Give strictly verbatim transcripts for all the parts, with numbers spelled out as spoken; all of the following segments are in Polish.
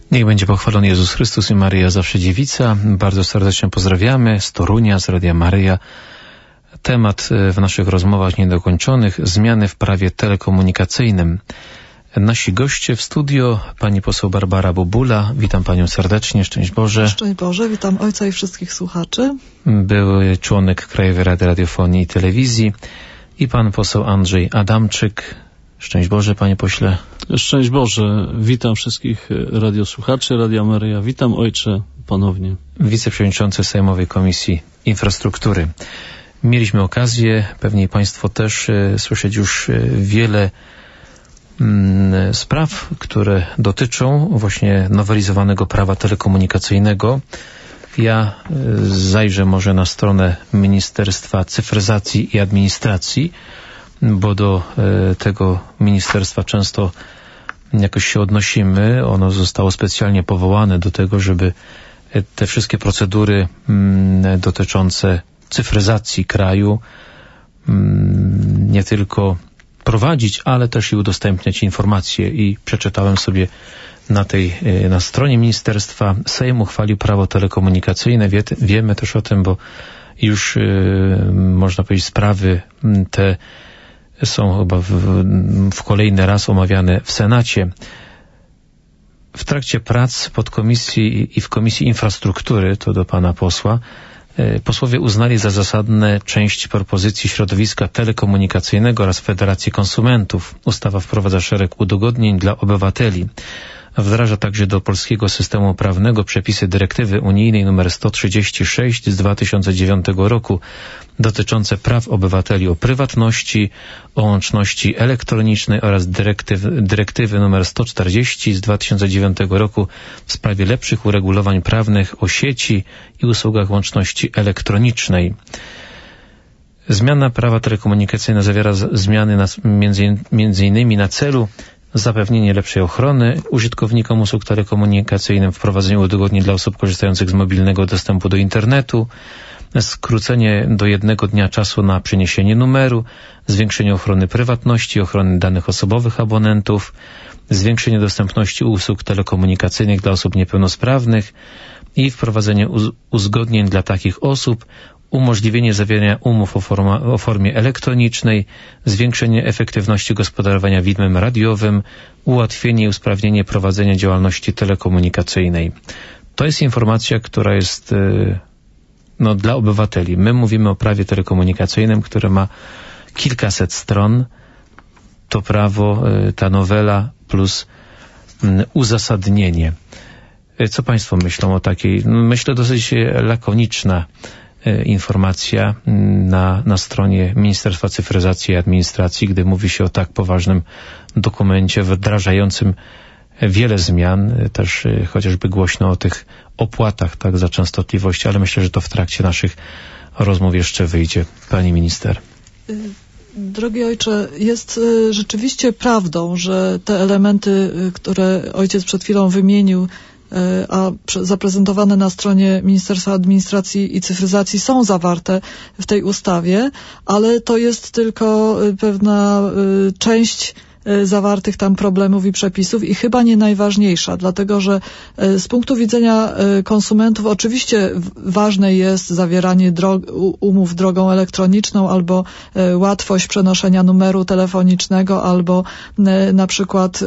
Niech będzie pochwalony Jezus Chrystus i Maryja zawsze dziewica. Bardzo serdecznie pozdrawiamy z Torunia, z Radia Maryja. Temat w naszych rozmowach niedokończonych: zmiany w prawie telekomunikacyjnym. Nasi goście w studio, pani poseł Barbara Bobula. Witam panią serdecznie, szczęść Boże. Szczęść Boże, witam ojca i wszystkich słuchaczy. Były członek Krajowej Rady Radiofonii i Telewizji i pan poseł Andrzej Adamczyk. Szczęść Boże, panie pośle. Szczęść Boże, witam wszystkich radiosłuchaczy Radia Maryja. Witam ojcze ponownie. Wiceprzewodniczący Sejmowej Komisji Infrastruktury. Mieliśmy okazję, pewnie państwo też, słyszeć już wiele mm, spraw, które dotyczą właśnie nowelizowanego prawa telekomunikacyjnego. Ja zajrzę może na stronę Ministerstwa Cyfryzacji i Administracji, bo do tego ministerstwa często jakoś się odnosimy. Ono zostało specjalnie powołane do tego, żeby te wszystkie procedury mm, dotyczące cyfryzacji kraju nie tylko prowadzić, ale też i udostępniać informacje. I przeczytałem sobie na tej, na stronie ministerstwa: Sejm uchwalił prawo telekomunikacyjne. Wie, wiemy też o tym, bo już można powiedzieć, sprawy te są chyba w, w kolejny raz omawiane w Senacie. W trakcie prac podkomisji i w Komisji Infrastruktury, to do pana posła, posłowie uznali za zasadne część propozycji środowiska telekomunikacyjnego oraz Federacji Konsumentów. Ustawa wprowadza szereg udogodnień dla obywateli. Wdraża także do polskiego systemu prawnego przepisy dyrektywy unijnej nr sto trzydzieści sześć z dwa tysiące dziewiątego roku dotyczące praw obywateli o prywatności, o łączności elektronicznej oraz dyrektyw, dyrektywy nr sto czterdzieści z dwa tysiące dziewiątego roku w sprawie lepszych uregulowań prawnych o sieci i usługach łączności elektronicznej. Zmiana prawa telekomunikacyjnego zawiera zmiany na, między, między innymi na celu zapewnienie lepszej ochrony użytkownikom usług telekomunikacyjnych, wprowadzenie udogodnień dla osób korzystających z mobilnego dostępu do internetu, skrócenie do jednego dnia czasu na przeniesienie numeru, zwiększenie ochrony prywatności, ochrony danych osobowych abonentów, zwiększenie dostępności usług telekomunikacyjnych dla osób niepełnosprawnych i wprowadzenie uz- uzgodnień dla takich osób, umożliwienie zawierania umów o, forma, o formie elektronicznej, zwiększenie efektywności gospodarowania widmem radiowym, ułatwienie i usprawnienie prowadzenia działalności telekomunikacyjnej. To jest informacja, która jest no, dla obywateli. My mówimy o prawie telekomunikacyjnym, które ma kilkaset stron. To prawo, ta nowela plus uzasadnienie. Co państwo myślą o takiej, myślę, dosyć lakoniczna informacja na, na stronie Ministerstwa Cyfryzacji i Administracji, gdy mówi się o tak poważnym dokumencie wdrażającym wiele zmian, też chociażby głośno o tych opłatach, tak, za częstotliwość, ale myślę, że to w trakcie naszych rozmów jeszcze wyjdzie. Pani minister. Drogi ojcze, jest rzeczywiście prawdą, że te elementy, które ojciec przed chwilą wymienił, a zaprezentowane na stronie Ministerstwa Administracji i Cyfryzacji, są zawarte w tej ustawie, ale to jest tylko pewna część zawartych tam problemów i przepisów i chyba nie najważniejsza, dlatego że z punktu widzenia konsumentów oczywiście ważne jest zawieranie dro- umów drogą elektroniczną albo łatwość przenoszenia numeru telefonicznego albo na przykład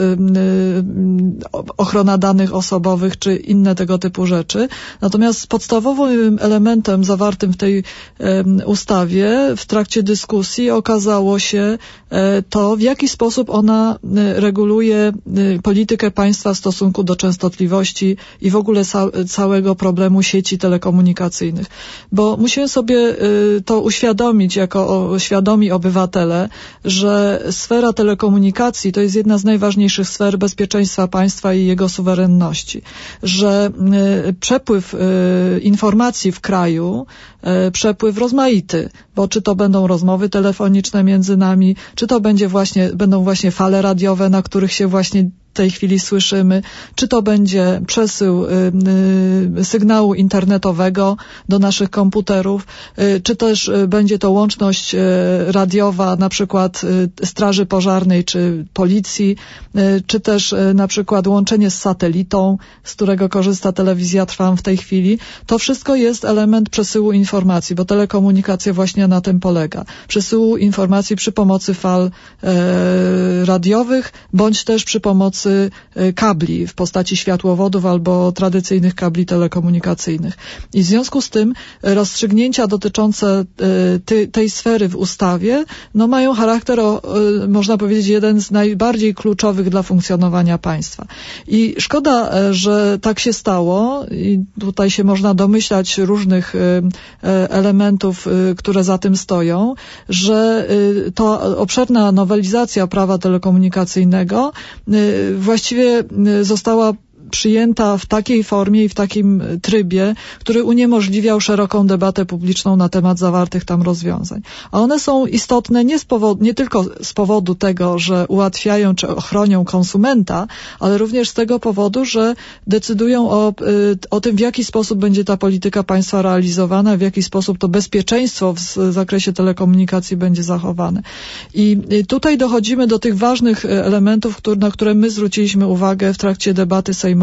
ochrona danych osobowych czy inne tego typu rzeczy. Natomiast podstawowym elementem zawartym w tej ustawie w trakcie dyskusji okazało się to, w jaki sposób ona reguluje politykę państwa w stosunku do częstotliwości i w ogóle całego problemu sieci telekomunikacyjnych. Bo musimy sobie to uświadomić jako świadomi obywatele, że sfera telekomunikacji to jest jedna z najważniejszych sfer bezpieczeństwa państwa i jego suwerenności. Że przepływ informacji w kraju, przepływ rozmaity, bo czy to będą rozmowy telefoniczne między nami, czy to będzie właśnie, będą właśnie fale radiowe, na których się właśnie w tej chwili słyszymy, czy to będzie przesył y, y, sygnału internetowego do naszych komputerów, y, czy też y, będzie to łączność y, radiowa, na przykład y, Straży Pożarnej czy Policji, y, czy też y, na przykład łączenie z satelitą, z którego korzysta Telewizja Trwam w tej chwili. To wszystko jest element przesyłu informacji, bo telekomunikacja właśnie na tym polega. Przesyłu informacji przy pomocy fal y, radiowych, bądź też przy pomocy kabli w postaci światłowodów albo tradycyjnych kabli telekomunikacyjnych. I w związku z tym rozstrzygnięcia dotyczące ty, tej sfery w ustawie no mają charakter, o, można powiedzieć, jeden z najbardziej kluczowych dla funkcjonowania państwa. I szkoda, że tak się stało i tutaj się można domyślać różnych elementów, które za tym stoją, że to obszerna nowelizacja prawa telekomunikacyjnego właściwie została przyjęta w takiej formie i w takim trybie, który uniemożliwiał szeroką debatę publiczną na temat zawartych tam rozwiązań. A one są istotne nie, z powodu, nie tylko z powodu tego, że ułatwiają czy ochronią konsumenta, ale również z tego powodu, że decydują o, o tym, w jaki sposób będzie ta polityka państwa realizowana, w jaki sposób to bezpieczeństwo w zakresie telekomunikacji będzie zachowane. I tutaj dochodzimy do tych ważnych elementów, na które my zwróciliśmy uwagę w trakcie debaty sejmowej.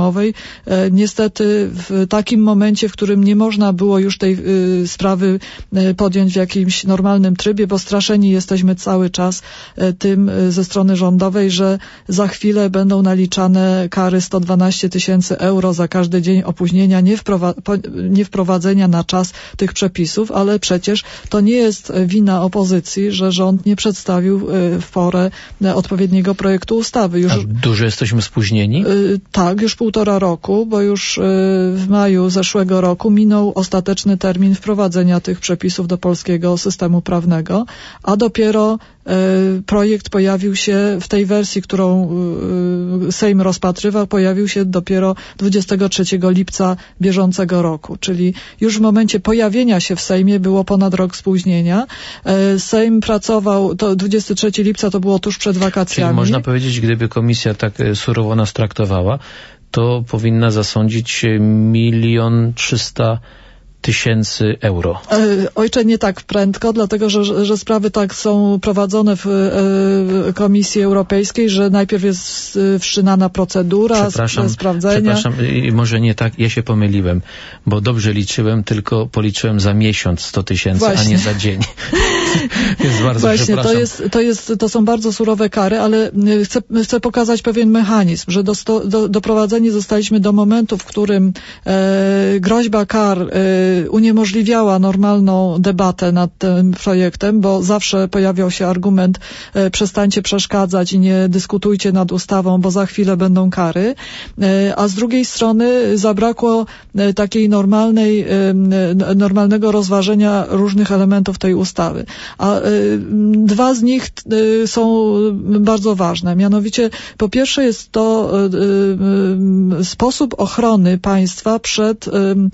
Niestety w takim momencie, w którym nie można było już tej y, sprawy y, podjąć w jakimś normalnym trybie, bo straszeni jesteśmy cały czas y, tym y, ze strony rządowej, że za chwilę będą naliczane kary sto dwanaście tysięcy euro za każdy dzień opóźnienia, niewprowa- po, niewprowadzenia na czas tych przepisów, ale przecież to nie jest wina opozycji, że rząd nie przedstawił y, w porę y, odpowiedniego projektu ustawy. Już, A dużo jesteśmy spóźnieni? Y, tak, już półtora roku, bo już w maju zeszłego roku minął ostateczny termin wprowadzenia tych przepisów do polskiego systemu prawnego, a dopiero projekt pojawił się w tej wersji, którą Sejm rozpatrywał, pojawił się dopiero dwudziestego trzeciego lipca bieżącego roku, czyli już w momencie pojawienia się w Sejmie było ponad rok spóźnienia. Sejm pracował, to dwudziestego trzeciego lipca to było tuż przed wakacjami. Czyli można powiedzieć, gdyby komisja tak surowo nas traktowała, to powinna zasądzić milion trzysta tysięcy euro. Ojcze, nie tak prędko, dlatego że, że sprawy tak są prowadzone w e, Komisji Europejskiej, że najpierw jest wszczynana procedura przepraszam, sprawdzenia. Przepraszam, może nie tak, ja się pomyliłem, bo dobrze liczyłem, tylko policzyłem za miesiąc sto tysięcy, a nie za dzień. Jest bardzo Właśnie, to, jest, to, jest, to są bardzo surowe kary, ale chcę, chcę pokazać pewien mechanizm, że do, do, doprowadzeni zostaliśmy do momentu, w którym e, groźba kar e, uniemożliwiała normalną debatę nad tym projektem, bo zawsze pojawiał się argument e, przestańcie przeszkadzać i nie dyskutujcie nad ustawą, bo za chwilę będą kary, e, a z drugiej strony zabrakło e, takiej normalnej, e, normalnego rozważenia różnych elementów tej ustawy. A y, dwa z nich y, są bardzo ważne. Mianowicie po pierwsze jest to y, y, sposób ochrony państwa przed y,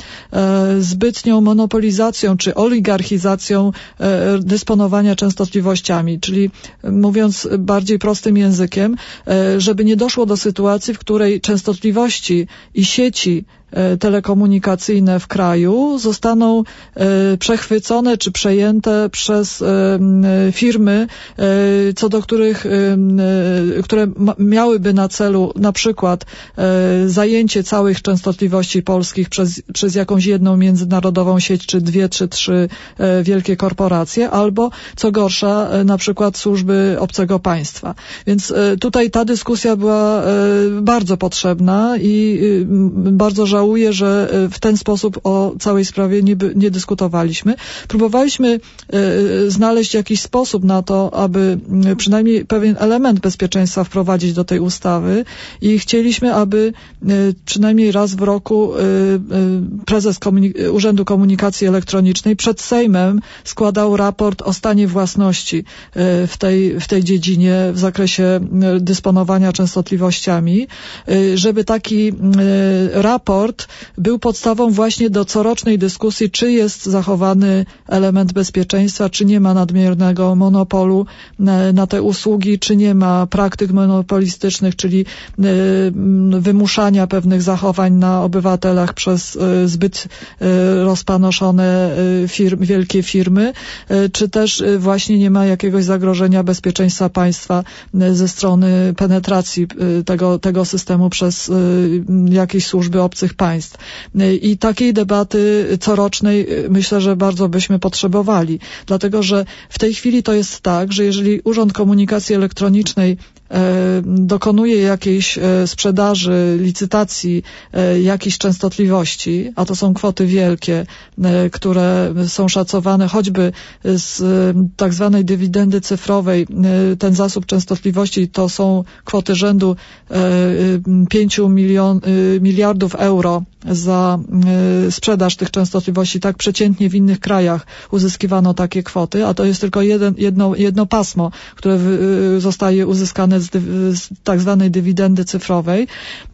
y, zbytnią monopolizacją czy oligarchizacją y, dysponowania częstotliwościami. Czyli mówiąc bardziej prostym językiem, y, żeby nie doszło do sytuacji, w której częstotliwości i sieci telekomunikacyjne w kraju zostaną e, przechwycone czy przejęte przez e, firmy, e, co do których, e, które ma, miałyby na celu na przykład e, zajęcie całych częstotliwości polskich przez, przez jakąś jedną międzynarodową sieć, czy dwie, czy trzy e, wielkie korporacje, albo co gorsza, e, na przykład służby obcego państwa. Więc e, tutaj ta dyskusja była e, bardzo potrzebna i e, bardzo żałuję, Żałuję, że w ten sposób o całej sprawie nie, nie dyskutowaliśmy. Próbowaliśmy y, znaleźć jakiś sposób na to, aby y, przynajmniej pewien element bezpieczeństwa wprowadzić do tej ustawy i chcieliśmy, aby y, przynajmniej raz w roku y, y, prezes komunik- Urzędu Komunikacji Elektronicznej przed Sejmem składał raport o stanie własności y, w, tej, w tej dziedzinie w zakresie y, dysponowania częstotliwościami, y, żeby taki y, raport raport był podstawą właśnie do corocznej dyskusji, czy jest zachowany element bezpieczeństwa, czy nie ma nadmiernego monopolu na, na te usługi, czy nie ma praktyk monopolistycznych, czyli y, wymuszania pewnych zachowań na obywatelach przez y, zbyt y, rozpanoszone y, firm, wielkie firmy, y, czy też y, właśnie nie ma jakiegoś zagrożenia bezpieczeństwa państwa y, ze strony penetracji y, tego, tego systemu przez y, jakieś służby obcych państw. Y, I takiej debaty corocznej y, myślę, że bardzo byśmy potrzebowali, dlatego że w tej chwili to jest tak, że jeżeli Urząd Komunikacji Elektronicznej dokonuje jakiejś sprzedaży, licytacji jakichś częstotliwości, a to są kwoty wielkie, które są szacowane choćby z tak zwanej dywidendy cyfrowej. Ten zasób częstotliwości to są kwoty rzędu pięciu milion, miliardów euro za sprzedaż tych częstotliwości. Tak przeciętnie w innych krajach uzyskiwano takie kwoty, a to jest tylko jeden, jedno, jedno pasmo, które zostaje uzyskane z, z tak zwanej dywidendy cyfrowej.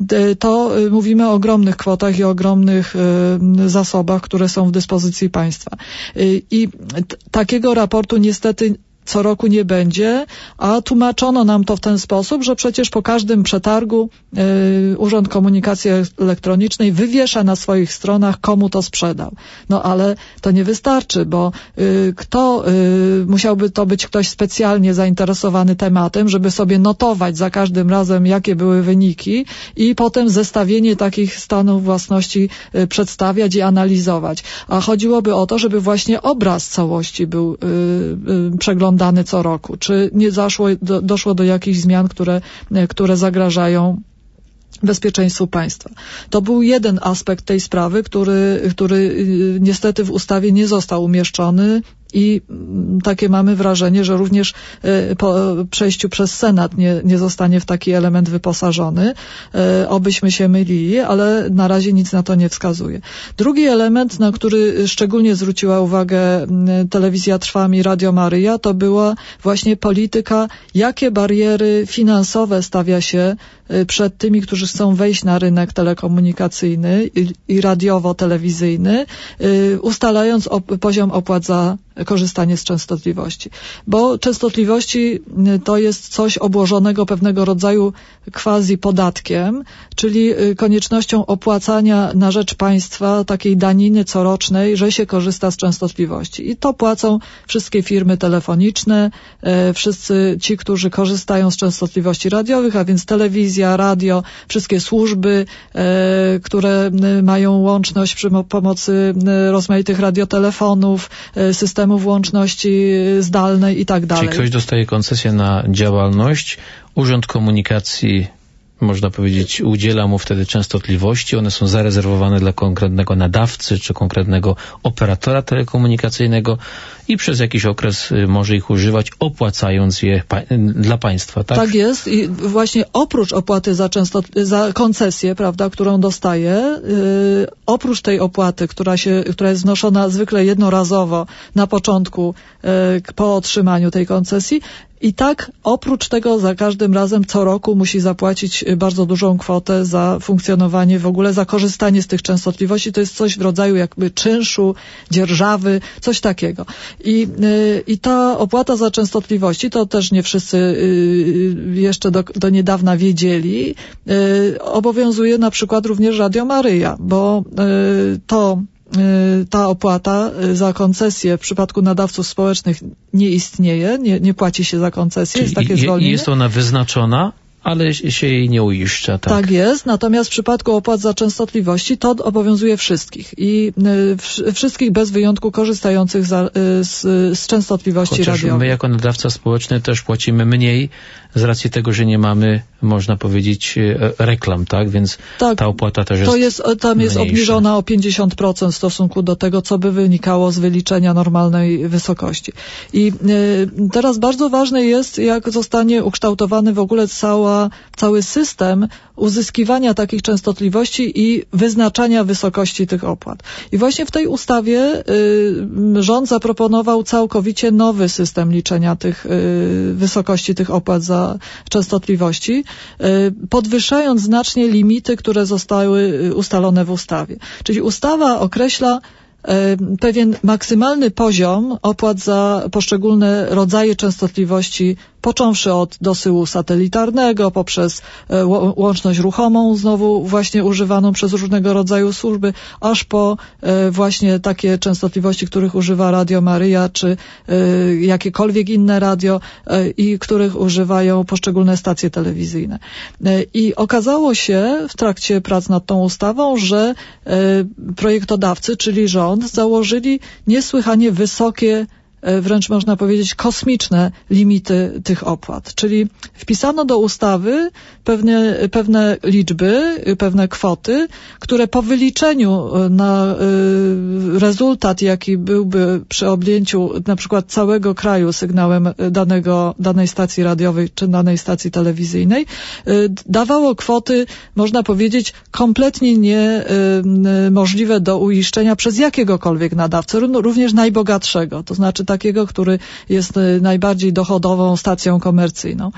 To mówimy o ogromnych kwotach i ogromnych zasobach, które są w dyspozycji państwa. I t- takiego raportu niestety co roku nie będzie, a tłumaczono nam to w ten sposób, że przecież po każdym przetargu y, Urząd Komunikacji Elektronicznej wywiesza na swoich stronach, komu to sprzedał. No ale to nie wystarczy, bo y, kto, y, musiałby to być ktoś specjalnie zainteresowany tematem, żeby sobie notować za każdym razem, jakie były wyniki i potem zestawienie takich stanów własności y, przedstawiać i analizować. A chodziłoby o to, żeby właśnie obraz całości był y, y, przeglądany dany co roku, czy nie zaszło, do, doszło do jakichś zmian, które, które zagrażają bezpieczeństwu państwa. To był jeden aspekt tej sprawy, który, który niestety w ustawie nie został umieszczony i takie mamy wrażenie, że również po przejściu przez Senat nie, nie zostanie w taki element wyposażony. Obyśmy się mylili, ale na razie nic na to nie wskazuje. Drugi element, na który szczególnie zwróciła uwagę Telewizja Trwam i Radio Maryja, to była właśnie polityka, jakie bariery finansowe stawia się przed tymi, którzy chcą wejść na rynek telekomunikacyjny i, i radiowo-telewizyjny, ustalając op- poziom opłat za korzystanie z częstotliwości. Bo częstotliwości to jest coś obłożonego pewnego rodzaju quasi podatkiem, czyli koniecznością opłacania na rzecz państwa takiej daniny corocznej, że się korzysta z częstotliwości. I to płacą wszystkie firmy telefoniczne, wszyscy ci, którzy korzystają z częstotliwości radiowych, a więc telewizja, radio, wszystkie służby, które mają łączność przy pomocy rozmaitych radiotelefonów, systemów łączności zdalnej i tak dalej. Czyli ktoś dostaje koncesję na działalność, Urząd Komunikacji, można powiedzieć, udziela mu wtedy częstotliwości, one są zarezerwowane dla konkretnego nadawcy czy konkretnego operatora telekomunikacyjnego i przez jakiś okres może ich używać, opłacając je pa- dla państwa, tak? Tak jest i właśnie oprócz opłaty za, częstot- za koncesję, prawda, którą dostaje, yy, oprócz tej opłaty, która się, która jest wnoszona zwykle jednorazowo na początku, yy, po otrzymaniu tej koncesji, i tak oprócz tego za każdym razem co roku musi zapłacić bardzo dużą kwotę za funkcjonowanie, w ogóle za korzystanie z tych częstotliwości. To jest coś w rodzaju jakby czynszu, dzierżawy, coś takiego. I, yy, i ta opłata za częstotliwości, to też nie wszyscy yy, jeszcze do, do niedawna wiedzieli, yy, obowiązuje na przykład również Radio Maryja, bo yy, to ta opłata za koncesję w przypadku nadawców społecznych nie istnieje, nie, nie płaci się za koncesję, czyli jest takie zwolnienie. Jest ona wyznaczona, ale się jej nie uiszcza. Tak, tak jest, natomiast w przypadku opłat za częstotliwości to obowiązuje wszystkich i y, wszystkich bez wyjątku korzystających za, y, z, z częstotliwości Chociaż radiowych. My jako nadawca społeczny też płacimy mniej z racji tego, że nie mamy, można powiedzieć, reklam, tak? Więc tak, ta opłata też jest to jest tam jest mniejsza. obniżona o pięćdziesiąt procent w stosunku do tego, co by wynikało z wyliczenia normalnej wysokości. I y, teraz bardzo ważne jest, jak zostanie ukształtowany w ogóle cała, cały system uzyskiwania takich częstotliwości i wyznaczania wysokości tych opłat. I właśnie w tej ustawie y, rząd zaproponował całkowicie nowy system liczenia tych y, wysokości tych opłat za częstotliwości, y, podwyższając znacznie limity, które zostały ustalone w ustawie. Czyli ustawa określa pewien maksymalny poziom opłat za poszczególne rodzaje częstotliwości, począwszy od dosyłu satelitarnego, poprzez łączność ruchomą, znowu właśnie używaną przez różnego rodzaju służby, aż po właśnie takie częstotliwości, których używa Radio Maryja, czy jakiekolwiek inne radio i których używają poszczególne stacje telewizyjne. I okazało się w trakcie prac nad tą ustawą, że projektodawcy, czyli rząd, założyli niesłychanie wysokie, wręcz można powiedzieć kosmiczne limity tych opłat. Czyli wpisano do ustawy pewne, pewne liczby, pewne kwoty, które po wyliczeniu na rezultat, jaki byłby przy objęciu na przykład całego kraju sygnałem danego, danej stacji radiowej czy danej stacji telewizyjnej, dawało kwoty, można powiedzieć, kompletnie niemożliwe do uiszczenia przez jakiegokolwiek nadawcę, również najbogatszego, to znaczy takiego, który jest najbardziej dochodową stacją komercyjną.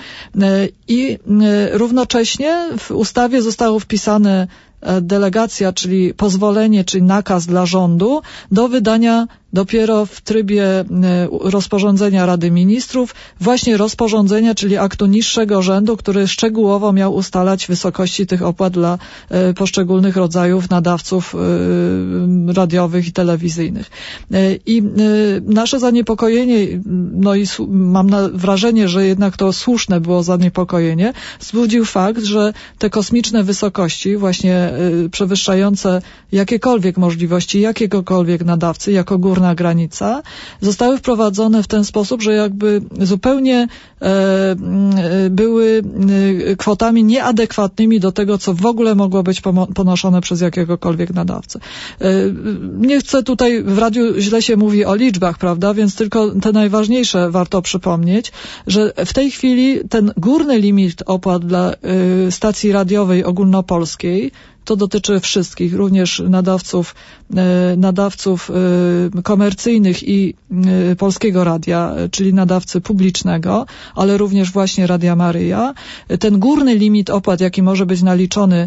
I równocześnie w ustawie zostało wpisane delegacja, czyli pozwolenie, czyli nakaz dla rządu do wydania dopiero w trybie rozporządzenia Rady Ministrów, właśnie rozporządzenia, czyli aktu niższego rzędu, który szczegółowo miał ustalać wysokości tych opłat dla poszczególnych rodzajów nadawców radiowych i telewizyjnych. I nasze zaniepokojenie, no i mam wrażenie, że jednak to słuszne było zaniepokojenie, wzbudził fakt, że te kosmiczne wysokości, właśnie przewyższające jakiekolwiek możliwości jakiegokolwiek nadawcy, jako górna granica, zostały wprowadzone w ten sposób, że jakby zupełnie e, były kwotami nieadekwatnymi do tego, co w ogóle mogło być ponoszone przez jakiegokolwiek nadawcę. E, nie chcę tutaj, w radiu źle się mówi o liczbach, prawda, więc tylko te najważniejsze warto przypomnieć, że w tej chwili ten górny limit opłat dla y, stacji radiowej ogólnopolskiej, to dotyczy wszystkich, również nadawców, nadawców komercyjnych i Polskiego Radia, czyli nadawcy publicznego, ale również właśnie Radia Maryja. Ten górny limit opłat, jaki może być naliczony,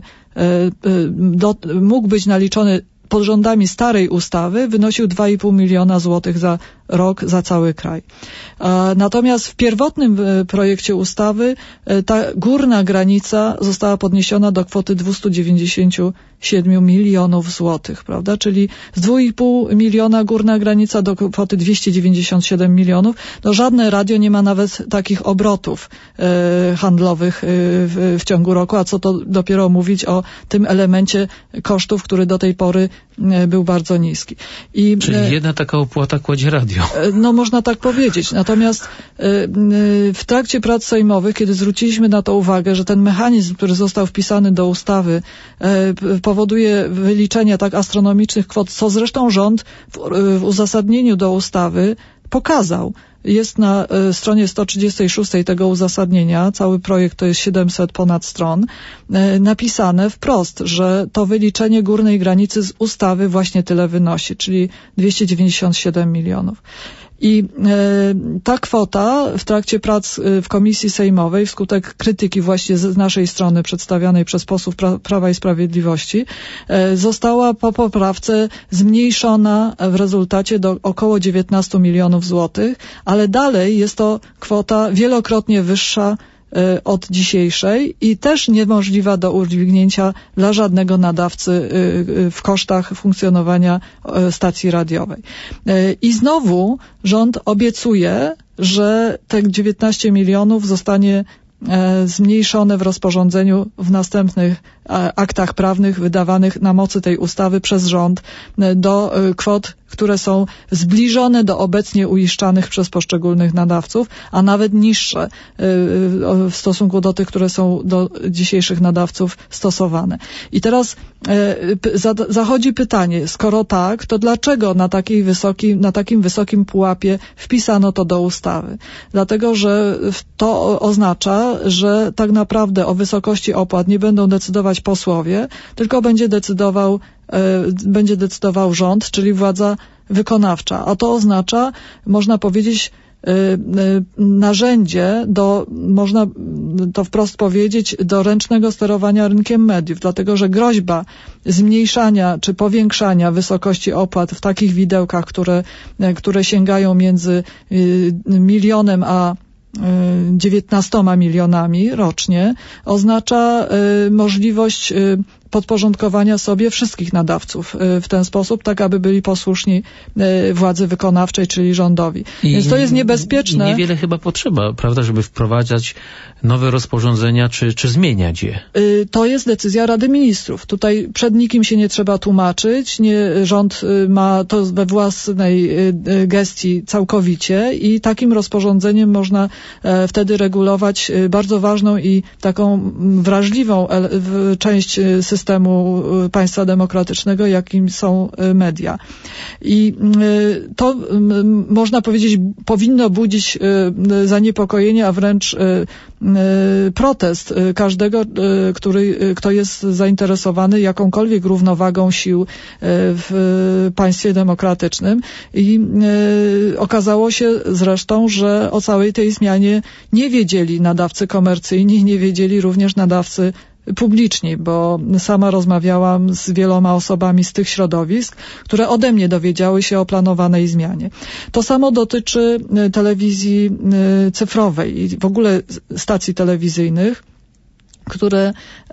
do, mógł być naliczony pod rządami starej ustawy, wynosił dwa i pół miliona złotych za rok za cały kraj. Natomiast w pierwotnym projekcie ustawy ta górna granica została podniesiona do kwoty dwieście dziewięćdziesiąt siedem milionów złotych, prawda? Czyli z dwa i pół miliona górna granica do kwoty dwieście dziewięćdziesiąt siedem milionów. No żadne radio nie ma nawet takich obrotów e, handlowych e, w, w ciągu roku, a co to dopiero mówić o tym elemencie kosztów, który do tej pory e, był bardzo niski. I, Czyli e, jedna taka opłata kładzie radio. No można tak powiedzieć. Natomiast w trakcie prac sejmowych, kiedy zwróciliśmy na to uwagę, że ten mechanizm, który został wpisany do ustawy, powoduje wyliczenie tak astronomicznych kwot, co zresztą rząd w uzasadnieniu do ustawy pokazał. Jest na stronie sto trzydziestej szóstej tego uzasadnienia, cały projekt to jest siedemset ponad stron, napisane wprost, że to wyliczenie górnej granicy z ustawy właśnie tyle wynosi, czyli dwieście dziewięćdziesiąt siedem milionów. I e, ta kwota w trakcie prac w Komisji Sejmowej, wskutek krytyki właśnie z naszej strony przedstawianej przez posłów pra, Prawa i Sprawiedliwości, e, została po poprawce zmniejszona w rezultacie do około dziewiętnaście milionów złotych, ale dalej jest to kwota wielokrotnie wyższa od dzisiejszej i też niemożliwa do udźwignięcia dla żadnego nadawcy w kosztach funkcjonowania stacji radiowej. I znowu rząd obiecuje, że te dziewiętnaście milionów zostanie zmniejszone w rozporządzeniu w następnych aktach prawnych wydawanych na mocy tej ustawy przez rząd do kwot, które są zbliżone do obecnie uiszczanych przez poszczególnych nadawców, a nawet niższe w stosunku do tych, które są do dzisiejszych nadawców stosowane. I teraz zachodzi pytanie, skoro tak, to dlaczego na takiej wysokim, na takim wysokim pułapie wpisano to do ustawy? Dlatego, że to oznacza, że tak naprawdę o wysokości opłat nie będą decydować posłowie, tylko będzie decydował, będzie decydował rząd, czyli władza wykonawcza. A to oznacza, można powiedzieć, narzędzie do, można to wprost powiedzieć, do ręcznego sterowania rynkiem mediów, dlatego że groźba zmniejszania czy powiększania wysokości opłat w takich widełkach, które, które sięgają między milionem a dziewiętnastoma milionami rocznie, oznacza możliwość podporządkowania sobie wszystkich nadawców w ten sposób, tak aby byli posłuszni władzy wykonawczej, czyli rządowi. I Więc to jest niebezpieczne. I niewiele chyba potrzeba, prawda, żeby wprowadzać nowe rozporządzenia, czy, czy zmieniać je. To jest decyzja Rady Ministrów. Tutaj przed nikim się nie trzeba tłumaczyć. Nie, rząd ma to we własnej gestii całkowicie i takim rozporządzeniem można wtedy regulować bardzo ważną i taką wrażliwą część systemu systemu państwa demokratycznego, jakim są media. I to, można powiedzieć, powinno budzić zaniepokojenie, a wręcz protest każdego, który, kto jest zainteresowany jakąkolwiek równowagą sił w państwie demokratycznym. I okazało się zresztą, że o całej tej zmianie nie wiedzieli nadawcy komercyjni, nie wiedzieli również nadawcy publicznie, bo sama rozmawiałam z wieloma osobami z tych środowisk, które ode mnie dowiedziały się o planowanej zmianie. To samo dotyczy telewizji cyfrowej i w ogóle stacji telewizyjnych, które,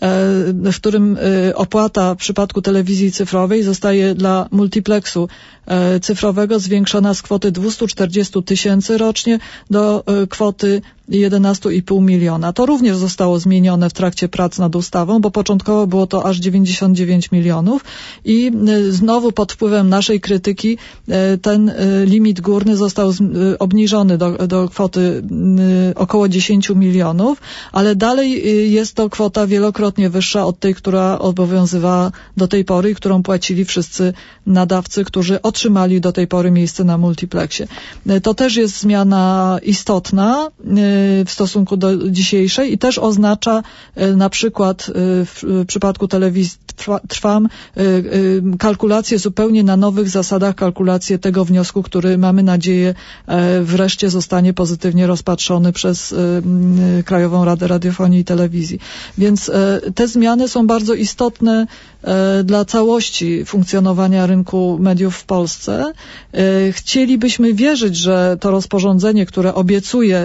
w którym opłata w przypadku telewizji cyfrowej zostaje dla multiplexu cyfrowego zwiększona z kwoty dwieście czterdzieści tysięcy rocznie do kwoty jedenaście i pół miliona. To również zostało zmienione w trakcie prac nad ustawą, bo początkowo było to aż dziewięćdziesiąt dziewięć milionów i znowu pod wpływem naszej krytyki ten limit górny został obniżony do, do kwoty około dziesięć milionów, ale dalej jest to kwota wielokrotnie wyższa od tej, która obowiązywała do tej pory i którą płacili wszyscy nadawcy, którzy otrzymali do tej pory miejsce na multiplexie. To też jest zmiana istotna w stosunku do dzisiejszej i też oznacza na przykład w przypadku telewizji Trwam kalkulację zupełnie na nowych zasadach, kalkulację tego wniosku, który mamy nadzieję wreszcie zostanie pozytywnie rozpatrzony przez Krajową Radę Radiofonii i Telewizji. Więc te zmiany są bardzo istotne dla całości funkcjonowania rynku mediów w Polsce. Chcielibyśmy wierzyć, że to rozporządzenie, które obiecuje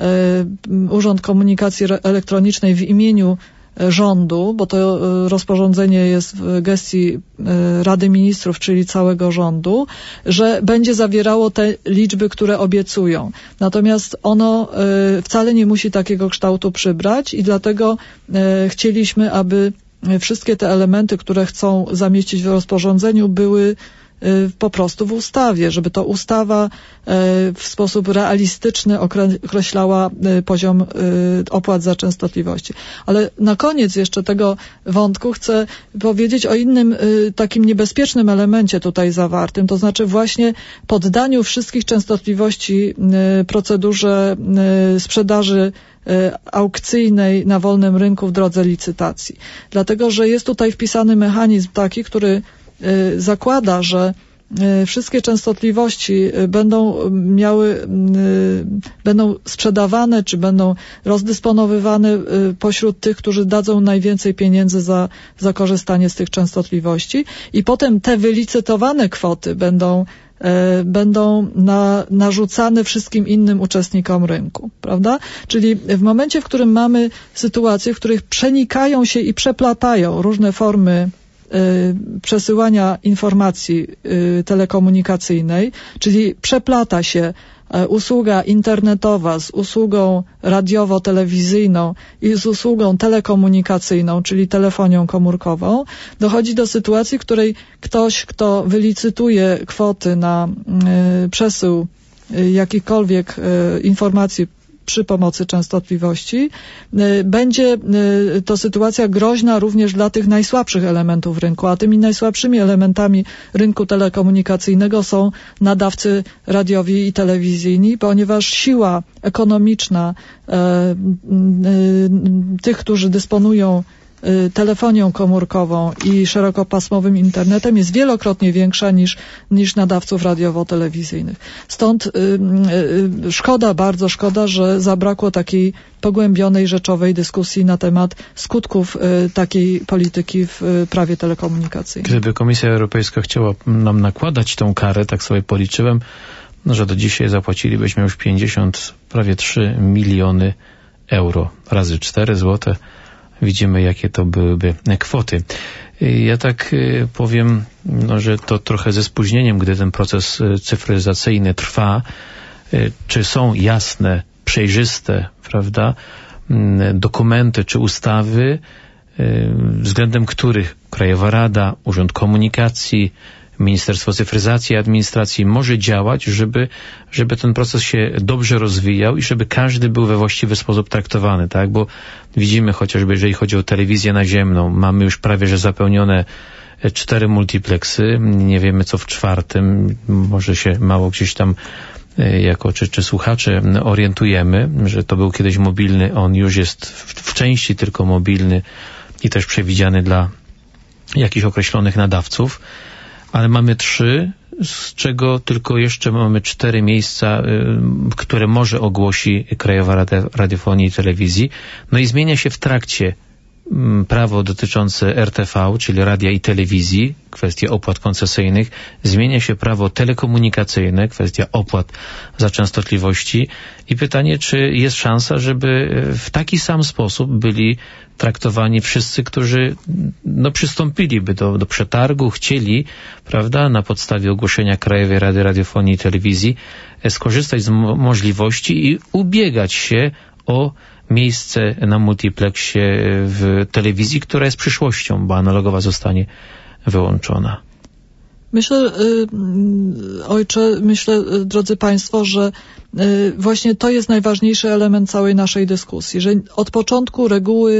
Urząd Komunikacji Elektronicznej w imieniu rządu, bo to rozporządzenie jest w gestii Rady Ministrów, czyli całego rządu, że będzie zawierało te liczby, które obiecują. Natomiast ono wcale nie musi takiego kształtu przybrać i dlatego chcieliśmy, aby wszystkie te elementy, które chcą zamieścić w rozporządzeniu, były po prostu w ustawie, żeby to ustawa w sposób realistyczny określała poziom opłat za częstotliwości. Ale na koniec jeszcze tego wątku chcę powiedzieć o innym takim niebezpiecznym elemencie tutaj zawartym, to znaczy właśnie poddaniu wszystkich częstotliwości procedurze sprzedaży aukcyjnej na wolnym rynku w drodze licytacji. Dlatego, że jest tutaj wpisany mechanizm taki, który zakłada, że wszystkie częstotliwości będą miały, będą sprzedawane, czy będą rozdysponowywane pośród tych, którzy dadzą najwięcej pieniędzy za, za korzystanie z tych częstotliwości i potem te wylicytowane kwoty będą będą na, narzucane wszystkim innym uczestnikom rynku, prawda? Czyli w momencie, w którym mamy sytuacje, w których przenikają się i przeplatają różne formy przesyłania informacji telekomunikacyjnej, czyli przeplata się usługa internetowa z usługą radiowo-telewizyjną i z usługą telekomunikacyjną, czyli telefonią komórkową, dochodzi do sytuacji, w której ktoś, kto wylicytuje kwoty na y, przesył y, jakichkolwiek y, informacji przy pomocy częstotliwości, będzie to sytuacja groźna również dla tych najsłabszych elementów rynku, a tymi najsłabszymi elementami rynku telekomunikacyjnego są nadawcy radiowi i telewizyjni, ponieważ siła ekonomiczna e, e, tych, którzy dysponują telefonią komórkową i szerokopasmowym internetem jest wielokrotnie większa niż, niż nadawców radiowo-telewizyjnych. Stąd y, y, szkoda, bardzo szkoda, że zabrakło takiej pogłębionej, rzeczowej dyskusji na temat skutków y, takiej polityki w y, prawie telekomunikacyjnym. Gdyby Komisja Europejska chciała nam nakładać tą karę, tak sobie policzyłem, no, że do dzisiaj zapłacilibyśmy już pięćdziesiąt, prawie trzy miliony euro razy cztery złote. Widzimy, jakie to byłyby kwoty. Ja tak powiem, no, że to trochę ze spóźnieniem, gdy ten proces cyfryzacyjny trwa. Czy są jasne, przejrzyste, prawda, dokumenty czy ustawy, względem których Krajowa Rada, Urząd Komunikacji, Ministerstwo Cyfryzacji i Administracji może działać, żeby, żeby ten proces się dobrze rozwijał i żeby każdy był we właściwy sposób traktowany, tak? Bo widzimy chociażby, jeżeli chodzi o telewizję naziemną, mamy już prawie że zapełnione cztery multiplexy, nie wiemy co w czwartym, może się mało gdzieś tam jako czy, czy słuchacze orientujemy, że to był kiedyś mobilny, on już jest w, w części tylko mobilny i też przewidziany dla jakichś określonych nadawców. Ale mamy trzy, z czego tylko jeszcze mamy cztery miejsca, y, które może ogłosi Krajowa Rada Radiofonii i Telewizji. No i zmienia się w trakcie y, prawo dotyczące R T V, czyli radia i telewizji, kwestia opłat koncesyjnych. Zmienia się prawo telekomunikacyjne, kwestia opłat za częstotliwości. I pytanie, czy jest szansa, żeby w taki sam sposób byli traktowani wszyscy, którzy no, przystąpiliby do, do przetargu, chcieli, prawda, na podstawie ogłoszenia Krajowej Rady Radiofonii i Telewizji skorzystać z mo- możliwości i ubiegać się o miejsce na multiplexie w telewizji, która jest przyszłością, bo analogowa zostanie wyłączona. Myślę, ojcze, myślę, drodzy Państwo, że właśnie to jest najważniejszy element całej naszej dyskusji, że od początku reguły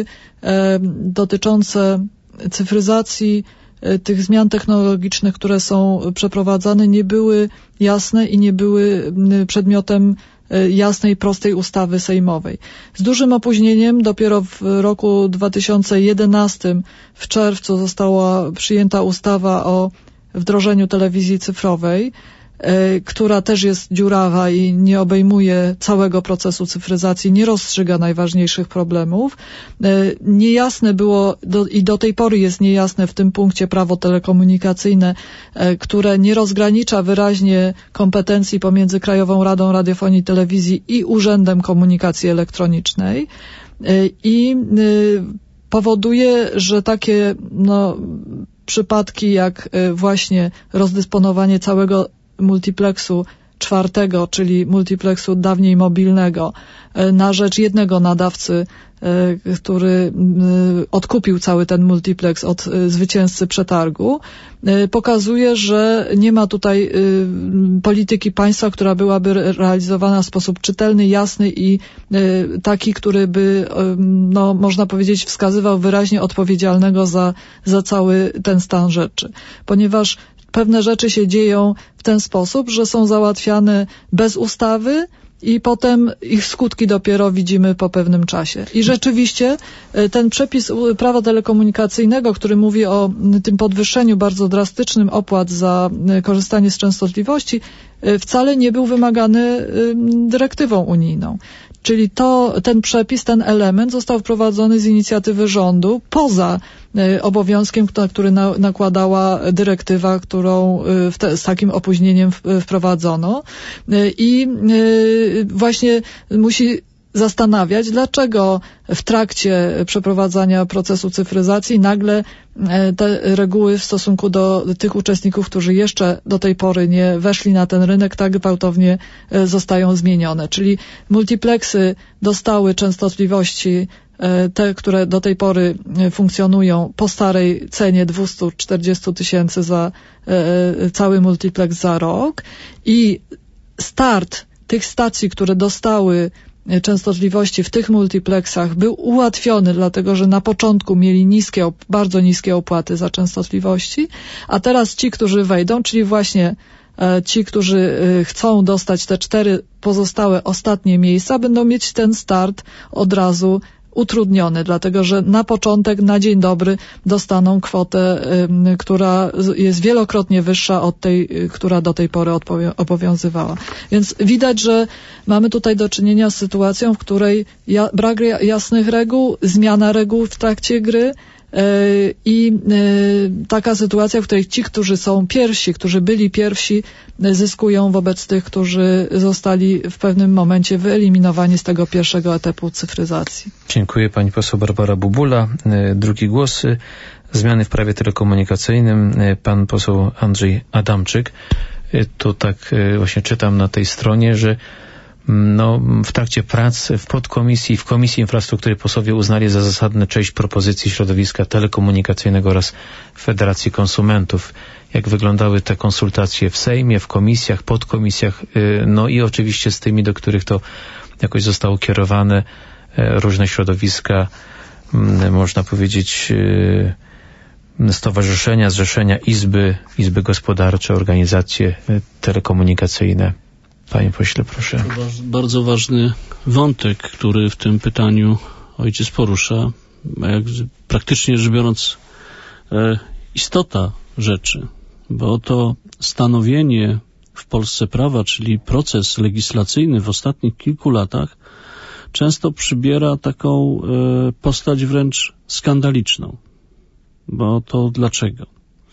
dotyczące cyfryzacji, tych zmian technologicznych, które są przeprowadzane, nie były jasne i nie były przedmiotem jasnej, prostej ustawy sejmowej. Z dużym opóźnieniem dopiero w roku dwa tysiące jedenastym w czerwcu została przyjęta ustawa o wdrożeniu telewizji cyfrowej, y, która też jest dziurawa i nie obejmuje całego procesu cyfryzacji, nie rozstrzyga najważniejszych problemów. Y, niejasne było do, i do tej pory jest niejasne w tym punkcie prawo telekomunikacyjne, y, które nie rozgranicza wyraźnie kompetencji pomiędzy Krajową Radą Radiofonii i Telewizji i Urzędem Komunikacji Elektronicznej y, i y, powoduje, że takie no przypadki jak właśnie rozdysponowanie całego multiplexu czwartego, czyli multiplexu dawniej mobilnego, na rzecz jednego nadawcy, który odkupił cały ten multiplex od zwycięzcy przetargu, pokazuje, że nie ma tutaj polityki państwa, która byłaby realizowana w sposób czytelny, jasny i taki, który by, no, można powiedzieć, wskazywał wyraźnie odpowiedzialnego za, za cały ten stan rzeczy. Ponieważ pewne rzeczy się dzieją w ten sposób, że są załatwiane bez ustawy, i potem ich skutki dopiero widzimy po pewnym czasie. I rzeczywiście ten przepis prawa telekomunikacyjnego, który mówi o tym podwyższeniu bardzo drastycznym opłat za korzystanie z częstotliwości, wcale nie był wymagany dyrektywą unijną. Czyli to, ten przepis, ten element został wprowadzony z inicjatywy rządu poza obowiązkiem, który na, nakładała dyrektywa, którą w te, z takim opóźnieniem wprowadzono. I właśnie musi zastanawiać, dlaczego w trakcie przeprowadzania procesu cyfryzacji nagle te reguły w stosunku do tych uczestników, którzy jeszcze do tej pory nie weszli na ten rynek, tak gwałtownie zostają zmienione. Czyli multiplexy dostały częstotliwości te, które do tej pory funkcjonują po starej cenie dwieście czterdzieści tysięcy za cały multiplex za rok i start tych stacji, które dostały częstotliwości w tych multiplexach był ułatwiony, dlatego że na początku mieli niskie, bardzo niskie opłaty za częstotliwości, a teraz ci, którzy wejdą, czyli właśnie ci, którzy chcą dostać te cztery pozostałe ostatnie miejsca, będą mieć ten start od razu utrudniony, dlatego że na początek, na dzień dobry dostaną kwotę, y, która jest wielokrotnie wyższa od tej, y, która do tej pory obowiązywała. Więc widać, że mamy tutaj do czynienia z sytuacją, w której ja, brak jasnych reguł, zmiana reguł w trakcie gry, i taka sytuacja, w której ci, którzy są pierwsi, którzy byli pierwsi, zyskują wobec tych, którzy zostali w pewnym momencie wyeliminowani z tego pierwszego etapu cyfryzacji. Dziękuję. Pani poseł Barbara Bubula. Drugi głos. Zmiany w prawie telekomunikacyjnym. Pan poseł Andrzej Adamczyk. Tu tak właśnie czytam na tej stronie, że No, w trakcie prac w podkomisji, w Komisji Infrastruktury posłowie uznali za zasadne część propozycji środowiska telekomunikacyjnego oraz Federacji Konsumentów. Jak wyglądały te konsultacje w Sejmie, w komisjach, podkomisjach, no i oczywiście z tymi, do których to jakoś zostało kierowane, różne środowiska, można powiedzieć, stowarzyszenia, zrzeszenia, izby, izby gospodarcze, organizacje telekomunikacyjne. Panie pośle, proszę. To bardzo ważny wątek, który w tym pytaniu ojciec porusza. Jak, praktycznie rzecz biorąc, e, istota rzeczy, bo to stanowienie w Polsce prawa, czyli proces legislacyjny w ostatnich kilku latach często przybiera taką e, postać wręcz skandaliczną. Bo to dlaczego?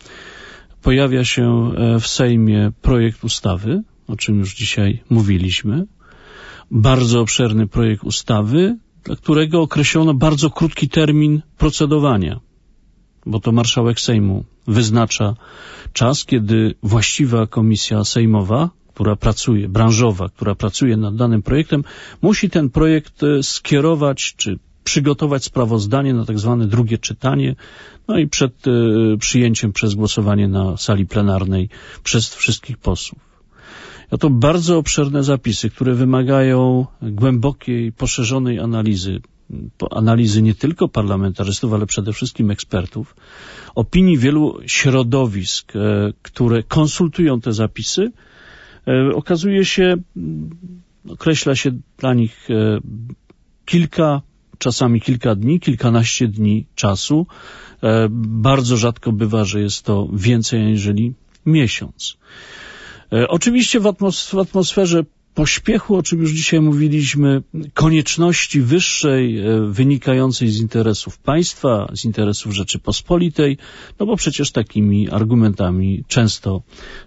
Pojawia się w Sejmie projekt ustawy, o czym już dzisiaj mówiliśmy, bardzo obszerny projekt ustawy, dla którego określono bardzo krótki termin procedowania, bo to marszałek Sejmu wyznacza czas, kiedy właściwa komisja sejmowa, która pracuje, branżowa, która pracuje nad danym projektem, musi ten projekt skierować, czy przygotować sprawozdanie na tak zwane drugie czytanie, no i przed y, przyjęciem przez głosowanie na sali plenarnej przez wszystkich posłów. No to bardzo obszerne zapisy, które wymagają głębokiej, poszerzonej analizy, analizy nie tylko parlamentarzystów, ale przede wszystkim ekspertów, opinii wielu środowisk, które konsultują te zapisy, okazuje się, określa się dla nich kilka, czasami kilka dni, kilkanaście dni czasu. Bardzo rzadko bywa, że jest to więcej aniżeli miesiąc. Oczywiście w, atmos- w atmosferze pośpiechu, o czym już dzisiaj mówiliśmy, konieczności wyższej, wynikającej z interesów państwa, z interesów Rzeczypospolitej, no bo przecież takimi argumentami często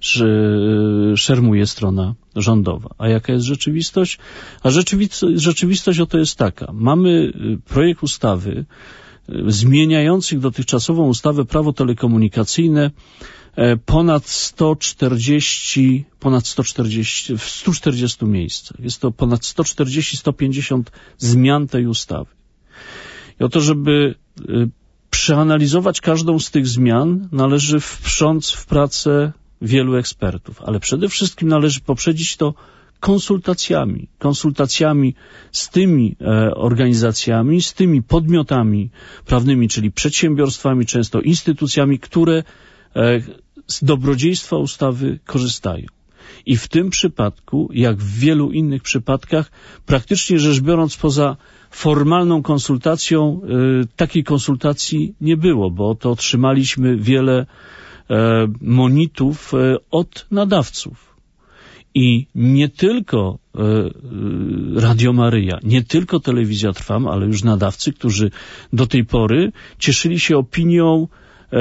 szermuje strona rządowa. A jaka jest rzeczywistość? A rzeczywistość, rzeczywistość oto jest taka. Mamy projekt ustawy zmieniających dotychczasową ustawę Prawo telekomunikacyjne ponad sto czterdzieści, ponad sto czterdzieści, w stu czterdziestu miejscach. Jest to ponad sto czterdzieści, sto pięćdziesiąt zmian tej ustawy. I oto, żeby przeanalizować każdą z tych zmian, należy wprząc w pracę wielu ekspertów, ale przede wszystkim należy poprzedzić to konsultacjami, konsultacjami z tymi e, organizacjami, z tymi podmiotami prawnymi, czyli przedsiębiorstwami, często instytucjami, które e, z dobrodziejstwa ustawy korzystają. I w tym przypadku, jak w wielu innych przypadkach, praktycznie rzecz biorąc poza formalną konsultacją, y, takiej konsultacji nie było, bo to otrzymaliśmy wiele e, monitów e, od nadawców. I nie tylko e, Radio Maryja, nie tylko Telewizja Trwam, ale już nadawcy, którzy do tej pory cieszyli się opinią e,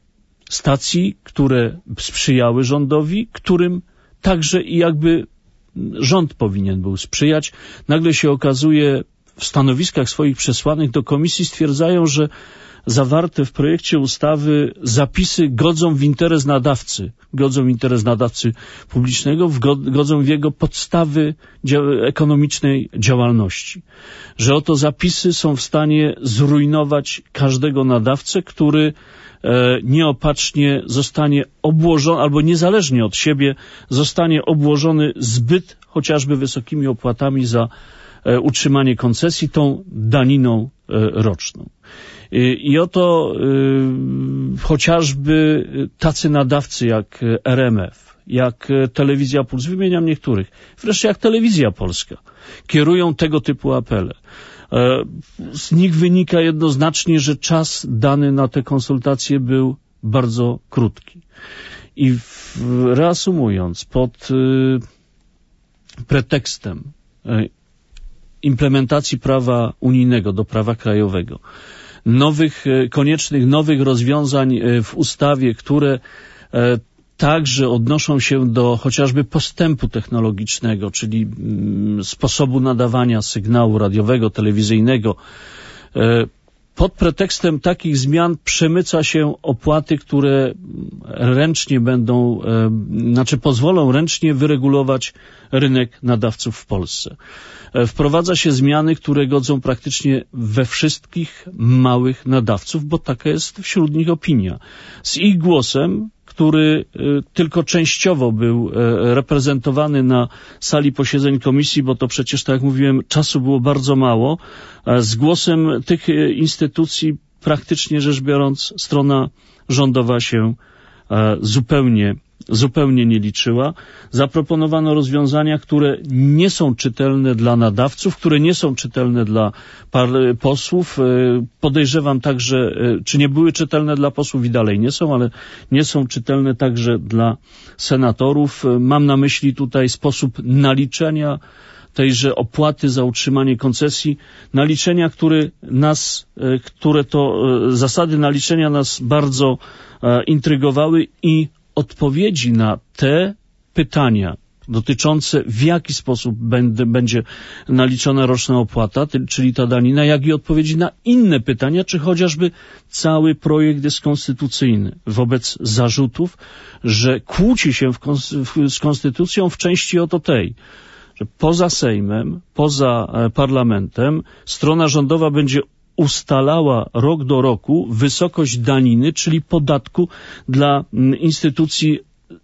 stacji, które sprzyjały rządowi, którym także i jakby rząd powinien był sprzyjać. Nagle się okazuje, w stanowiskach swoich przesłanych do komisji stwierdzają, że zawarte w projekcie ustawy zapisy godzą w interes nadawcy, godzą w interes nadawcy publicznego, godzą w jego podstawy dzia- ekonomicznej działalności. Że oto zapisy są w stanie zrujnować każdego nadawcę, który e, nieopatrznie zostanie obłożony, albo niezależnie od siebie zostanie obłożony zbyt chociażby wysokimi opłatami za e, utrzymanie koncesji, tą daniną e, roczną. I oto y, chociażby tacy nadawcy jak R M F, jak Telewizja Puls, wymieniam niektórych, wreszcie jak Telewizja Polska, kierują tego typu apele. E, z nich wynika jednoznacznie, że czas dany na te konsultacje był bardzo krótki. I w, reasumując, pod y, pretekstem y, implementacji prawa unijnego do prawa krajowego, nowych, koniecznych nowych rozwiązań w ustawie, które także odnoszą się do chociażby postępu technologicznego, czyli sposobu nadawania sygnału radiowego, telewizyjnego. Pod pretekstem takich zmian przemyca się opłaty, które ręcznie będą, znaczy pozwolą ręcznie wyregulować rynek nadawców w Polsce. Wprowadza się zmiany, które godzą praktycznie we wszystkich małych nadawców, bo taka jest wśród nich opinia. Z ich głosem, który tylko częściowo był reprezentowany na sali posiedzeń komisji, bo to przecież, tak jak mówiłem, czasu było bardzo mało, z głosem tych instytucji praktycznie rzecz biorąc strona rządowa się zupełnie zupełnie nie liczyła. Zaproponowano rozwiązania, które nie są czytelne dla nadawców, które nie są czytelne dla posłów. Podejrzewam także, czy nie były czytelne dla posłów i dalej nie są, ale nie są czytelne także dla senatorów. Mam na myśli tutaj sposób naliczenia tejże opłaty za utrzymanie koncesji, naliczenia, które nas, które to zasady naliczenia nas bardzo intrygowały i odpowiedzi na te pytania dotyczące w jaki sposób będzie, będzie naliczona roczna opłata, czyli ta danina, jak i odpowiedzi na inne pytania, czy chociażby cały projekt jest konstytucyjny wobec zarzutów, że kłóci się w, w, z konstytucją w części oto tej, że poza Sejmem, poza parlamentem strona rządowa będzie ustalała rok do roku wysokość daniny, czyli podatku dla instytucji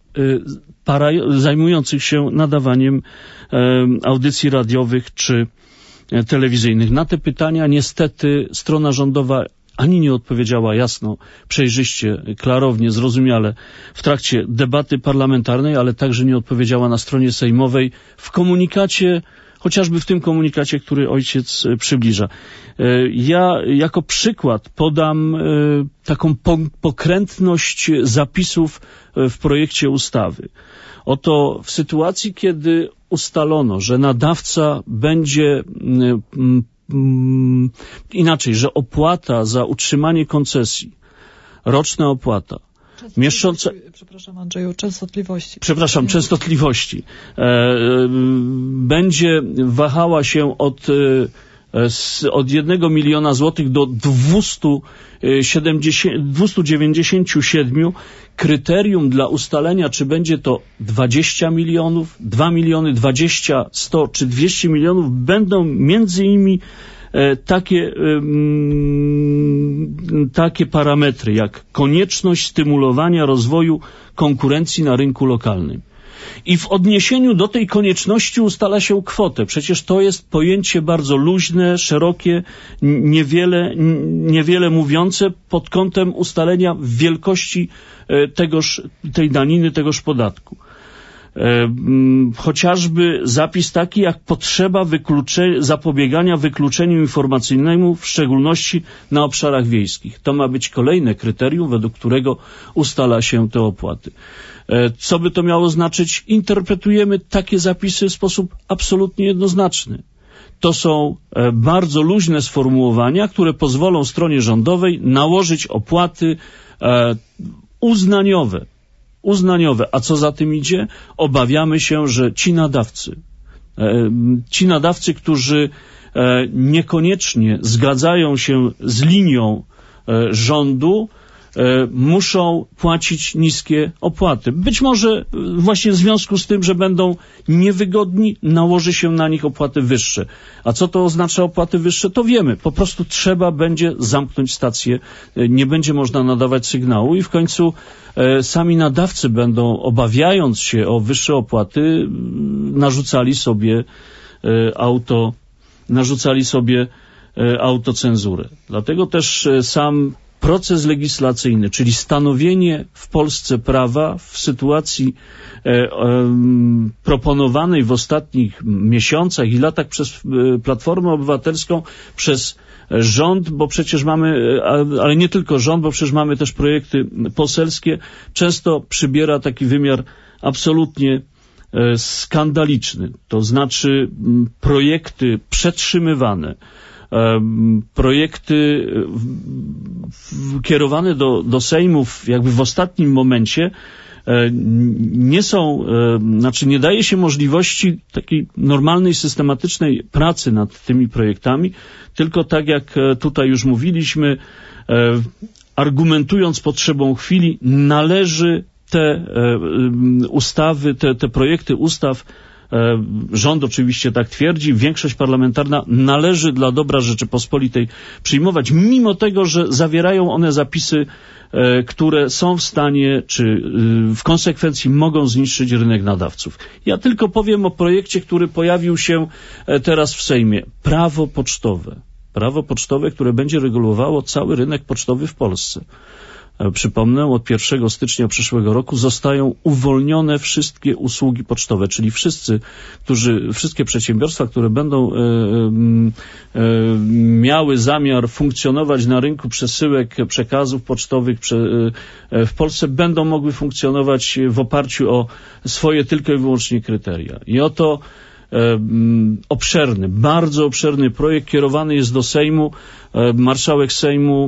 para, zajmujących się nadawaniem audycji radiowych czy telewizyjnych. Na te pytania niestety strona rządowa ani nie odpowiedziała jasno, przejrzyście, klarownie, zrozumiale w trakcie debaty parlamentarnej, ale także nie odpowiedziała na stronie sejmowej w komunikacie, chociażby w tym komunikacie, który ojciec przybliża. Ja jako przykład podam taką pokrętność zapisów w projekcie ustawy. Oto w sytuacji, kiedy ustalono, że nadawca będzie inaczej, że opłata za utrzymanie koncesji, roczna opłata, mieszcząca... Przepraszam Andrzeju, częstotliwości. Przepraszam, częstotliwości. E, będzie wahała się od, e, z, od jednego miliona złotych do dwustu dziewięćdziesięciu siedmiu. Kryterium dla ustalenia, czy będzie to dwadzieścia milionów, dwa miliony, dwadzieścia, sto czy dwieście milionów, będą między innymi Takie, takie parametry jak konieczność stymulowania rozwoju konkurencji na rynku lokalnym. I w odniesieniu do tej konieczności ustala się kwotę. Przecież to jest pojęcie bardzo luźne, szerokie, niewiele, niewiele mówiące pod kątem ustalenia wielkości tegoż, tej daniny, tegoż podatku. Chociażby zapis taki jak potrzeba wyklucze- zapobiegania wykluczeniu informacyjnemu, w szczególności na obszarach wiejskich. To ma być kolejne kryterium, według którego ustala się te opłaty. Co by to miało znaczyć? Interpretujemy takie zapisy w sposób absolutnie jednoznaczny. To są bardzo luźne sformułowania, które pozwolą stronie rządowej nałożyć opłaty uznaniowe, uznaniowe. A co za tym idzie? Obawiamy się, że ci nadawcy, ci nadawcy, którzy niekoniecznie zgadzają się z linią rządu, muszą płacić niskie opłaty. Być może właśnie w związku z tym, że będą niewygodni, nałoży się na nich opłaty wyższe. A co to oznacza opłaty wyższe? To wiemy. Po prostu trzeba będzie zamknąć stację, nie będzie można nadawać sygnału i w końcu sami nadawcy będą, obawiając się o wyższe opłaty, narzucali sobie auto, narzucali sobie autocenzurę. Dlatego też sam proces legislacyjny, czyli stanowienie w Polsce prawa w sytuacji e, e, proponowanej w ostatnich miesiącach i latach przez e, Platformę Obywatelską, przez rząd, bo przecież mamy, ale nie tylko rząd, bo przecież mamy też projekty poselskie, często przybiera taki wymiar absolutnie e, skandaliczny. To znaczy m, projekty przetrzymywane, projekty kierowane do, do Sejmów jakby w ostatnim momencie nie są, znaczy nie daje się możliwości takiej normalnej, systematycznej pracy nad tymi projektami, tylko tak jak tutaj już mówiliśmy, argumentując potrzebą chwili, należy te ustawy, te, te projekty ustaw, rząd oczywiście tak twierdzi, większość parlamentarna należy dla dobra Rzeczypospolitej przyjmować, mimo tego, że zawierają one zapisy, które są w stanie, czy w konsekwencji mogą zniszczyć rynek nadawców. Ja tylko powiem o projekcie, który pojawił się teraz w Sejmie. Prawo pocztowe. Prawo pocztowe, które będzie regulowało cały rynek pocztowy w Polsce. Przypomnę, od pierwszego stycznia przyszłego roku zostają uwolnione wszystkie usługi pocztowe, czyli wszyscy, którzy, wszystkie przedsiębiorstwa, które będą e, e, miały zamiar funkcjonować na rynku przesyłek przekazów pocztowych prze, e, w Polsce, będą mogły funkcjonować w oparciu o swoje tylko i wyłącznie kryteria. I oto obszerny, bardzo obszerny projekt kierowany jest do Sejmu. Marszałek Sejmu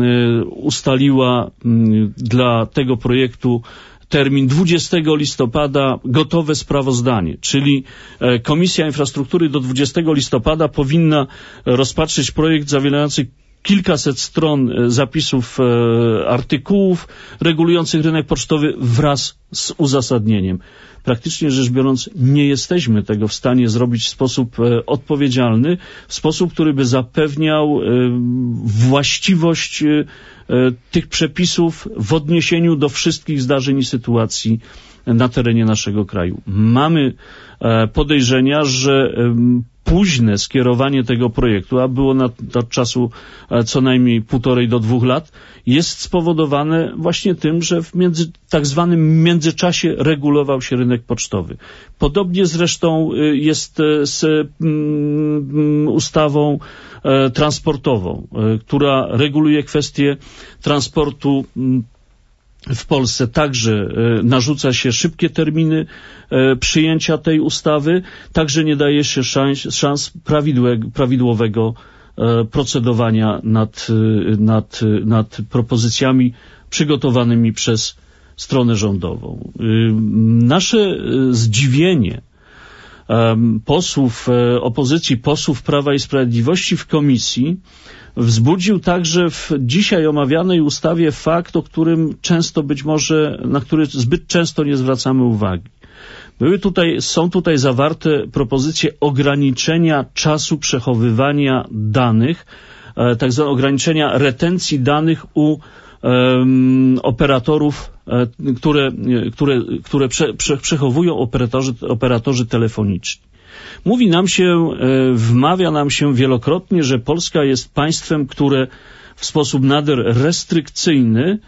ustaliła dla tego projektu termin dwudziestego listopada, gotowe sprawozdanie, czyli Komisja Infrastruktury do dwudziestego listopada powinna rozpatrzyć projekt zawierający kilkaset stron zapisów, artykułów regulujących rynek pocztowy wraz z uzasadnieniem. Praktycznie rzecz biorąc, nie jesteśmy tego w stanie zrobić w sposób odpowiedzialny, w sposób, który by zapewniał właściwość tych przepisów w odniesieniu do wszystkich zdarzeń i sytuacji na terenie naszego kraju. Mamy podejrzenia, że późne skierowanie tego projektu, a było na, od czasu co najmniej półtorej do dwóch lat, jest spowodowane właśnie tym, że w między, tak zwanym międzyczasie regulował się rynek pocztowy. Podobnie zresztą jest z mm, ustawą e, transportową, e, która reguluje kwestię transportu mm, w Polsce. Także e, narzuca się szybkie terminy e, przyjęcia tej ustawy, także nie daje się szans, szans prawidłowego e, procedowania nad, nad, nad propozycjami przygotowanymi przez stronę rządową. E, nasze zdziwienie e, posłów e, opozycji, posłów Prawa i Sprawiedliwości w komisji wzbudził także w dzisiaj omawianej ustawie fakt, o którym często być może, na który zbyt często nie zwracamy uwagi. Były tutaj, są tutaj zawarte propozycje ograniczenia czasu przechowywania danych, e, tak zwane ograniczenia retencji danych u um, operatorów, e, które, które, które prze, prze, przechowują operatorzy, operatorzy telefoniczni. Mówi nam się, wmawia nam się wielokrotnie, że Polska jest państwem, które w sposób nader restrykcyjny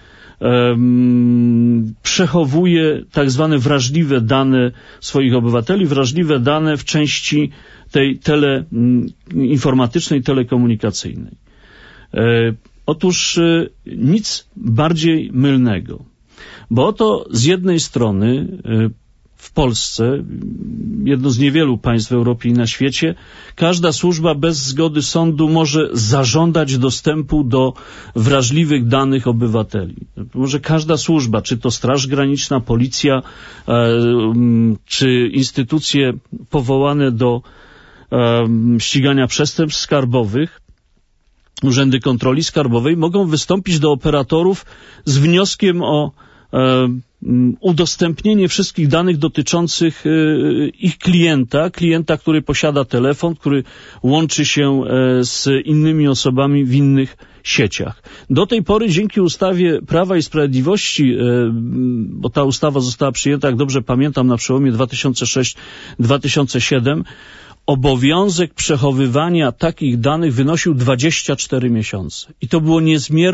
um, przechowuje tak zwane wrażliwe dane swoich obywateli, wrażliwe dane w części tej tele, informatycznej, telekomunikacyjnej. E, otóż e, nic bardziej mylnego, bo oto z jednej strony e, w Polsce, jedno z niewielu państw w Europie i na świecie, każda służba bez zgody sądu może zażądać dostępu do wrażliwych danych obywateli. Może każda służba, czy to Straż Graniczna, Policja, czy instytucje powołane do ścigania przestępstw skarbowych, urzędy kontroli skarbowej mogą wystąpić do operatorów z wnioskiem o udostępnienie wszystkich danych dotyczących ich klienta, klienta, który posiada telefon, który łączy się z innymi osobami w innych sieciach. Do tej pory dzięki ustawie Prawa i Sprawiedliwości, bo ta ustawa została przyjęta, jak dobrze pamiętam, na przełomie dwa tysiące szósty do dwa tysiące siódmego, obowiązek przechowywania takich danych wynosił dwadzieścia cztery miesiące. I to było niezmier...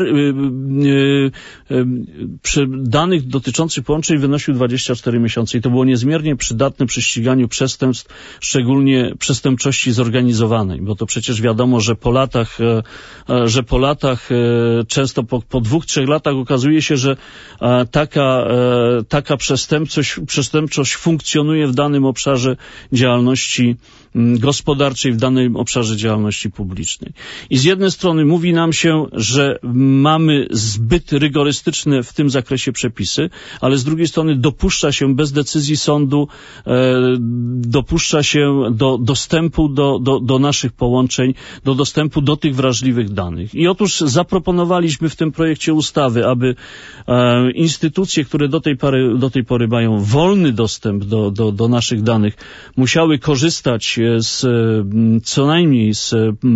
Przy danych dotyczących połączeń wynosił dwadzieścia cztery miesiące i to było niezmiernie przydatne przy ściganiu przestępstw, szczególnie przestępczości zorganizowanej, bo to przecież wiadomo, że po latach, że po latach, często po, po dwóch, trzech latach okazuje się, że taka, taka przestępczość, przestępczość funkcjonuje w danym obszarze działalności gospodarczej, w danym obszarze działalności publicznej. I z jednej strony mówi nam się, że mamy zbyt rygorystyczne w tym zakresie przepisy, ale z drugiej strony dopuszcza się bez decyzji sądu, e, dopuszcza się do dostępu do, do, do naszych połączeń, do dostępu do tych wrażliwych danych. I otóż zaproponowaliśmy w tym projekcie ustawy, aby e, instytucje, które do tej pory, do tej pory mają wolny dostęp do, do, do naszych danych, musiały korzystać z, co najmniej z,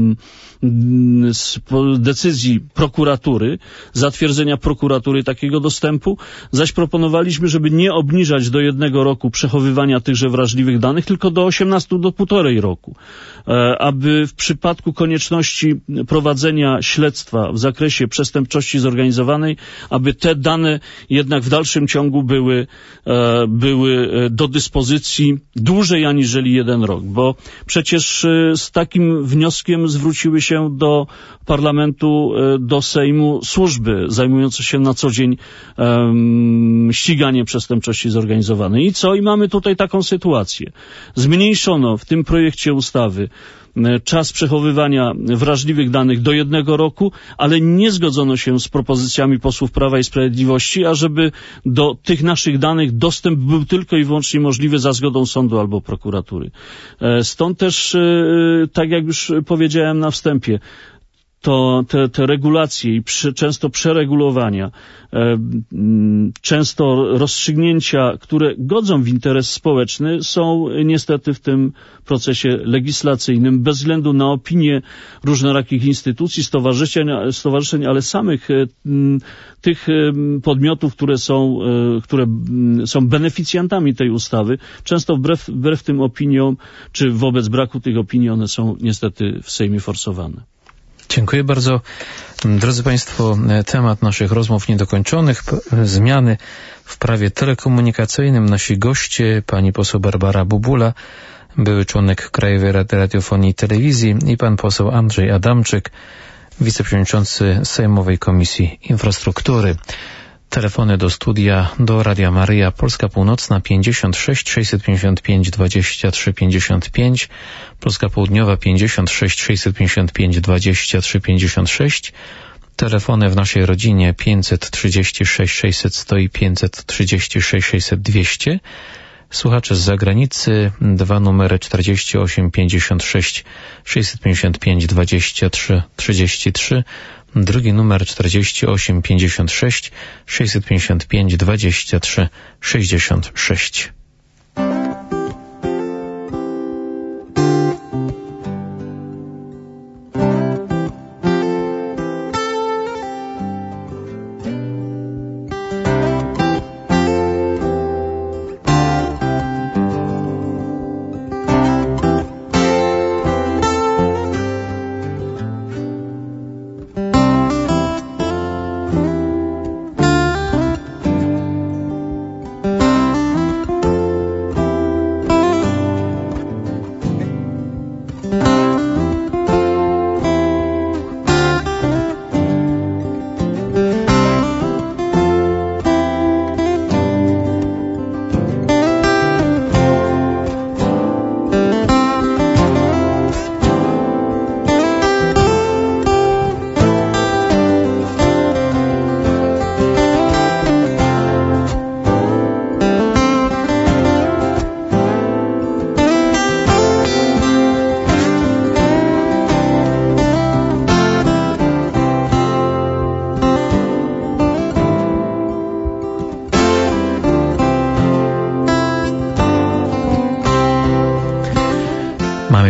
z decyzji prokuratury, zatwierdzenia prokuratury takiego dostępu, zaś proponowaliśmy, żeby nie obniżać do jednego roku przechowywania tychże wrażliwych danych, tylko do osiemnastu, do półtorej roku. Aby w przypadku konieczności prowadzenia śledztwa w zakresie przestępczości zorganizowanej, aby te dane jednak w dalszym ciągu były, były do dyspozycji dłużej aniżeli jeden rok, bo przecież z takim wnioskiem zwróciły się do Parlamentu, do Sejmu służby zajmujące się na co dzień um, ściganiem przestępczości zorganizowanej. I co? I mamy tutaj taką sytuację. Zmniejszono w tym projekcie ustawy czas przechowywania wrażliwych danych do jednego roku, ale nie zgodzono się z propozycjami posłów Prawa i Sprawiedliwości, ażeby do tych naszych danych dostęp był tylko i wyłącznie możliwy za zgodą sądu albo prokuratury. Stąd też, tak jak już powiedziałem na wstępie, to te, te regulacje i przy, często przeregulowania, e, często rozstrzygnięcia, które godzą w interes społeczny, są niestety w tym procesie legislacyjnym, bez względu na opinie różnorakich instytucji, stowarzyszeń, stowarzyszeń ale samych e, tych e, podmiotów, które są, e, które są beneficjantami tej ustawy, często wbrew, wbrew tym opiniom, czy wobec braku tych opinii, one są niestety w Sejmie forsowane. Dziękuję bardzo. Drodzy Państwo, temat naszych rozmów niedokończonych, zmiany w prawie telekomunikacyjnym. Nasi goście, pani poseł Barbara Bubula, były członek Krajowej Rady Radiofonii i Telewizji, i pan poseł Andrzej Adamczyk, wiceprzewodniczący Sejmowej Komisji Infrastruktury. Telefony do studia, do Radia Maryja, Polska Północna pięćdziesiąt sześć sześćset pięćdziesiąt pięć dwadzieścia trzy pięćdziesiąt pięć, Polska Południowa pięćdziesiąt sześć sześćset pięćdziesiąt pięć dwadzieścia trzy pięćdziesiąt sześć, telefony w naszej rodzinie pięćset trzydzieści sześć sześćset sto i pięćset trzydzieści sześć sześćset dwieście, słuchacze z zagranicy, dwa numery czterdzieści osiem pięćdziesiąt sześć sześćset pięćdziesiąt pięć dwadzieścia trzy trzydzieści trzy, drugi numer czterdzieści osiem pięćdziesiąt sześć sześćset pięćdziesiąt pięć dwadzieścia trzy sześćdziesiąt sześć.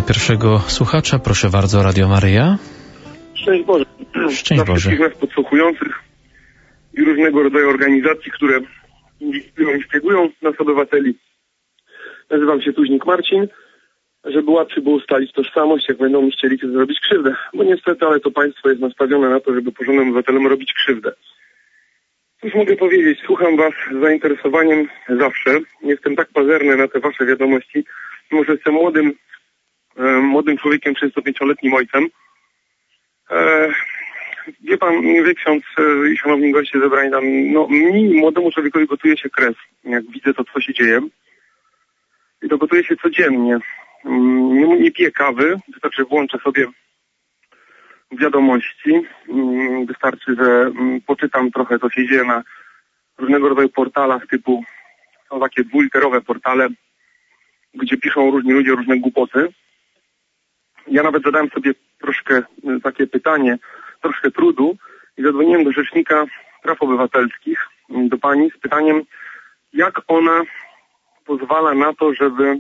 Mamy pierwszego słuchacza. Proszę bardzo, Radio Maryja. Szczęść Boże. Szczęść Dla Boże. wszystkich nas podsłuchujących i różnego rodzaju organizacji, które inwigilują i szpiegują nas obywateli. Nazywam się Tuźnik Marcin. Żeby łatwiej było ustalić tożsamość, jak będą mi chcieli zrobić krzywdę. Bo niestety, ale to państwo jest nastawione na to, żeby porządnym obywatelom robić krzywdę. Cóż mogę powiedzieć? Słucham was z zainteresowaniem zawsze. Jestem tak pazerny na te wasze wiadomości. Może jestem młodym, e, młodym człowiekiem, trzydziestopięcioletnim ojcem. E, wie pan, wie ksiądz e, i szanowni goście zebrani tam, no mi, młodemu człowiekowi gotuje się krew, jak widzę to, co się dzieje. I to gotuje się codziennie. Nie, nie piję kawy, wystarczy włączę sobie wiadomości. Wystarczy, że poczytam trochę, co się dzieje na różnego rodzaju portalach typu, są takie dwuliterowe portale, gdzie piszą różni ludzie różne głupoty. Ja nawet zadałem sobie troszkę takie pytanie, troszkę trudu i zadzwoniłem do Rzecznika Praw Obywatelskich, do pani z pytaniem, jak ona pozwala na to, żeby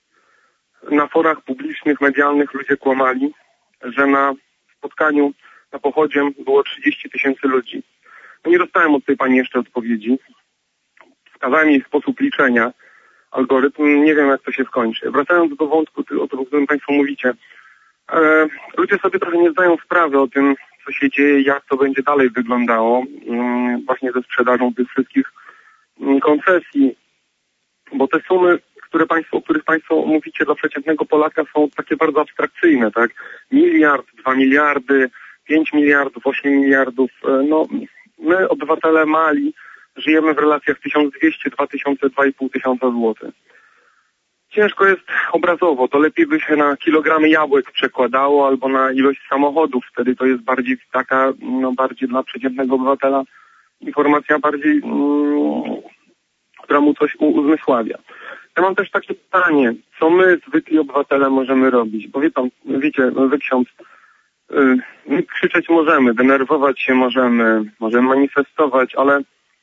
na forach publicznych, medialnych ludzie kłamali, że na spotkaniu, na pochodzie było trzydzieści tysięcy ludzi. No nie dostałem od tej pani jeszcze odpowiedzi. Wskazałem jej sposób liczenia, algorytm, nie wiem jak to się skończy. Wracając do wątku, o którym państwo mówicie, e, ludzie sobie trochę nie zdają sprawy o tym, co się dzieje, jak to będzie dalej wyglądało, e, właśnie ze sprzedażą tych wszystkich e, koncesji, bo te sumy, które państwo, o których państwo mówicie dla przeciętnego Polaka, są takie bardzo abstrakcyjne, tak? Miliard, dwa miliardy, pięć miliardów, osiem miliardów. No, my, obywatele mali, żyjemy w relacjach tysiąc dwieście, dwa tysiące, dwa i pół tysiąca złotych. Ciężko jest obrazowo, to lepiej by się na kilogramy jabłek przekładało albo na ilość samochodów. Wtedy to jest bardziej taka, no bardziej dla przeciętnego obywatela informacja bardziej, mm, która mu coś uzmysławia. Ja mam też takie pytanie, co my, zwykli obywatele, możemy robić? Bo wie pan, wiecie, wy ksiądz, yy, my krzyczeć możemy, denerwować się możemy, możemy manifestować, ale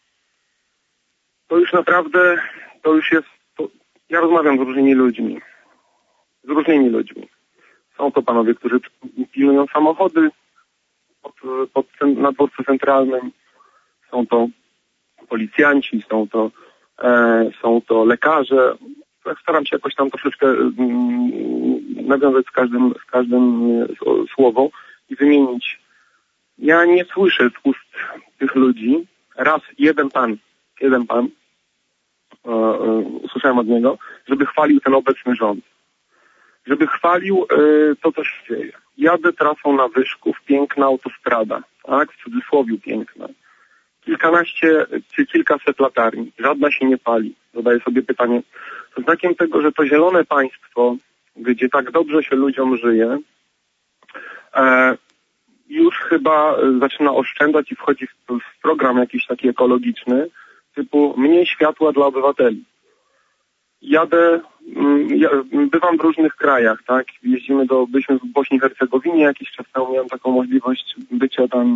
to już naprawdę, to już jest, to, ja rozmawiam z różnymi ludźmi, z różnymi ludźmi. Są to panowie, którzy pilnują samochody pod, pod, na dworcu centralnym, są to policjanci, są to E, są to lekarze. Staram się jakoś tam troszeczkę mm, nawiązać z każdym, z każdym e, słową i wymienić. Ja nie słyszę z ust tych ludzi. Raz jeden pan, jeden pan, e, e, usłyszałem od niego, żeby chwalił ten obecny rząd. Żeby chwalił e, to, co się dzieje. Jadę trasą na Wyszków, piękna autostrada, tak? W cudzysłowie piękna. Kilkanaście czy kilkaset latarni. Żadna się nie pali. Zadaję sobie pytanie. To znakiem tego, że to zielone państwo, gdzie tak dobrze się ludziom żyje, e, już chyba zaczyna oszczędzać i wchodzi w, w program jakiś taki ekologiczny, typu mniej światła dla obywateli. Jadę, ja, bywam w różnych krajach, tak? Jeździmy do, byliśmy w Bośni i Hercegowinie jakiś czas temu, miałem taką możliwość bycia tam.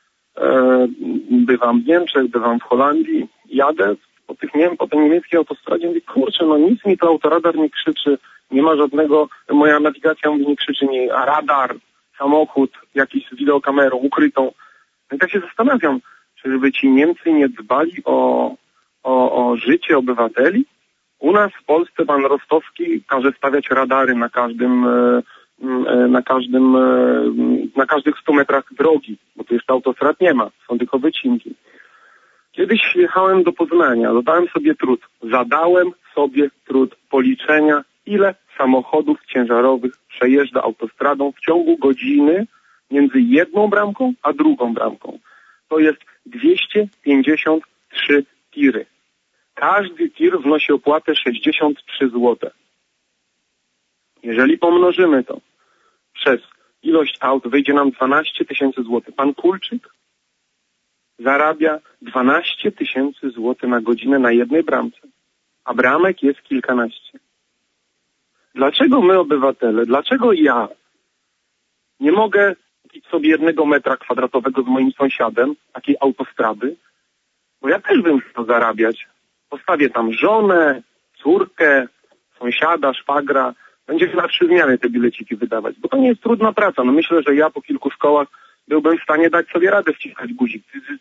Bywam w Niemczech, bywam w Holandii, jadę po, tych, nie, po tej niemieckiej autostradzie, mówię, kurczę, no nic mi to autoradar nie krzyczy, nie ma żadnego, moja nawigacja mówi, nie krzyczy mi, a radar, samochód, jakiś z wideokamerą ukrytą. I tak się zastanawiam, czy żeby ci Niemcy nie dbali o, o, o życie obywateli? U nas w Polsce pan Rostowski każe stawiać radary na każdym na każdym, na każdych stu metrach drogi, bo tu jeszcze autostrad nie ma, są tylko wycinki. Kiedyś jechałem do Poznania, dodałem sobie trud, zadałem sobie trud policzenia, ile samochodów ciężarowych przejeżdża autostradą w ciągu godziny między jedną bramką a drugą bramką. To jest dwieście pięćdziesiąt trzy tiry. Każdy tir wnosi opłatę sześćdziesiąt trzy złote. Jeżeli pomnożymy to przez ilość aut, wyjdzie nam dwanaście tysięcy złotych. Pan Kulczyk zarabia dwanaście tysięcy złotych na godzinę na jednej bramce, a bramek jest kilkanaście. Dlaczego my, obywatele, dlaczego ja nie mogę kupić sobie jednego metra kwadratowego z moim sąsiadem, takiej autostrady? Bo ja też bym chciał zarabiać. Postawię tam żonę, córkę, sąsiada, szwagra, Będzie na trzy zmiany te bileciki wydawać, bo to nie jest trudna praca. No myślę, że ja po kilku szkołach byłbym w stanie dać sobie radę wciskać guzik.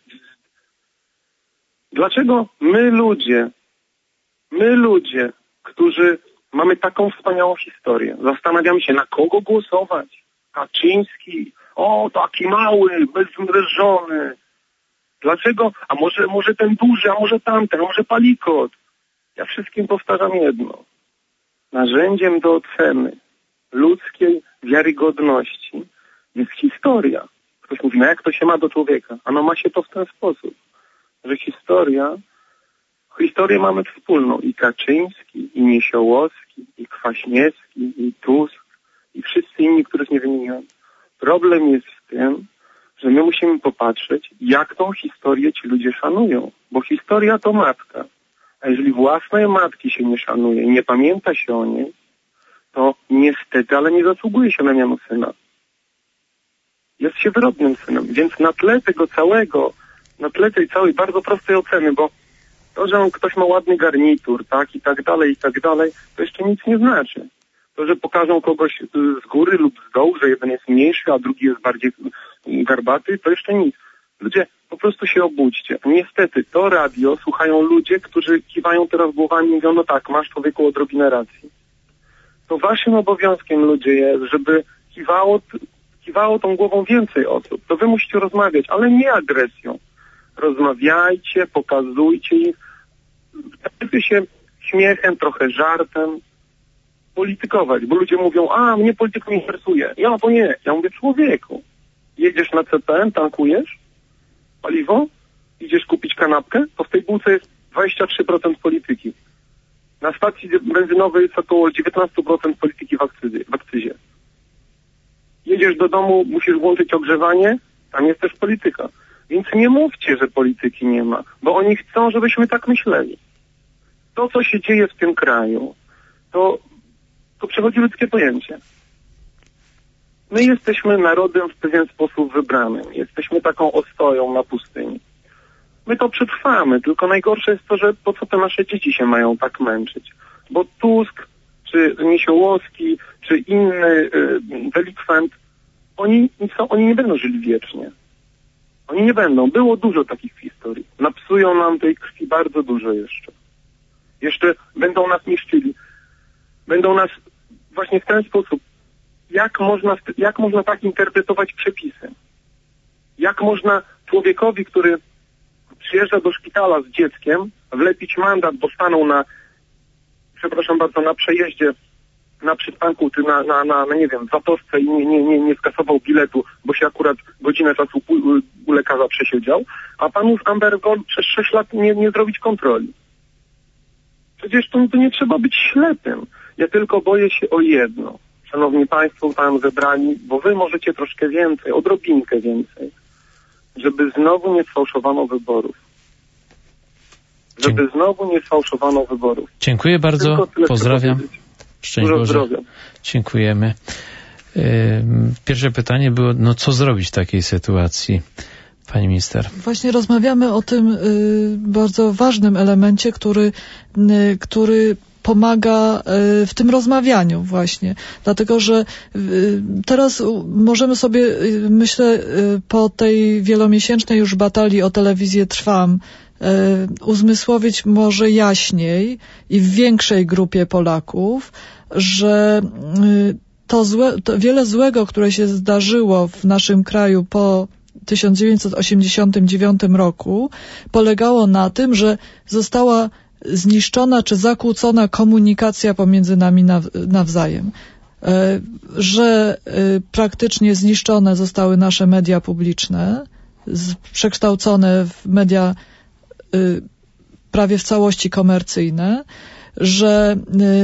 Dlaczego my ludzie, my ludzie, którzy mamy taką wspaniałą historię, zastanawiamy się, na kogo głosować? Kaczyński, o taki mały, bezmrżony. Dlaczego? A może, może ten duży, a może tamten, a może Palikot. Ja wszystkim powtarzam jedno. Narzędziem do oceny ludzkiej wiarygodności jest historia. Ktoś mówi, no jak to się ma do człowieka? A no ma się to w ten sposób, że historia, historię mamy wspólną. I Kaczyński, i Niesiołowski, i Kwaśniewski, i Tusk, i wszyscy inni, których nie wymieniłem. Problem jest w tym, że my musimy popatrzeć, jak tą historię ci ludzie szanują. Bo historia to matka. A jeżeli własnej matki się nie szanuje i nie pamięta się o niej, to niestety, ale nie zasługuje się na miano syna. Jest się wyrodnym synem. Więc na tle tego całego, na tle tej całej bardzo prostej oceny, bo to, że ktoś ma ładny garnitur, tak, i tak dalej, i tak dalej, to jeszcze nic nie znaczy. To, że pokażą kogoś z góry lub z dołu, że jeden jest mniejszy, a drugi jest bardziej garbaty, to jeszcze nic. Ludzie, po prostu się obudźcie. Niestety, to radio słuchają ludzie, którzy kiwają teraz głowami i mówią, no tak, masz człowieku odrobinę racji. To waszym obowiązkiem, ludzie, jest, żeby kiwało, kiwało tą głową więcej osób. To wy musicie rozmawiać, ale nie agresją. Rozmawiajcie, pokazujcie ich. Wtedy się śmiechem, trochę żartem politykować, bo ludzie mówią, a mnie polityka nie interesuje. Ja to nie. Ja mówię, człowieku, jedziesz na C P N, tankujesz paliwo, idziesz kupić kanapkę, to w tej bułce jest dwadzieścia trzy procent polityki. Na stacji benzynowej jest około dziewiętnaście procent polityki w akcyzie. w akcyzie. Jedziesz do domu, musisz włączyć ogrzewanie, tam jest też polityka. Więc nie mówcie, że polityki nie ma, bo oni chcą, żebyśmy tak myśleli. To, co się dzieje w tym kraju, to, to przechodzi ludzkie pojęcie. My jesteśmy narodem w pewien sposób wybranym. Jesteśmy taką ostoją na pustyni. My to przetrwamy, tylko najgorsze jest to, że po co te nasze dzieci się mają tak męczyć. Bo Tusk, czy Niesiołowski, czy inny y, delikwent, oni, co, oni nie będą żyli wiecznie. Oni nie będą. Było dużo takich historii. Napsują nam tej krwi bardzo dużo jeszcze. Jeszcze będą nas niszczyli. Będą nas właśnie w ten sposób. Jak można, jak można tak interpretować przepisy? Jak można człowiekowi, który przyjeżdża do szpitala z dzieckiem, wlepić mandat, bo stanął na, przepraszam bardzo, na przejeździe, na przystanku, czy na, na, na, na nie wiem, zatorce i nie, nie, nie, nie skasował biletu, bo się akurat godzinę czasu u, u lekarza przesiedział, a panu z Amber Gold przez sześć lat nie, nie zrobić kontroli. Przecież to, to nie trzeba być ślepym. Ja tylko boję się o jedno. Szanowni Państwo tam zebrani, bo wy możecie troszkę więcej, odrobinkę więcej, żeby znowu nie sfałszowano wyborów. Żeby Dzie- znowu nie sfałszowano wyborów. Dziękuję bardzo, pozdrawiam. Szczęść Boże. Zdrowia. Dziękujemy. Pierwsze pytanie było, no co zrobić w takiej sytuacji, pani minister? Właśnie rozmawiamy o tym y, bardzo ważnym elemencie, który, y, który pomaga w tym rozmawianiu właśnie. Dlatego, że teraz możemy sobie, myślę, po tej wielomiesięcznej już batalii o telewizję Trwam, uzmysłowić może jaśniej i w większej grupie Polaków, że to, złe, to wiele złego, które się zdarzyło w naszym kraju po tysiąc dziewięćset osiemdziesiątym dziewiątym roku, polegało na tym, że została zniszczona czy zakłócona komunikacja pomiędzy nami nawzajem. Że praktycznie zniszczone zostały nasze media publiczne, przekształcone w media prawie w całości komercyjne, że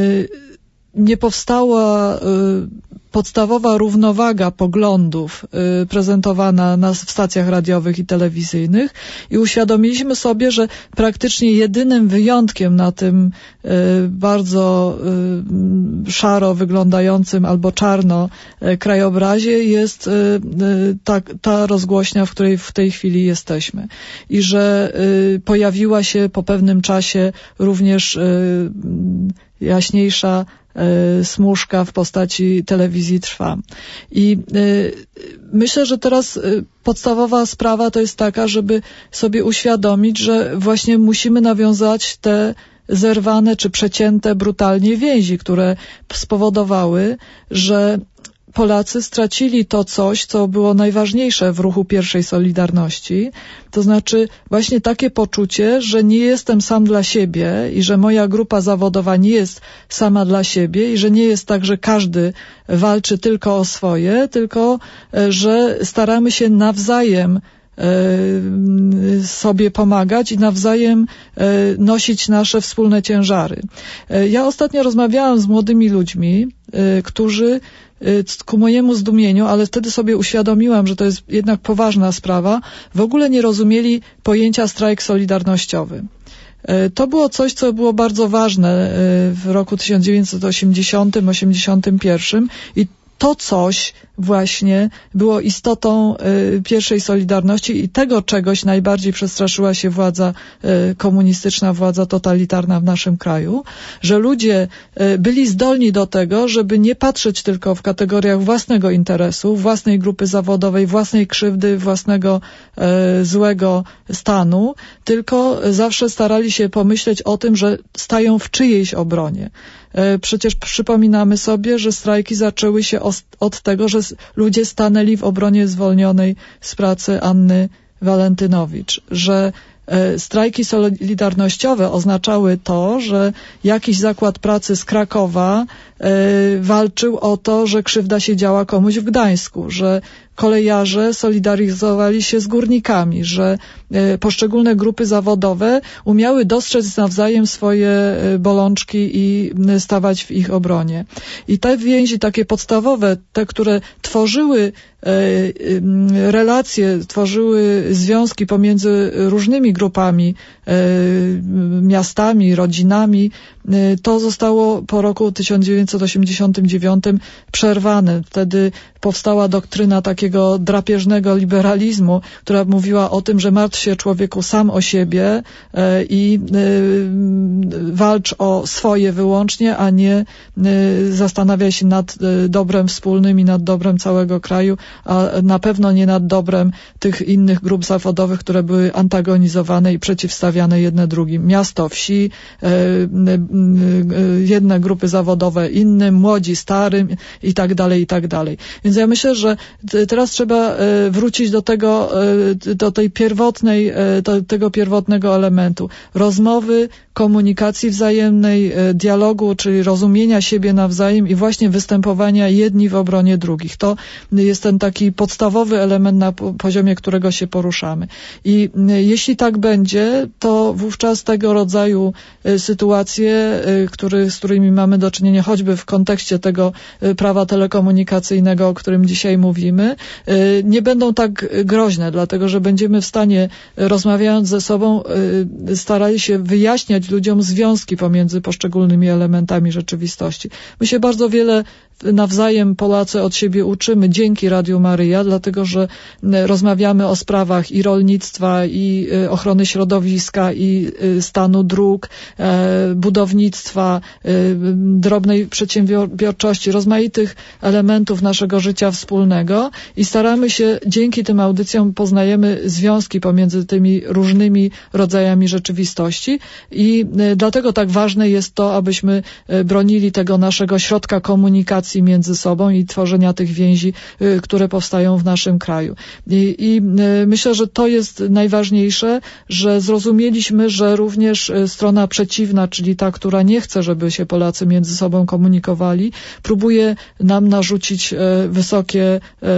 nie powstała podstawowa równowaga poglądów y, prezentowana na, w stacjach radiowych i telewizyjnych i uświadomiliśmy sobie, że praktycznie jedynym wyjątkiem na tym y, bardzo y, szaro wyglądającym albo czarno y, krajobrazie jest y, y, ta, ta rozgłośnia, w której w tej chwili jesteśmy. I że y, pojawiła się po pewnym czasie również y, jaśniejsza smużka w postaci telewizji Trwa. I myślę, że teraz podstawowa sprawa to jest taka, żeby sobie uświadomić, że właśnie musimy nawiązać te zerwane czy przecięte brutalnie więzi, które spowodowały, że Polacy stracili to coś, co było najważniejsze w ruchu pierwszej Solidarności, to znaczy właśnie takie poczucie, że nie jestem sam dla siebie i że moja grupa zawodowa nie jest sama dla siebie i że nie jest tak, że każdy walczy tylko o swoje, tylko że staramy się nawzajem sobie pomagać i nawzajem nosić nasze wspólne ciężary. Ja ostatnio rozmawiałam z młodymi ludźmi, którzy ku mojemu zdumieniu, ale wtedy sobie uświadomiłam, że to jest jednak poważna sprawa, w ogóle nie rozumieli pojęcia strajk solidarnościowy. To było coś, co było bardzo ważne w roku tysiąc dziewięćset osiemdziesiątym osiemdziesiątym pierwszym i to coś właśnie było istotą y, pierwszej Solidarności i tego czegoś najbardziej przestraszyła się władza y, komunistyczna, władza totalitarna w naszym kraju, że ludzie y, byli zdolni do tego, żeby nie patrzeć tylko w kategoriach własnego interesu, własnej grupy zawodowej, własnej krzywdy, własnego y, złego stanu, tylko zawsze starali się pomyśleć o tym, że stają w czyjejś obronie. Przecież przypominamy sobie, że strajki zaczęły się od tego, że ludzie stanęli w obronie zwolnionej z pracy Anny Walentynowicz, że strajki solidarnościowe oznaczały to, że jakiś zakład pracy z Krakowa walczył o to, że krzywda się działa komuś w Gdańsku, że kolejarze solidaryzowali się z górnikami, że poszczególne grupy zawodowe umiały dostrzec nawzajem swoje bolączki i stawać w ich obronie. I te więzi takie podstawowe, te, które tworzyły relacje, tworzyły związki pomiędzy różnymi grupami, miastami, rodzinami, to zostało po roku tysiąc dziewięćset osiemdziesiątym dziewiątym przerwane. Wtedy powstała doktryna takiego drapieżnego liberalizmu, która mówiła o tym, że martw się człowieku sam o siebie i walcz o swoje wyłącznie, a nie zastanawiaj się nad dobrem wspólnym i nad dobrem całego kraju, a na pewno nie nad dobrem tych innych grup zawodowych, które były antagonizowane i przeciwstawiane jedne drugim. Miasto, wsi, jedne grupy zawodowe innym, młodzi, starym i tak dalej, i tak dalej. Więc ja myślę, że teraz trzeba wrócić do tego, do tej pierwotnej, do tego pierwotnego elementu. Rozmowy, komunikacji wzajemnej, dialogu, czyli rozumienia siebie nawzajem i właśnie występowania jedni w obronie drugich. To jest ten taki podstawowy element, na poziomie którego się poruszamy. I jeśli tak będzie, to wówczas tego rodzaju sytuacje, który, z którymi mamy do czynienia choćby w kontekście tego prawa telekomunikacyjnego, o którym dzisiaj mówimy, nie będą tak groźne, dlatego że będziemy w stanie, rozmawiając ze sobą, starali się wyjaśniać ludziom związki pomiędzy poszczególnymi elementami rzeczywistości. My się bardzo wiele nawzajem Polacy od siebie uczymy dzięki Radiu Maryja, dlatego że rozmawiamy o sprawach i rolnictwa, i ochrony środowiska, i stanu dróg, budownictwa, drobnej przedsiębiorczości, rozmaitych elementów naszego życia wspólnego i staramy się, dzięki tym audycjom poznajemy związki pomiędzy tymi różnymi rodzajami rzeczywistości i dlatego tak ważne jest to, abyśmy bronili tego naszego środka komunikacji między sobą i tworzenia tych więzi, które powstają w naszym kraju. I, i myślę, że to jest najważniejsze, że zrozumieliśmy, że również strona przeciwna, czyli ta, która nie chce, żeby się Polacy między sobą komunikowali, próbuje nam narzucić wysokie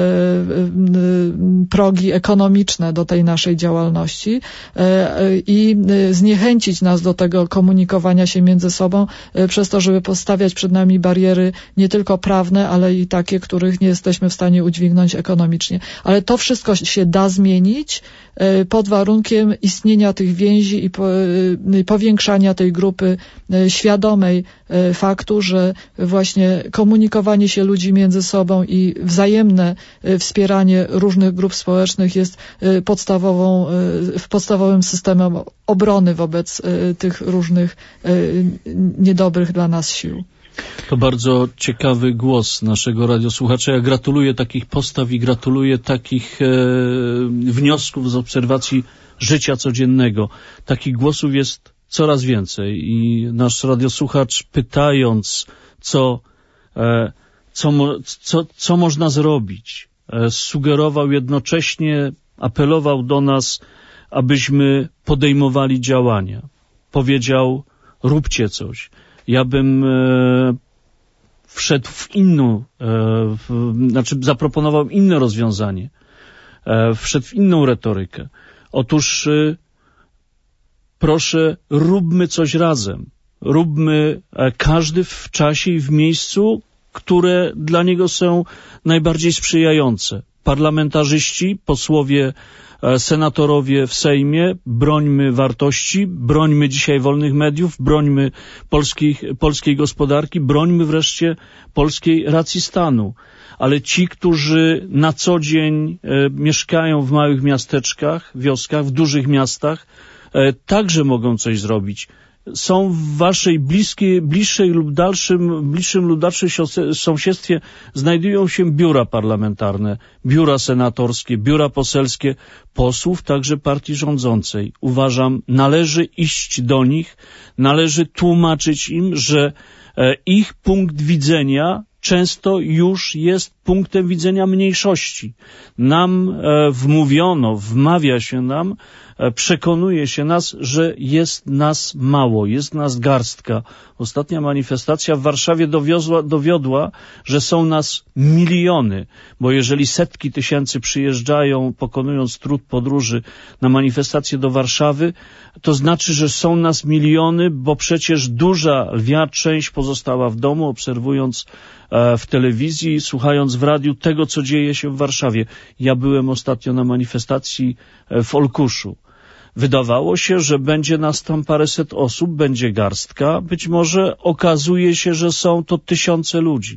progi ekonomiczne do tej naszej działalności i zniechęcić nas do tego komunikowania się między sobą przez to, żeby postawiać przed nami bariery nie tylko prawne, ale i takie, których nie jesteśmy w stanie udźwignąć ekonomicznie. Ale to wszystko się da zmienić pod warunkiem istnienia tych więzi i powiększania tej grupy świadomej faktu, że właśnie komunikowanie się ludzi między sobą i wzajemne wspieranie różnych grup społecznych jest podstawową, podstawowym systemem obrony wobec tych różnych niedobrych dla nas sił. To bardzo ciekawy głos naszego radiosłuchacza. Ja gratuluję takich postaw i gratuluję takich e, wniosków z obserwacji życia codziennego. Takich głosów jest coraz więcej i nasz radiosłuchacz, pytając, co, e, co, mo, co, co można zrobić, e, sugerował jednocześnie, apelował do nas, abyśmy podejmowali działania. Powiedział, róbcie coś. Ja bym e, wszedł w inną, e, w, znaczy zaproponował inne rozwiązanie, e, wszedł w inną retorykę. Otóż e, proszę, róbmy coś razem. Róbmy e, każdy w czasie i w miejscu, które dla niego są najbardziej sprzyjające. Parlamentarzyści, posłowie, senatorowie w Sejmie, brońmy wartości, brońmy dzisiaj wolnych mediów, brońmy polskich, polskiej gospodarki, brońmy wreszcie polskiej racji stanu. Ale ci, którzy na co dzień e, mieszkają w małych miasteczkach, wioskach, w dużych miastach, e, także mogą coś zrobić. Są w waszej bliskiej, bliższej lub dalszym, bliższym lub dalszym sąsiedztwie znajdują się biura parlamentarne, biura senatorskie, biura poselskie posłów, także partii rządzącej. Uważam, należy iść do nich, należy tłumaczyć im, że ich punkt widzenia często już jest punktem widzenia mniejszości. Nam e, wmówiono, wmawia się nam, e, przekonuje się nas, że jest nas mało, jest nas garstka. Ostatnia manifestacja w Warszawie dowiozła, dowiodła, że są nas miliony, bo jeżeli setki tysięcy przyjeżdżają, pokonując trud podróży na manifestację do Warszawy, to znaczy, że są nas miliony, bo przecież duża lwia część pozostała w domu, obserwując e, w telewizji, słuchając w radiu tego, co dzieje się w Warszawie. Ja byłem ostatnio na manifestacji w Olkuszu. Wydawało się, że będzie nas tam paręset osób, będzie garstka. Być może okazuje się, że są to tysiące ludzi.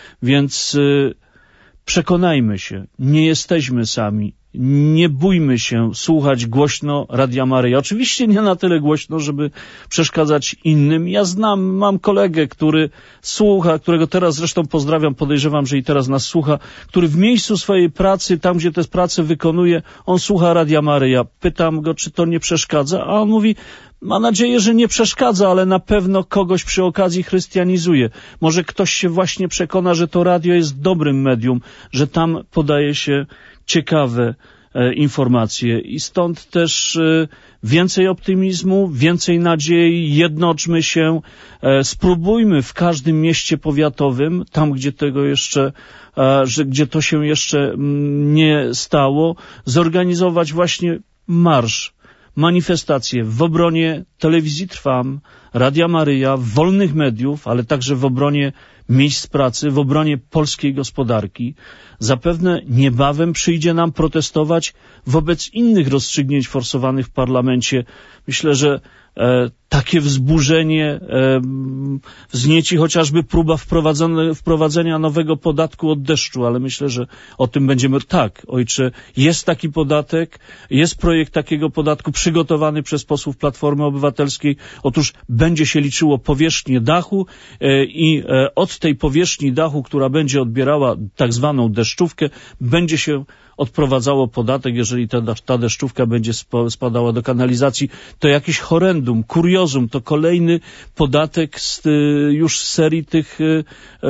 Więc y, przekonajmy się, nie jesteśmy sami. Nie bójmy się słuchać głośno Radia Maryja. Oczywiście nie na tyle głośno, żeby przeszkadzać innym. Ja znam, mam kolegę, który słucha, którego teraz zresztą pozdrawiam, podejrzewam, że i teraz nas słucha, który w miejscu swojej pracy, tam gdzie tę pracę wykonuje, on słucha Radia Maryja. Pytam go, czy to nie przeszkadza, a on mówi, ma nadzieję, że nie przeszkadza, ale na pewno kogoś przy okazji chrystianizuje. Może ktoś się właśnie przekona, że to radio jest dobrym medium, że tam podaje się ciekawe e, informacje i stąd też e, więcej optymizmu, więcej nadziei, jednoczmy się, e, spróbujmy w każdym mieście powiatowym, tam gdzie tego jeszcze, e, że, gdzie to się jeszcze m, nie stało, zorganizować właśnie marsz, manifestacje w obronie telewizji Trwam, Radia Maryja, wolnych mediów, ale także w obronie miejsc pracy, w obronie polskiej gospodarki. Zapewne niebawem przyjdzie nam protestować wobec innych rozstrzygnięć forsowanych w parlamencie. Myślę, że e, takie wzburzenie e, wznieci chociażby próba wprowadzenia nowego podatku od deszczu, ale myślę, że o tym będziemy... Tak, ojcze, jest taki podatek, jest projekt takiego podatku przygotowany przez posłów Platformy Obywatelskiej. Otóż będzie się liczyło powierzchnię dachu e, i e, od tej powierzchni dachu, która będzie odbierała tak zwaną deszczówkę, będzie się odprowadzało podatek, jeżeli ta, ta deszczówka będzie spadała do kanalizacji. To jakieś horrendum, kuriozum, to kolejny podatek z, już z serii tych y, y,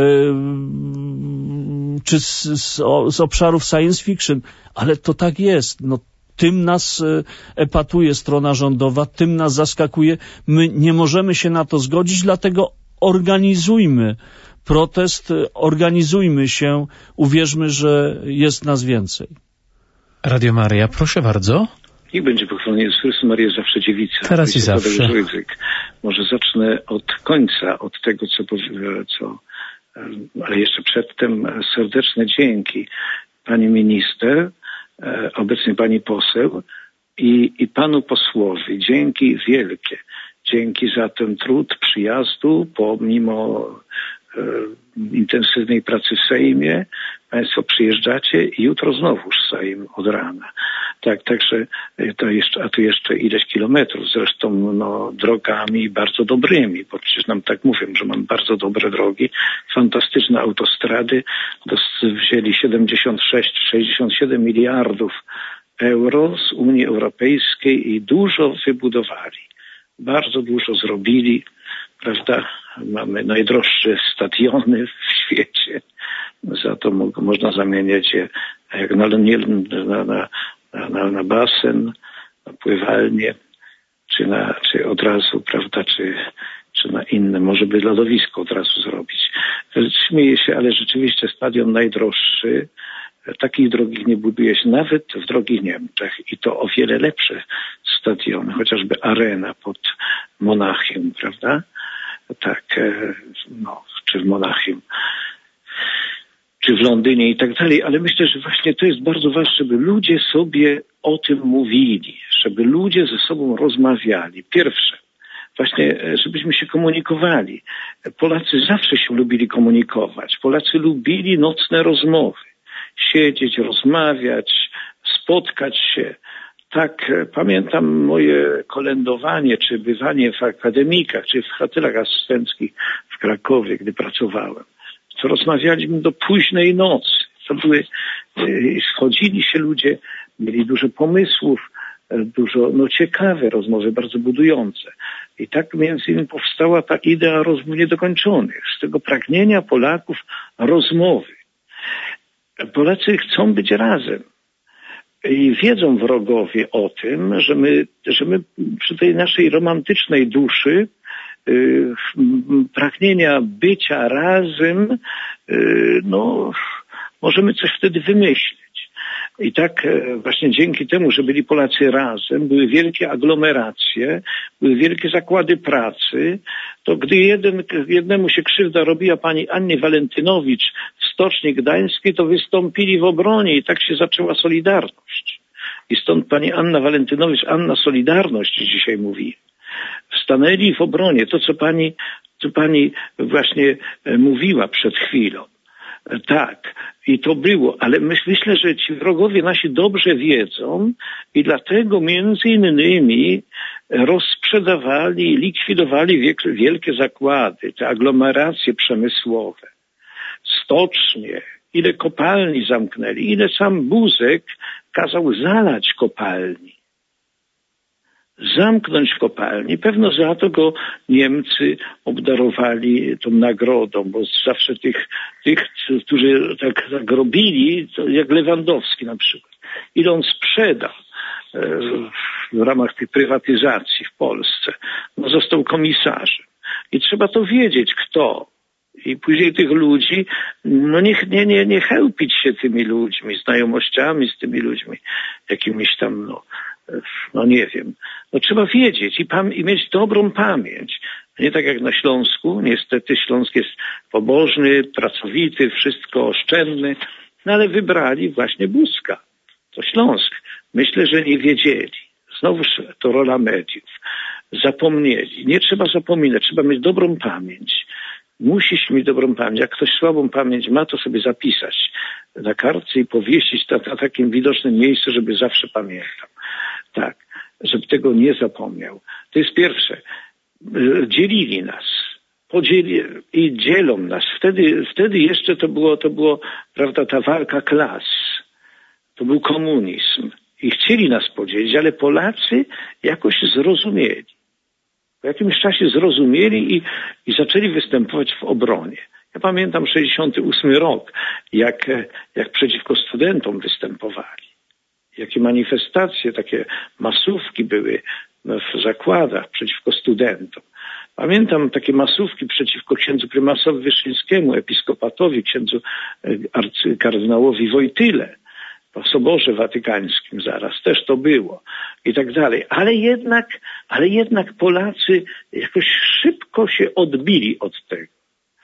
czy z, z, z obszarów science fiction, ale to tak jest. No, tym nas epatuje strona rządowa, tym nas zaskakuje. My nie możemy się na to zgodzić, dlatego organizujmy protest, organizujmy się, uwierzmy, że jest nas więcej. Radio Maryja, proszę bardzo. Niech będzie pochwalony Jezus Chrystus, Maria jest zawsze dziewica. Teraz i zawsze. Ryzyk. Może zacznę od końca, od tego, co, co... Ale jeszcze przedtem serdeczne dzięki pani minister, obecnie pani poseł i, i panu posłowi. Dzięki wielkie. Dzięki za ten trud przyjazdu, pomimo e, intensywnej pracy w Sejmie. Państwo przyjeżdżacie i jutro znowuż Sejm od rana. Tak, także to jeszcze, a tu jeszcze ileś kilometrów, zresztą no, drogami bardzo dobrymi, bo przecież nam tak mówią, że mamy bardzo dobre drogi, fantastyczne autostrady, wzięli siedemdziesiąt sześć, sześćdziesiąt siedem miliardów euro z Unii Europejskiej i dużo wybudowali. Bardzo dużo zrobili, prawda? Mamy najdroższe stadiony w świecie. Za to mo- można zamieniać je jak na, nie, na, na, na, na basen, na pływalnię, czy, na, czy od razu, prawda, czy, czy na inne. Może by lodowisko od razu zrobić. Śmieję się, ale rzeczywiście stadion najdroższy. Takich drogich nie buduje się nawet w drogich Niemczech i to o wiele lepsze stadiony, chociażby Arena pod Monachium, prawda? Tak, no, czy w Monachium, czy w Londynie i tak dalej, ale myślę, że właśnie to jest bardzo ważne, żeby ludzie sobie o tym mówili, żeby ludzie ze sobą rozmawiali. Pierwsze, właśnie, żebyśmy się komunikowali. Polacy zawsze się lubili komunikować. Polacy lubili nocne rozmowy. Siedzieć, rozmawiać, spotkać się. Tak, pamiętam moje kolędowanie, czy bywanie w akademikach, czy w hotelach asystenckich w Krakowie, gdy pracowałem. To rozmawialiśmy do późnej nocy. To były, schodzili się ludzie, mieli dużo pomysłów, dużo, no ciekawe rozmowy, bardzo budujące. I tak między innymi powstała ta idea rozmów niedokończonych, z tego pragnienia Polaków rozmowy. Polacy chcą być razem. I wiedzą wrogowie o tym, że my, że my przy tej naszej romantycznej duszy yy, pragnienia bycia razem, yy, no, możemy coś wtedy wymyślić. I tak właśnie dzięki temu, że byli Polacy razem, były wielkie aglomeracje, były wielkie zakłady pracy, to gdy jeden, jednemu się krzywda robiła pani Annie Walentynowicz w Stoczni Gdańskiej, to wystąpili w obronie i tak się zaczęła Solidarność. I stąd pani Anna Walentynowicz, Anna Solidarność dzisiaj mówi. Stanęli w obronie, to co pani, co pani właśnie mówiła przed chwilą. Tak, i to było, ale myślę, że ci wrogowie nasi dobrze wiedzą i dlatego między innymi rozsprzedawali, likwidowali wielkie zakłady, te aglomeracje przemysłowe, stocznie, ile kopalni zamknęli, ile sam Buzek kazał zalać kopalni. Zamknąć kopalni. Pewno za to go Niemcy obdarowali tą nagrodą, bo zawsze tych, tych którzy tak, tak robili, to jak Lewandowski na przykład. Ile on sprzedał e, w ramach tej prywatyzacji w Polsce. No, został komisarzem. I trzeba to wiedzieć, kto. I później tych ludzi, no nie, nie, nie, nie chełpić się tymi ludźmi, znajomościami z tymi ludźmi, jakimiś tam, no, no nie wiem. No trzeba wiedzieć i, pam- i mieć dobrą pamięć. Nie tak jak na Śląsku. Niestety Śląsk jest pobożny, pracowity, wszystko oszczędny, no ale wybrali właśnie Buzka. To Śląsk. Myślę, że nie wiedzieli. Znowuż to rola mediów. Zapomnieli. Nie trzeba zapominać. Trzeba mieć dobrą pamięć. Musisz mieć dobrą pamięć. Jak ktoś słabą pamięć ma, to sobie zapisać na kartce i powiesić na, na takim widocznym miejscu, żeby zawsze pamiętał. Tak, żeby tego nie zapomniał. To jest pierwsze. Dzielili nas. Podzieli i dzielą nas. Wtedy, wtedy jeszcze to było, to było, prawda, ta walka klas. To był komunizm. I chcieli nas podzielić, ale Polacy jakoś zrozumieli. Po jakimś czasie zrozumieli i, i zaczęli występować w obronie. Ja pamiętam sześćdziesiąty ósmy rok, jak, jak przeciwko studentom występowali. Jakie manifestacje, takie masówki były w zakładach przeciwko studentom. Pamiętam takie masówki przeciwko księdzu prymasowi Wyszyńskiemu, episkopatowi, księdzu arcykardynałowi Wojtyle. W Soborze Watykańskim zaraz też to było i tak dalej. Ale jednak, ale jednak Polacy jakoś szybko się odbili od tego.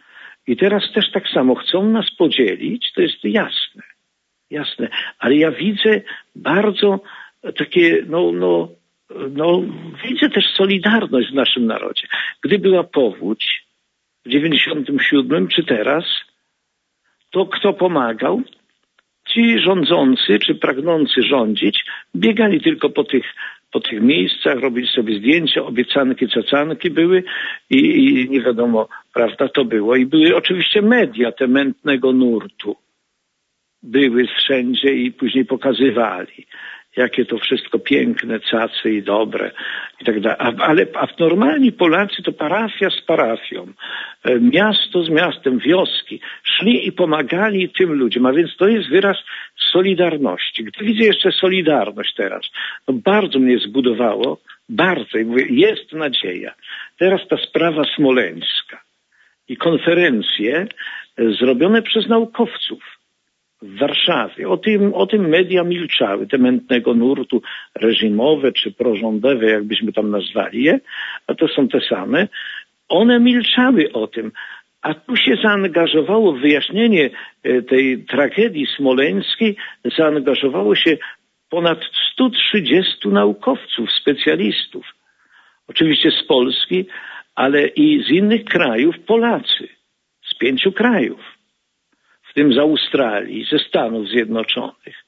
I teraz też tak samo chcą nas podzielić, to jest jasne. Jasne. Ale ja widzę bardzo takie, no, no, no, widzę też solidarność w naszym narodzie. Gdy była powódź w dziewięćdziesiątym siódmym czy teraz, to kto pomagał? ci rządzący, czy pragnący rządzić, biegali tylko po tych, po tych miejscach, robili sobie zdjęcia, obiecanki, cacanki były i, i nie wiadomo, prawda, to było. I były oczywiście media te mętnego nurtu. Były wszędzie i później pokazywali, jakie to wszystko piękne, cacy i dobre i tak dalej. Ale a normalni Polacy to parafia z parafią, miasto z miastem, wioski szli i pomagali tym ludziom, a więc to jest wyraz solidarności. Gdy widzę jeszcze solidarność teraz, to bardzo mnie zbudowało, bardzo, i mówię, jest nadzieja. Teraz ta sprawa smoleńska i konferencje zrobione przez naukowców w Warszawie. O tym, o tym media milczały, te mętnego nurtu reżimowe czy prorządowe, jakbyśmy tam nazwali je, a to są te same. One milczały o tym, a tu się zaangażowało w wyjaśnienie tej tragedii smoleńskiej, zaangażowało się ponad sto trzydziestu naukowców, specjalistów. Oczywiście z Polski, ale i z innych krajów Polacy, z pięciu krajów. W tym z Australii, ze Stanów Zjednoczonych.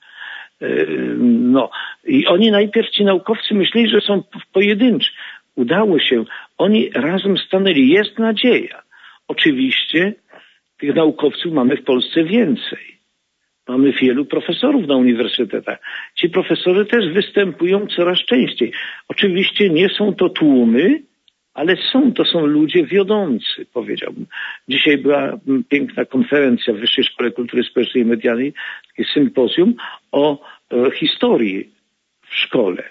No i oni najpierw, ci naukowcy, myśleli, że są pojedynczy. Udało się. Oni razem stanęli. Jest nadzieja. Oczywiście tych naukowców mamy w Polsce więcej. Mamy wielu profesorów na uniwersytetach. Ci profesorzy też występują coraz częściej. Oczywiście nie są to tłumy, ale są, to są ludzie wiodący, powiedziałbym. Dzisiaj była piękna konferencja w Wyższej Szkole Kultury Społecznej i Medialnej, takie sympozjum o, o historii w szkole.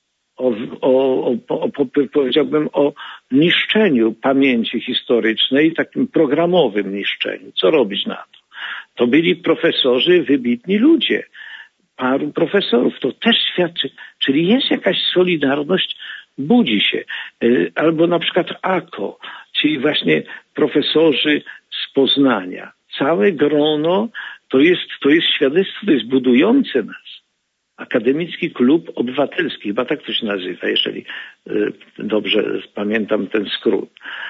O, o, o, o, powiedziałbym o niszczeniu pamięci historycznej, takim programowym niszczeniu. Co robić na to? To byli profesorzy, wybitni ludzie. Paru profesorów. To też świadczy, czyli jest jakaś solidarność, budzi się. Albo na przykład A K O, czyli właśnie profesorzy z Poznania. Całe grono to jest, to jest świadectwo, to jest budujące nas. Akademicki Klub Obywatelski, chyba tak to się nazywa, jeżeli dobrze pamiętam ten skrót,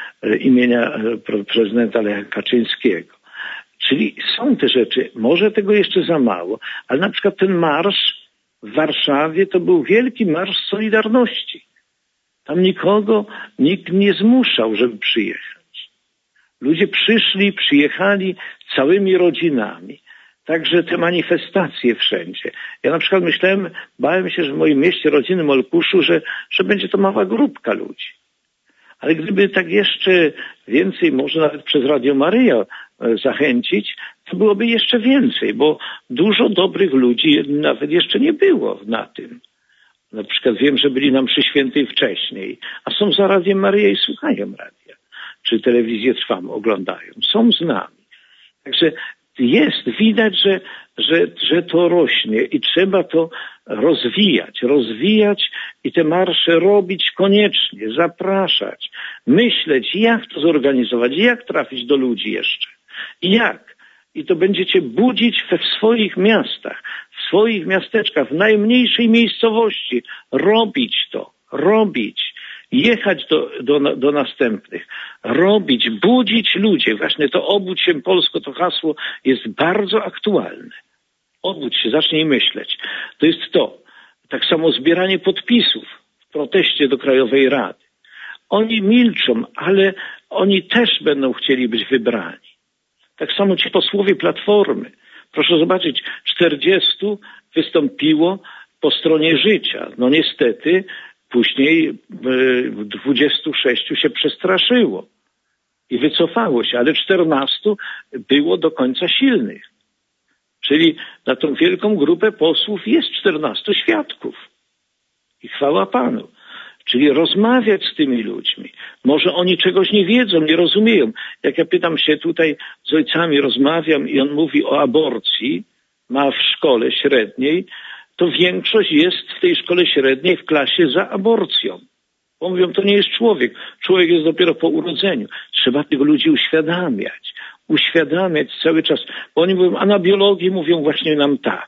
imienia prezydenta Lecha Kaczyńskiego. Czyli są te rzeczy, może tego jeszcze za mało, ale na przykład ten marsz w Warszawie to był wielki marsz Solidarności. Tam nikogo, nikt nie zmuszał, żeby przyjechać. Ludzie przyszli, przyjechali całymi rodzinami. Także te manifestacje wszędzie. Ja na przykład myślałem, bałem się, że w moim mieście rodzinnym Olkuszu, że, że będzie to mała grupka ludzi. Ale gdyby tak jeszcze więcej, może nawet przez Radio Maryja zachęcić, to byłoby jeszcze więcej, bo dużo dobrych ludzi nawet jeszcze nie było na tym. Na przykład wiem, że byli na mszy świętej wcześniej, a są za Radiem Maryja i słuchają radia. Czy telewizję Trwam oglądają. Są z nami. Także jest, widać, że, że, że to rośnie i trzeba to rozwijać, rozwijać i te marsze robić koniecznie, zapraszać, myśleć, jak to zorganizować, jak trafić do ludzi jeszcze. I jak? I to będziecie budzić we w swoich miastach, w swoich miasteczkach, w najmniejszej miejscowości. Robić to, robić, jechać do, do, do następnych, robić, budzić ludzi. Właśnie to obudź się Polsko, to hasło jest bardzo aktualne. Obudź się, zacznij myśleć. To jest to. Tak samo zbieranie podpisów w proteście do Krajowej Rady. Oni milczą, ale oni też będą chcieli być wybrani. Tak samo ci posłowie Platformy. Proszę zobaczyć, czterdziestu wystąpiło po stronie życia. No niestety później dwudziestu sześciu się przestraszyło i wycofało się, ale czternastu było do końca silnych. Czyli na tą wielką grupę posłów jest czternastu świadków. I chwała Panu. Czyli rozmawiać z tymi ludźmi. Może oni czegoś nie wiedzą, nie rozumieją. Jak ja pytam się tutaj z ojcami, rozmawiam i on mówi o aborcji, ma w szkole średniej, to większość jest w tej szkole średniej w klasie za aborcją. Bo mówią, to nie jest człowiek. Człowiek jest dopiero po urodzeniu. Trzeba tych ludzi uświadamiać. Uświadamiać cały czas. Bo oni mówią, a na biologii mówią właśnie nam tak.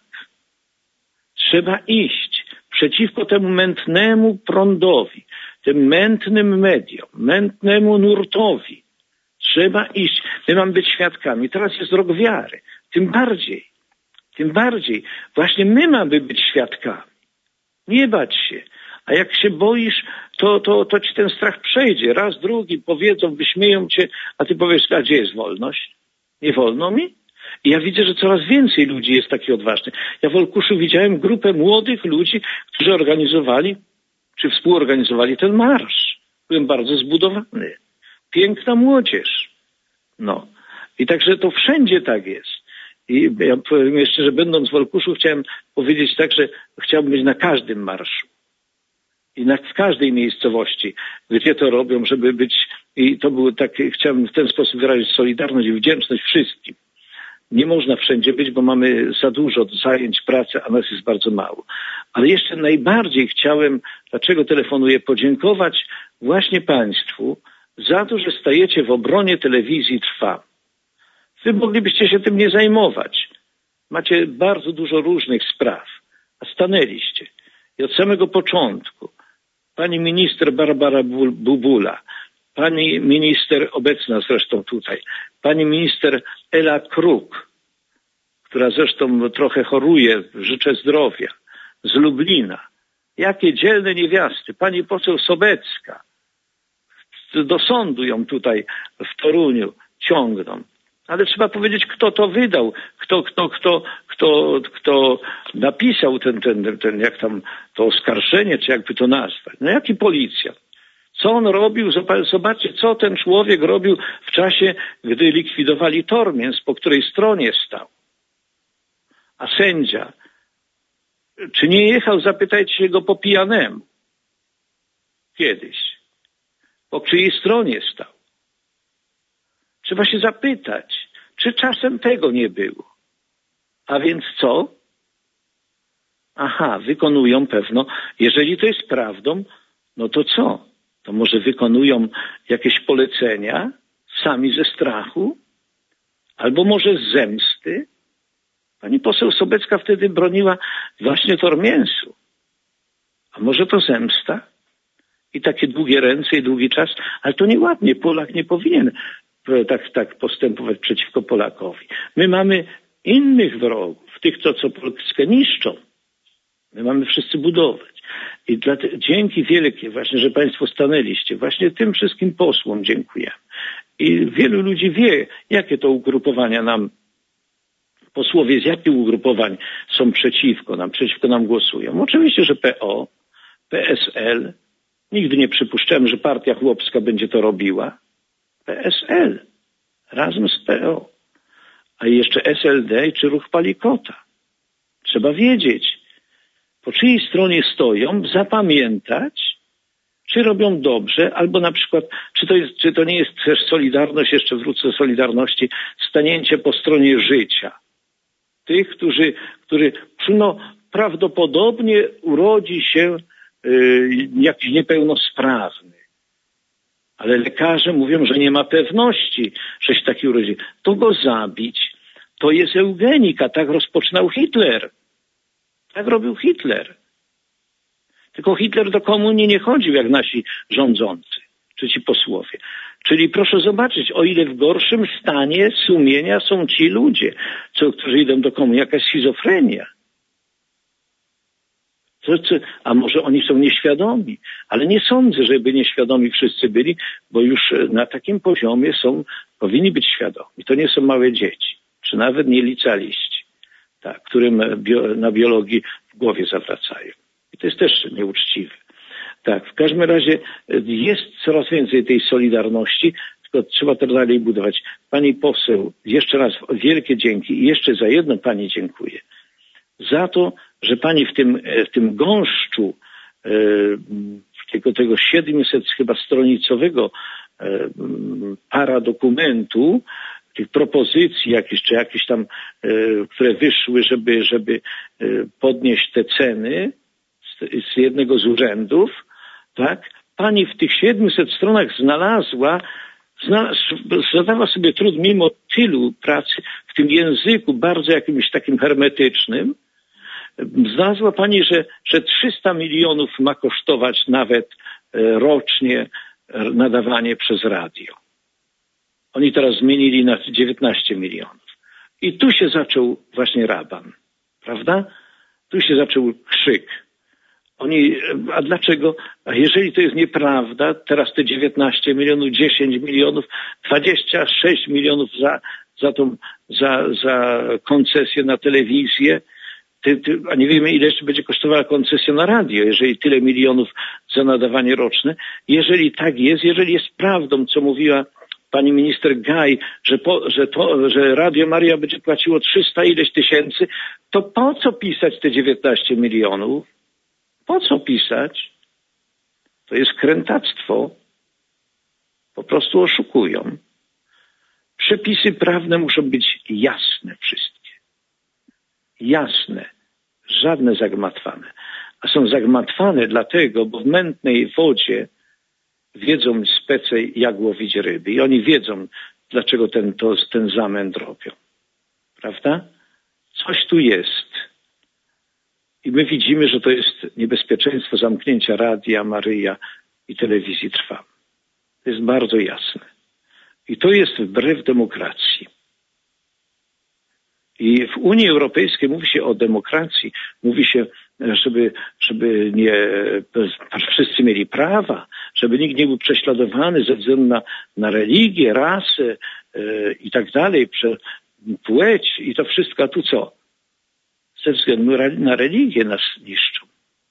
Trzeba iść przeciwko temu mętnemu prądowi, tym mętnym mediom, mętnemu nurtowi. Trzeba iść. My mamy być świadkami. Teraz jest rok wiary. Tym bardziej. Tym bardziej. Właśnie my mamy być świadkami. Nie bać się. A jak się boisz, to, to, to ci ten strach przejdzie. Raz, drugi powiedzą, wyśmieją cię, a ty powiesz, a gdzie jest wolność? Nie wolno mi? I ja widzę, że coraz więcej ludzi jest takich odważnych. Ja w Olkuszu widziałem grupę młodych ludzi, którzy organizowali, czy współorganizowali ten marsz. Byłem bardzo zbudowany. Piękna młodzież. No. I także to wszędzie tak jest. I ja powiem jeszcze, że będąc w Olkuszu chciałem powiedzieć tak, że chciałbym być na każdym marszu. I na, w każdej miejscowości, gdzie to robią, żeby być, i to było tak, chciałem w ten sposób wyrazić solidarność i wdzięczność wszystkim. Nie można wszędzie być, bo mamy za dużo zajęć, pracy, a nas jest bardzo mało. Ale jeszcze najbardziej chciałem, dlaczego telefonuję, podziękować właśnie Państwu za to, że stajecie w obronie telewizji Trwam. Wy moglibyście się tym nie zajmować. Macie bardzo dużo różnych spraw, a stanęliście. I od samego początku pani minister Barbara Bubula, pani minister obecna zresztą tutaj, pani minister Ela Kruk, która zresztą trochę choruje, życzę zdrowia, z Lublina. Jakie dzielne niewiasty. Pani poseł Sobecka. Do sądu ją tutaj w Toruniu ciągną. Ale trzeba powiedzieć, kto to wydał, kto, kto, kto, kto, kto napisał ten, ten, ten, jak tam to oskarżenie, czy jakby to nazwać. No jaki policjant? Co on robił? Zobaczcie, co ten człowiek robił w czasie, gdy likwidowali Tormięs, po której stronie stał. A sędzia, czy nie jechał, zapytajcie się go po pijanemu. Kiedyś. Po czyjej stronie stał. Trzeba się zapytać, czy czasem tego nie było. A więc co? Aha, wykonują pewno, jeżeli to jest prawdą, no to co? To może wykonują jakieś polecenia sami ze strachu? Albo może z zemsty? Pani poseł Sobecka wtedy broniła właśnie Tormięsu. A może to zemsta? I takie długie ręce i długi czas? Ale to nieładnie. Polak nie powinien tak, tak postępować przeciwko Polakowi. My mamy innych wrogów, tych, co, co Polskę niszczą. My mamy wszyscy budować. I dlatego, dzięki wielkie właśnie, że Państwo stanęliście. Właśnie tym wszystkim posłom dziękujemy. I wielu ludzi wie, jakie to ugrupowania nam, posłowie z jakich ugrupowań są przeciwko nam, przeciwko nam głosują. Oczywiście, że P O, P S L, nigdy nie przypuszczałem, że partia chłopska będzie to robiła. P S L razem z P O, a jeszcze S L D czy Ruch Palikota. Trzeba wiedzieć, po czyjej stronie stoją, zapamiętać, czy robią dobrze, albo na przykład, czy to, jest, czy to nie jest też solidarność, jeszcze wrócę do solidarności, stanięcie po stronie życia. Tych, którzy, którzy no, prawdopodobnie urodzi się y, jakiś niepełnosprawny. Ale lekarze mówią, że nie ma pewności, że się taki urodzi. To go zabić. To jest eugenika. Tak rozpoczynał Hitler. Tak robił Hitler. Tylko Hitler do komunii nie chodził jak nasi rządzący, czy ci posłowie. Czyli proszę zobaczyć, o ile w gorszym stanie sumienia są ci ludzie, co, którzy idą do komunii. Jakaś schizofrenia. Co, co, a może oni są nieświadomi, ale nie sądzę, żeby nieświadomi wszyscy byli, bo już na takim poziomie są, powinni być świadomi. To nie są małe dzieci, czy nawet nie licealiści, tak, którym bio, na biologii w głowie zawracają. I to jest też nieuczciwe. Tak, w każdym razie jest coraz więcej tej solidarności, tylko trzeba to dalej budować. Pani poseł, jeszcze raz wielkie dzięki i jeszcze za jedno Pani dziękuję. Za to, że Pani w tym, w tym gąszczu e, tego, tego siedemset chyba stronicowego e, paradokumentu, tych propozycji jakichś, czy jakieś tam, e, które wyszły, żeby, żeby e, podnieść te ceny z, z jednego z urzędów, tak? Pani w tych siedmiuset stronach znalazła, zadała sobie trud mimo tylu pracy w tym języku bardzo jakimś takim hermetycznym. Znalazła Pani, że, że trzysta milionów ma kosztować nawet rocznie nadawanie przez radio. Oni teraz zmienili na dziewiętnaście milionów. I tu się zaczął właśnie raban. prawda? Tu się zaczął krzyk. Oni, a dlaczego? A jeżeli to jest nieprawda, teraz te dziewiętnaście milionów, dziesięć milionów, dwadzieścia sześć milionów za, za tą, za, za koncesję na telewizję, ty, ty, a nie wiemy, ile jeszcze będzie kosztowała koncesja na radio, jeżeli tyle milionów za nadawanie roczne. Jeżeli tak jest, jeżeli jest prawdą, co mówiła pani minister Gaj, że, po, że, to, że Radio Maria będzie płaciło trzysta ileś tysięcy, to po co pisać te dziewiętnaście milionów? Po co pisać? To jest krętactwo. Po prostu oszukują. Przepisy prawne muszą być jasne wszystkie. Jasne. Żadne zagmatwane. A są zagmatwane dlatego, bo w mętnej wodzie wiedzą spece, jak łowić ryby. I oni wiedzą, dlaczego ten, to, ten zamęt robią. Prawda? Coś tu jest. I my widzimy, że to jest niebezpieczeństwo zamknięcia Radia Maryja i telewizji Trwam. To jest bardzo jasne. I to jest wbrew demokracji. I w Unii Europejskiej mówi się o demokracji, mówi się, żeby, żeby nie, wszyscy mieli prawa, żeby nikt nie był prześladowany ze względu na, na religię, rasę yy, i tak dalej, płeć i to wszystko. A tu co? Ze względu na religię nas niszczą.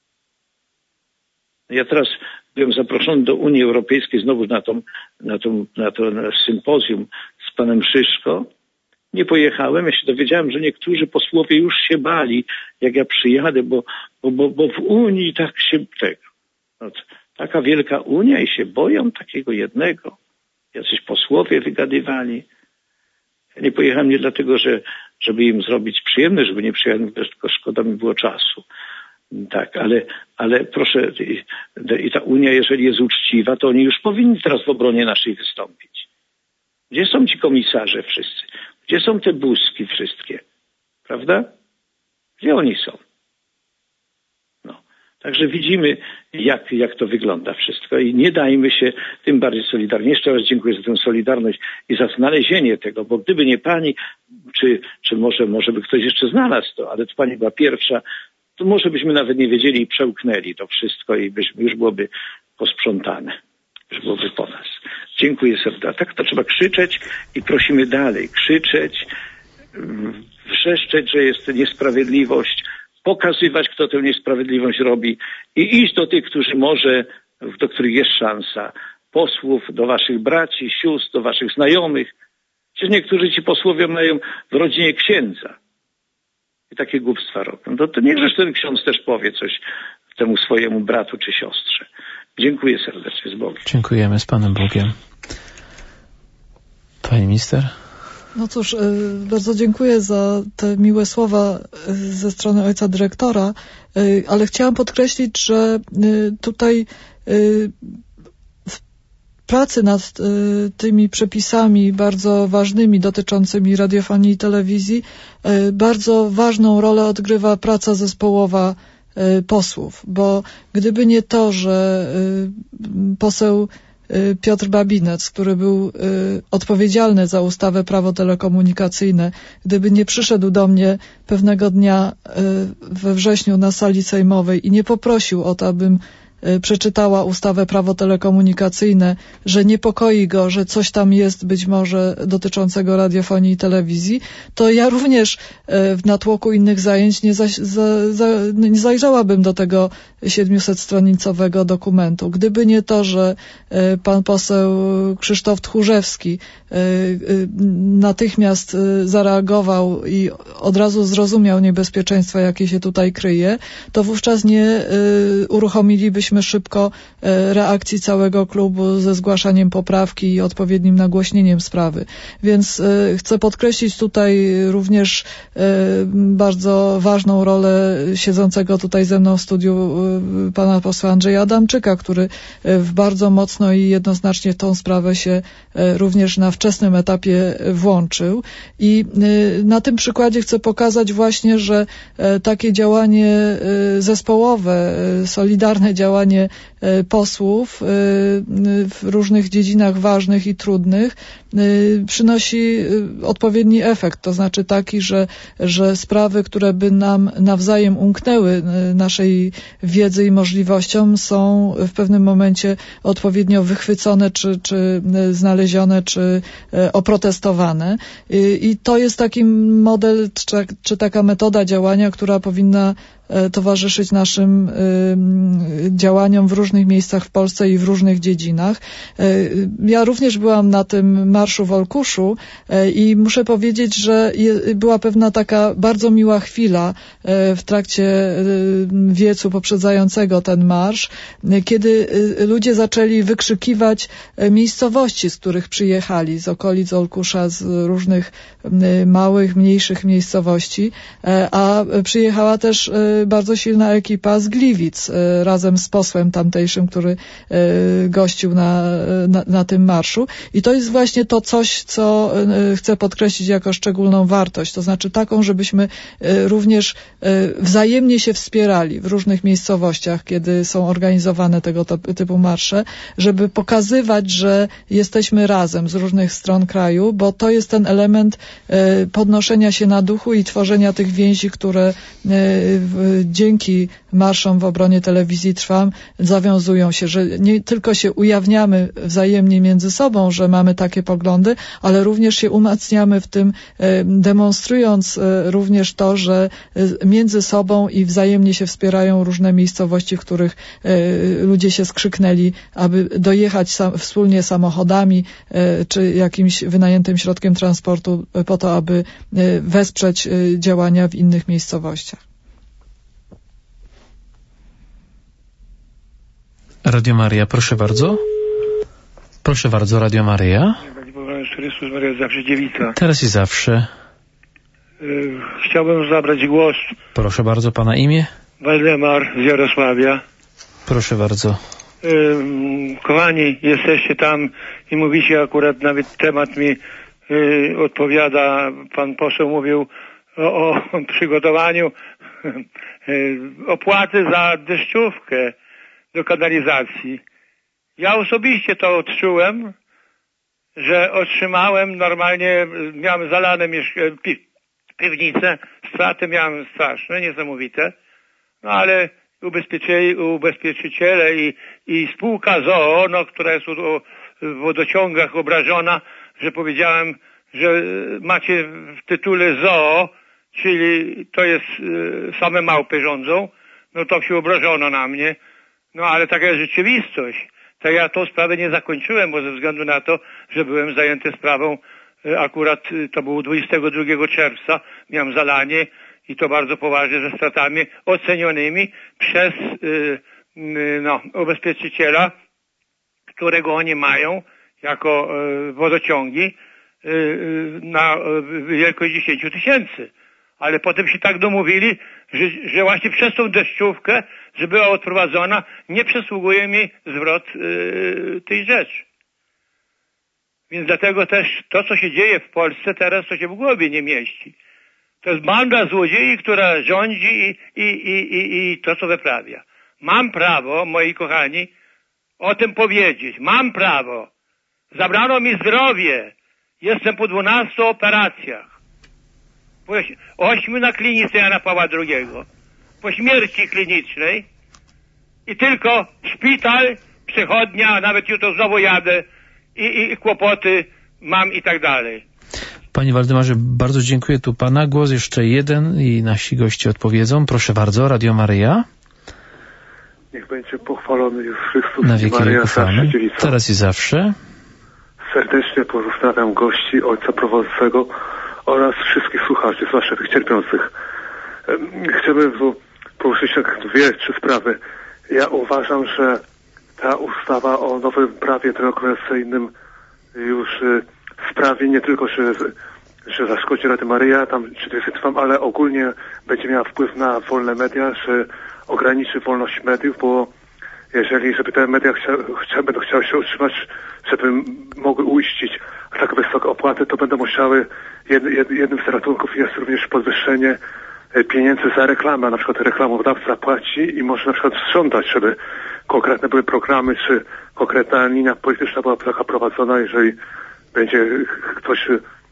Ja teraz byłem zaproszony do Unii Europejskiej znowu na, tą, na, tą, na to na sympozjum z panem Szyszko. Nie pojechałem, ja się dowiedziałem, że niektórzy posłowie już się bali, jak ja przyjadę, bo, bo, bo, bo w Unii tak się tego. No, taka wielka Unia i się boją takiego jednego. Jacyś posłowie wygadywali. Ja nie pojechałem nie dlatego, że żeby im zrobić przyjemność, żeby nie przyjechać, tylko szkoda mi było czasu. Tak, ale, ale proszę, i, i ta Unia, jeżeli jest uczciwa, to oni już powinni teraz w obronie naszej wystąpić. Gdzie są ci komisarze wszyscy? Gdzie są te buzki wszystkie? Prawda? Gdzie oni są? No. Także widzimy, jak, jak to wygląda wszystko i nie dajmy się tym bardziej solidarnie. Jeszcze raz dziękuję za tę solidarność i za znalezienie tego, bo gdyby nie pani, czy, czy może, może by ktoś jeszcze znalazł to, ale to pani była pierwsza, to może byśmy nawet nie wiedzieli i przełknęli to wszystko i byśmy, już byłoby posprzątane. Już byłoby po nas. Dziękuję serdecznie. Tak to trzeba krzyczeć i prosimy dalej. Krzyczeć, wrzeszczeć, że jest niesprawiedliwość, pokazywać, kto tę niesprawiedliwość robi i iść do tych, którzy może, do których jest szansa. Posłów, do waszych braci, sióstr, do waszych znajomych. Przecież niektórzy ci posłowie mają w rodzinie księdza. I takie głupstwa robią. To, to niechżeż ten ksiądz też powie coś temu swojemu bratu czy siostrze. Dziękuję serdecznie, z Bogiem. Dziękujemy, z Panem Bogiem. Pani minister? No cóż, bardzo dziękuję za te miłe słowa ze strony ojca dyrektora, ale chciałam podkreślić, że tutaj w pracy nad tymi przepisami bardzo ważnymi dotyczącymi radiofonii i telewizji bardzo ważną rolę odgrywa praca zespołowa posłów, bo gdyby nie to, że poseł Piotr Babinec, który był odpowiedzialny za ustawę Prawo telekomunikacyjne, gdyby nie przyszedł do mnie pewnego dnia we wrześniu na sali sejmowej i nie poprosił o to, abym przeczytała ustawę Prawo telekomunikacyjne, że niepokoi go, że coś tam jest być może dotyczącego radiofonii i telewizji, to ja również w natłoku innych zajęć nie, za, za, za, nie zajrzałabym do tego siedmiusettronicowego dokumentu. Gdyby nie to, że pan poseł Krzysztof Tchórzewski natychmiast zareagował i od razu zrozumiał niebezpieczeństwa, jakie się tutaj kryje, to wówczas nie uruchomilibyśmy szybko reakcji całego klubu ze zgłaszaniem poprawki i odpowiednim nagłośnieniem sprawy. Więc chcę podkreślić tutaj również bardzo ważną rolę siedzącego tutaj ze mną w studiu pana posła Andrzeja Adamczyka, który w bardzo mocno i jednoznacznie w tą sprawę się również na wczesnym wczesnym etapie włączył. I na tym przykładzie chcę pokazać właśnie, że takie działanie zespołowe, solidarne działanie posłów w różnych dziedzinach ważnych i trudnych przynosi odpowiedni efekt, to znaczy taki, że, że sprawy, które by nam nawzajem umknęły naszej wiedzy i możliwościom, są w pewnym momencie odpowiednio wychwycone, czy, czy znalezione, czy oprotestowane. I to jest taki model, czy, czy taka metoda działania, która powinna towarzyszyć naszym działaniom w różnych miejscach w Polsce i w różnych dziedzinach. Ja również byłam na tym marszu w Olkuszu i muszę powiedzieć, że była pewna taka bardzo miła chwila w trakcie wiecu poprzedzającego ten marsz, kiedy ludzie zaczęli wykrzykiwać miejscowości, z których przyjechali, z okolic Olkusza, z różnych małych, mniejszych miejscowości, a przyjechała też bardzo silna ekipa z Gliwic razem z posłem tamtejszym, który gościł na, na, na tym marszu. I to jest właśnie to coś, co chcę podkreślić jako szczególną wartość. To znaczy taką, żebyśmy również wzajemnie się wspierali w różnych miejscowościach, kiedy są organizowane tego typu marsze, żeby pokazywać, że jesteśmy razem z różnych stron kraju, bo to jest ten element podnoszenia się na duchu i tworzenia tych więzi, które dzięki marszom w obronie telewizji Trwam zawiązują się, że nie tylko się ujawniamy wzajemnie między sobą, że mamy takie poglądy, ale również się umacniamy w tym, demonstrując również to, że między sobą i wzajemnie się wspierają różne miejscowości, w których ludzie się skrzyknęli, aby dojechać sam, wspólnie samochodami czy jakimś wynajętym środkiem transportu po to, aby wesprzeć działania w innych miejscowościach. Radio Maria, proszę bardzo. Proszę bardzo, Radio Maria. Chrystus Maria, zawsze dziewica. Teraz i zawsze. Chciałbym zabrać głos. Proszę bardzo, pana imię? Waldemar z Jarosławia. Proszę bardzo. Kochani, jesteście tam i mówicie akurat, nawet temat mi odpowiada. Pan poseł mówił o, o przygotowaniu opłaty za deszczówkę do kanalizacji. Ja osobiście to odczułem, że otrzymałem normalnie, miałem zalane mieszk- pi- piwnice, straty miałem straszne, niesamowite, no ale ubezpieczyciele, ubezpieczyciele i, i spółka z o o, no, która jest u, w wodociągach obrażona, że powiedziałem, że macie w tytule z o o, czyli to jest same małpy rządzą, no to się obrażono na mnie. No ale taka jest rzeczywistość. Tak ja tą sprawę nie zakończyłem, bo ze względu na to, że byłem zajęty sprawą, akurat to było dwudziestego drugiego czerwca, miałem zalanie i to bardzo poważnie ze stratami ocenionymi przez no, ubezpieczyciela, którego oni mają jako wodociągi na wielkość dziesięć tysięcy. Ale potem się tak domówili, że, że właśnie przez tą deszczówkę, że była odprowadzona, nie przysługuje mi zwrot yy, tej rzeczy. Więc dlatego też to, co się dzieje w Polsce teraz, to się w głowie nie mieści. To jest banda złodziei, która rządzi i, i, i, i, i to, co wyprawia. Mam prawo, moi kochani, o tym powiedzieć. Mam prawo. Zabrano mi zdrowie. Jestem po dwunastu operacjach. Po ośmiu na klinice Jana Pawła drugiego. Po śmierci klinicznej. I tylko szpital, przychodnia, a nawet jutro znowu jadę i, i, i kłopoty mam i tak dalej. Panie Waldemarze, bardzo dziękuję. Tu pana głos jeszcze jeden i nasi goście odpowiedzą. Proszę bardzo, Radio Maryja. Niech będzie pochwalony już Chrystus na wieki Maryja, wieków. zawsze dziewica. Teraz i zawsze. Serdecznie pozdrawiam gości, ojca prowadzącego oraz wszystkich słuchaczy, zwłaszcza tych cierpiących. Chciałbym poruszyć tak dwie, trzy sprawy. Ja uważam, że ta ustawa o nowym prawie demokracyjnym już sprawi nie tylko, że, że zaszkodzi Radio Maryja, tam czy to jest trwam, ale ogólnie będzie miała wpływ na wolne media, że ograniczy wolność mediów, bo jeżeli, żeby te media chcia, chcia, będą chciały się utrzymać, żeby mogły uiścić tak wysokie opłaty, to będą musiały, jed, jed, jednym z ratunków jest również podwyższenie pieniędzy za reklamę. Na przykład reklamodawca płaci i może na przykład wstrzątać, żeby konkretne były programy, czy konkretna linia polityczna była taka prowadzona, jeżeli będzie ktoś,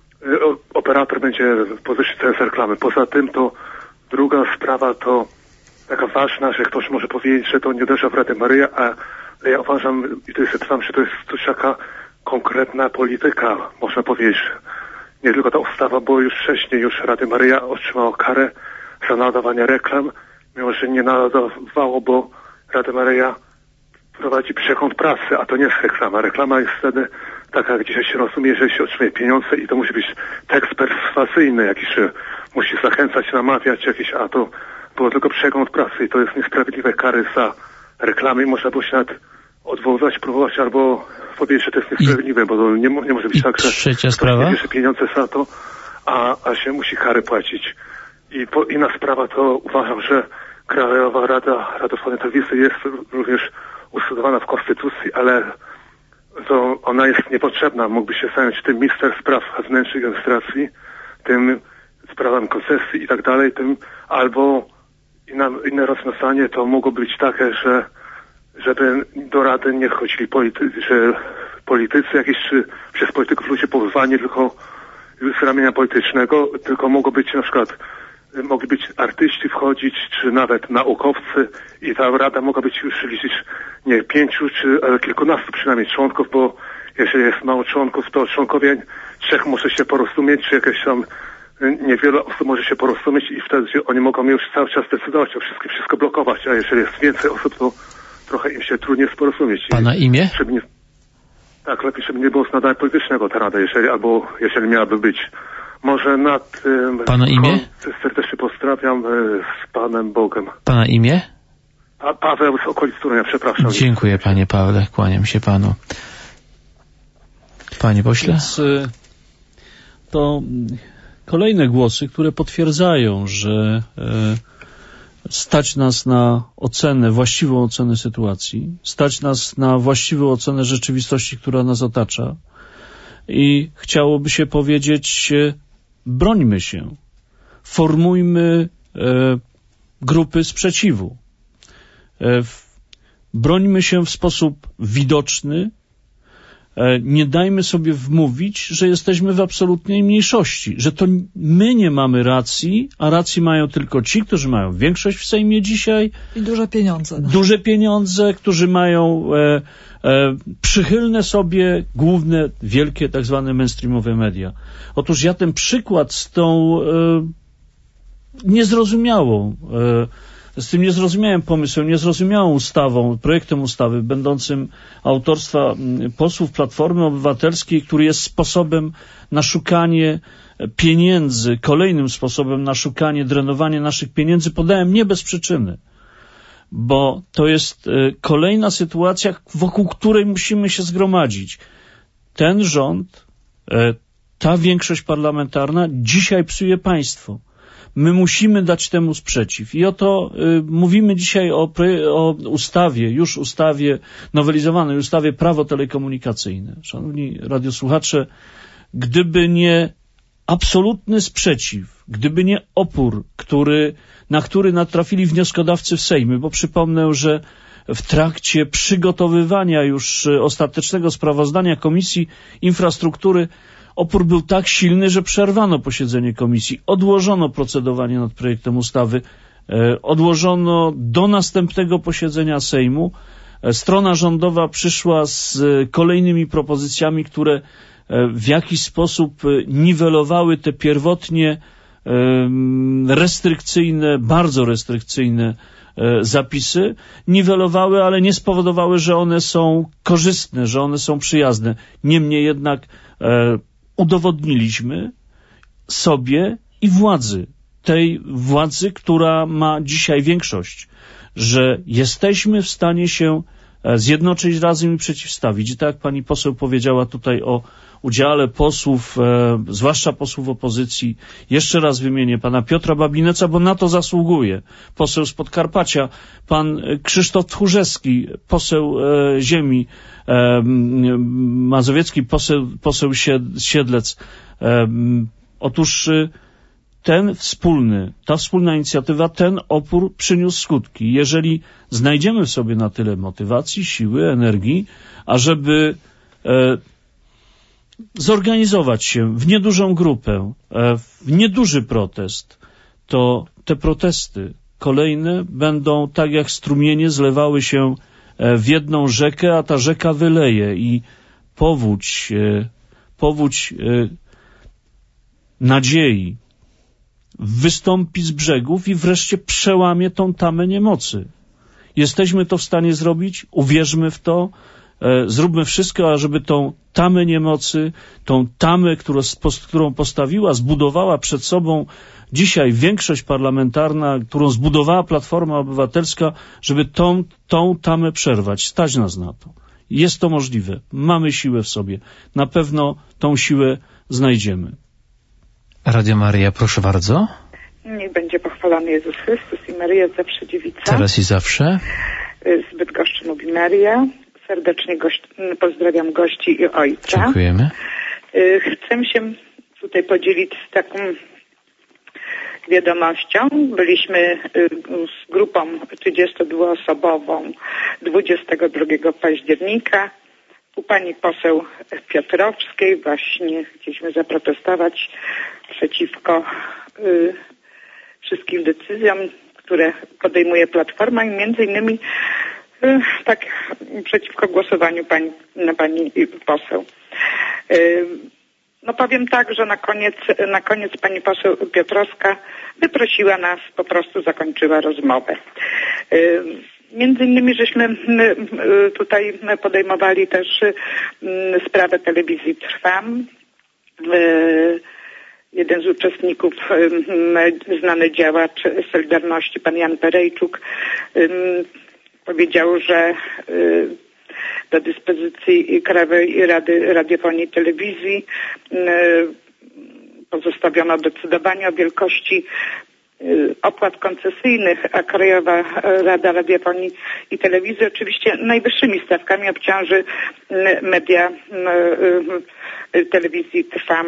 operator będzie podwyższyć ceny za reklamy. Poza tym to druga sprawa to taka ważna, że ktoś może powiedzieć, że to nie uderza w Radę Maryja, a ja uważam i to jest, że to jest coś taka konkretna polityka, można powiedzieć. Nie tylko ta ustawa, bo już wcześniej już Rady Maryja otrzymała karę za nadawanie reklam, mimo że nie nadawało, bo Rada Maryja prowadzi przegląd prasy, a to nie jest reklama. Reklama jest wtedy taka, jak dzisiaj się rozumie, jeżeli się otrzymuje pieniądze i to musi być tekst perswazyjny, jakiś musi zachęcać, namawiać jakiś, a to było tylko przegląd prasy i to jest niesprawiedliwe kary za reklamy i można było się nawet odwoływać, próbować albo powiedzieć, że to jest niesprawiedliwe, I, bo to nie, nie może być i tak, że trzecia sprawa? bierze pieniądze za to, a, a się musi kary płacić. I po, inna sprawa to uważam, że Krajowa Rada Radiofonii i Telewizji jest również ustosowana w Konstytucji, ale to ona jest niepotrzebna. Mógłby się zająć tym minister spraw wewnętrznych i administracji, tym sprawami koncesji i tak dalej, tym albo inna, inne rozwiązanie to mogło być takie, że żeby do Rady nie wchodzili politycy, że politycy jakieś, czy przez polityków ludzie powoływani tylko z ramienia politycznego, tylko mogło być na przykład, mogli być artyści wchodzić, czy nawet naukowcy i ta Rada mogła być już liczyć nie pięciu, czy ale kilkunastu przynajmniej członków, bo jeżeli jest mało członków, to członkowie trzech może się porozumieć, czy jakieś tam niewiele osób może się porozumieć i wtedy oni mogą już cały czas decydować o wszystkim, wszystko blokować, a jeżeli jest więcej osób, to trochę im się trudniej porozumieć. Pana imię? Żeby nie, tak, lepiej, żeby nie było z nadania politycznego ta Rada, jeżeli, albo jeżeli miałaby być. Może nad... Pana imię? Serdecznie pozdrawiam z Panem Bogiem. Pana imię? Pa, Paweł z okolic Torunia, przepraszam. Dziękuję, panie Pawle, kłaniam się panu. Panie pośle? Więc, to kolejne głosy, które potwierdzają, że stać nas na ocenę, właściwą ocenę sytuacji, stać nas na właściwą ocenę rzeczywistości, która nas otacza i chciałoby się powiedzieć, brońmy się, formujmy e, grupy sprzeciwu, e, brońmy się w sposób widoczny, e, nie dajmy sobie wmówić, że jesteśmy w absolutnej mniejszości, że to my nie mamy racji, a racji mają tylko ci, którzy mają większość w Sejmie dzisiaj. I duże pieniądze. Duże pieniądze, którzy mają e, e, przychylne sobie główne, wielkie, tak zwane mainstreamowe media. Otóż ja ten przykład z tą e, niezrozumiałą, e, z tym niezrozumiałym pomysłem, niezrozumiałą ustawą, projektem ustawy będącym autorstwa posłów Platformy Obywatelskiej, który jest sposobem na szukanie pieniędzy, kolejnym sposobem na szukanie, drenowanie naszych pieniędzy, podałem nie bez przyczyny, bo to jest kolejna sytuacja, wokół której musimy się zgromadzić. Ten rząd, ta większość parlamentarna dzisiaj psuje państwo. My musimy dać temu sprzeciw. I oto y, mówimy dzisiaj o, o ustawie, już ustawie nowelizowanej, ustawie Prawo telekomunikacyjne. Szanowni radiosłuchacze, gdyby nie absolutny sprzeciw, gdyby nie opór, który, na który natrafili wnioskodawcy w Sejmie, bo przypomnę, że w trakcie przygotowywania już ostatecznego sprawozdania Komisji Infrastruktury opór był tak silny, że przerwano posiedzenie komisji, odłożono procedowanie nad projektem ustawy, e, odłożono do następnego posiedzenia Sejmu. E, strona rządowa przyszła z e, kolejnymi propozycjami, które e, w jakiś sposób e, niwelowały te pierwotnie e, restrykcyjne, bardzo restrykcyjne e, zapisy. Niwelowały, ale nie spowodowały, że one są korzystne, że one są przyjazne. Niemniej jednak e, udowodniliśmy sobie i władzy, tej władzy, która ma dzisiaj większość, że jesteśmy w stanie się zjednoczyć razem i przeciwstawić. I tak jak pani poseł powiedziała tutaj o udziale posłów, e, zwłaszcza posłów opozycji. Jeszcze raz wymienię pana Piotra Babineca, bo na to zasługuje. Poseł z Podkarpacia, pan Krzysztof Tchórzewski, poseł e, ziemi e, mazowiecki, poseł, poseł Siedlec. E, otóż ten wspólny, ta wspólna inicjatywa, ten opór przyniósł skutki. Jeżeli znajdziemy w sobie na tyle motywacji, siły, energii, ażeby e, zorganizować się w niedużą grupę, e, w nieduży protest, to te protesty kolejne będą tak jak strumienie zlewały się w jedną rzekę, a ta rzeka wyleje i powódź, e, powódź e, nadziei wystąpi z brzegów i wreszcie przełamie tą tamę niemocy. Jesteśmy to w stanie zrobić, uwierzmy w to, e, zróbmy wszystko, ażeby tą tamę niemocy, tą tamę, którą, którą postawiła, zbudowała przed sobą dzisiaj większość parlamentarna, którą zbudowała Platforma Obywatelska, żeby tą, tą tamę przerwać. Stać nas na to. Jest to możliwe. Mamy siłę w sobie. Na pewno tą siłę znajdziemy. Radio Maryja, proszę bardzo. Niech będzie pochwalony Jezus Chrystus i Maryja zawsze dziewica. Teraz i zawsze. Z Bydgoszczy mówi Maria. Serdecznie gość, pozdrawiam gości i ojca. Dziękujemy. Chcę się tutaj podzielić z taką wiadomością. Byliśmy z grupą trzydziestodwuosobową dwudziestego drugiego października u pani poseł Piotrowskiej. Właśnie chcieliśmy zaprotestować przeciwko y, wszystkim decyzjom, które podejmuje Platforma i między innymi y, tak przeciwko głosowaniu pani, na pani poseł. Y, no powiem tak, że na koniec, na koniec pani poseł Piotrowska wyprosiła nas, po prostu zakończyła rozmowę. Y, Między innymi żeśmy tutaj podejmowali też sprawę telewizji Trwam. Jeden z uczestników, znany działacz Solidarności, pan Jan Perejczuk, powiedział, że do dyspozycji Krajowej Rady Radiofonii i Telewizji pozostawiono decydowanie o wielkości opłat koncesyjnych, a Krajowa Rada Radiofonii i Telewizji oczywiście najwyższymi stawkami obciąży media telewizji Trwam.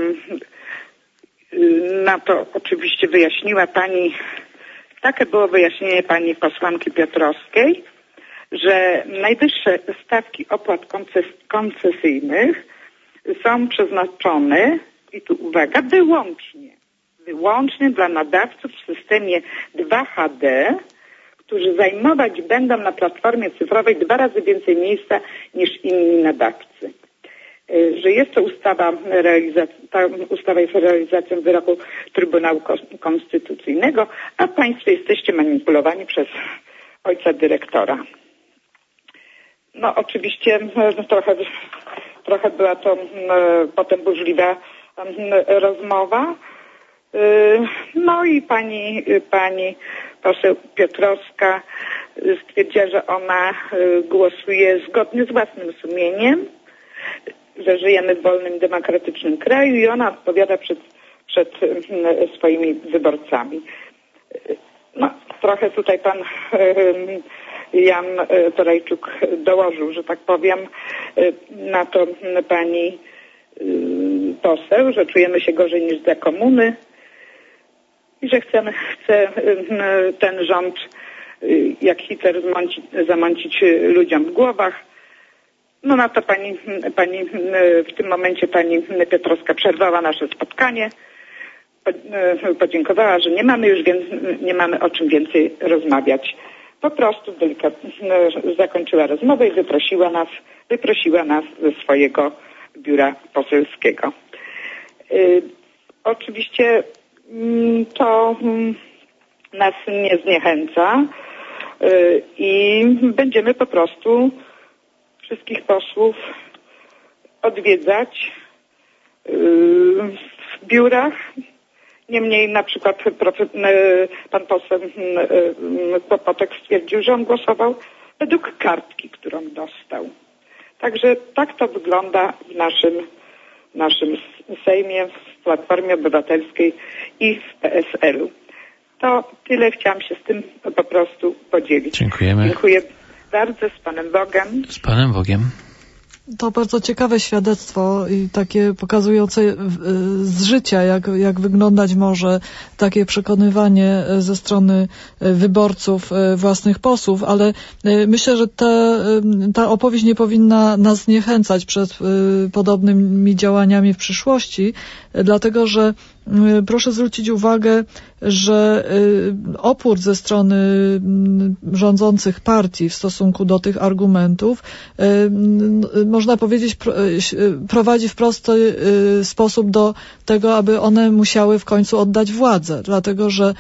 Na to oczywiście wyjaśniła pani, takie było wyjaśnienie pani posłanki Piotrowskiej, że najwyższe stawki opłat konces- koncesyjnych są przeznaczone, i tu uwaga, wyłącznie wyłącznie dla nadawców w systemie dwa H D, którzy zajmować będą na platformie cyfrowej dwa razy więcej miejsca niż inni nadawcy. Że jest to ustawa, realizac- ta ustawa jest realizacją wyroku Trybunału Konstytucyjnego, a państwo jesteście manipulowani przez ojca dyrektora. No oczywiście no, trochę, trochę była to no, potem burzliwa no, rozmowa. No i pani, pani poseł Piotrowska stwierdziła, że ona głosuje zgodnie z własnym sumieniem, że żyjemy w wolnym, demokratycznym kraju i ona odpowiada przed, przed swoimi wyborcami. No, trochę tutaj pan Jan Perejczuk dołożył, że tak powiem, na to pani poseł, że czujemy się gorzej niż za komuny i że chcemy, chce ten rząd jak Hitler zmącić, zamącić ludziom w głowach. No na to pani, pani w tym momencie pani Piotrowska przerwała nasze spotkanie, podziękowała, że nie mamy już więc, nie mamy o czym więcej rozmawiać. Po prostu delikatnie zakończyła rozmowę i wyprosiła nas, wyprosiła nas ze swojego biura poselskiego. Y, oczywiście y, to y, nas nie zniechęca y, i będziemy po prostu wszystkich posłów odwiedzać y, w biurach. Niemniej na przykład pan poseł Kłopotek stwierdził, że on głosował według kartki, którą dostał. Także tak to wygląda w naszym, naszym Sejmie, w Platformie Obywatelskiej i w P S L-u. To tyle, chciałam się z tym po prostu podzielić. Dziękujemy. Dziękuję bardzo, z Panem Bogiem. Z Panem Bogiem. To bardzo ciekawe świadectwo i takie pokazujące z życia, jak, jak wyglądać może takie przekonywanie ze strony wyborców własnych posłów, ale myślę, że ta, ta opowieść nie powinna nas zniechęcać przed podobnymi działaniami w przyszłości, dlatego że proszę zwrócić uwagę, że opór ze strony rządzących partii w stosunku do tych argumentów, można powiedzieć, prowadzi w prosty sposób do tego, aby one musiały w końcu oddać władzę, dlatego że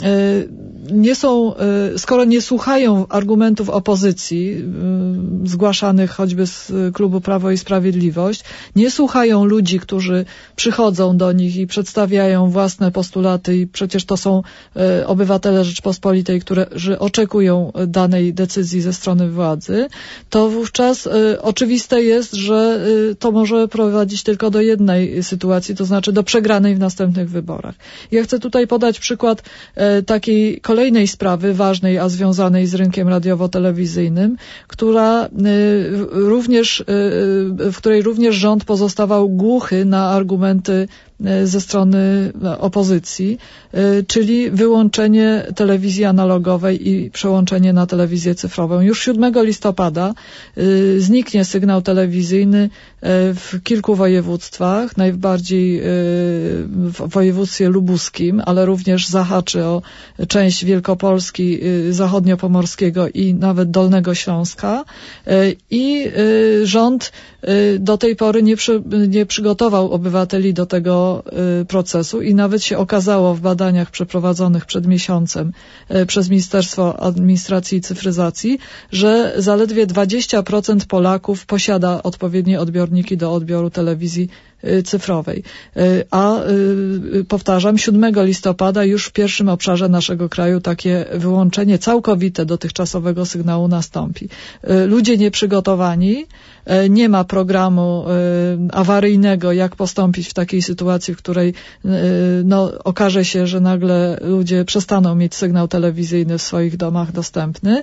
nie są, skoro nie słuchają argumentów opozycji, zgłaszanych choćby z klubu Prawo i Sprawiedliwość, nie słuchają ludzi, którzy przychodzą do nich i przedstawiają własne postulaty i przecież to są obywatele Rzeczpospolitej, którzy oczekują danej decyzji ze strony władzy, to wówczas oczywiste jest, że to może prowadzić tylko do jednej sytuacji, to znaczy do przegranej w następnych wyborach. Ja chcę tutaj podać przykład takiej kolejnej sprawy ważnej, a związanej z rynkiem radiowo-telewizyjnym, która również, w której również rząd pozostawał głuchy na argumenty ze strony opozycji, czyli wyłączenie telewizji analogowej i przełączenie na telewizję cyfrową. Już siódmego listopada zniknie sygnał telewizyjny w kilku województwach, najbardziej w województwie lubuskim, ale również zahaczy o część Wielkopolski, zachodniopomorskiego i nawet Dolnego Śląska. I rząd do tej pory nie, przy, nie przygotował obywateli do tego procesu i nawet się okazało w badaniach przeprowadzonych przed miesiącem przez Ministerstwo Administracji i Cyfryzacji, że zaledwie dwadzieścia procent Polaków posiada odpowiednie odbiorniki do odbioru telewizji cyfrowej. A powtarzam, siódmego listopada już w pierwszym obszarze naszego kraju takie wyłączenie całkowite dotychczasowego sygnału nastąpi. Ludzie nieprzygotowani, nie ma programu awaryjnego, jak postąpić w takiej sytuacji, w której no, okaże się, że nagle ludzie przestaną mieć sygnał telewizyjny w swoich domach dostępny,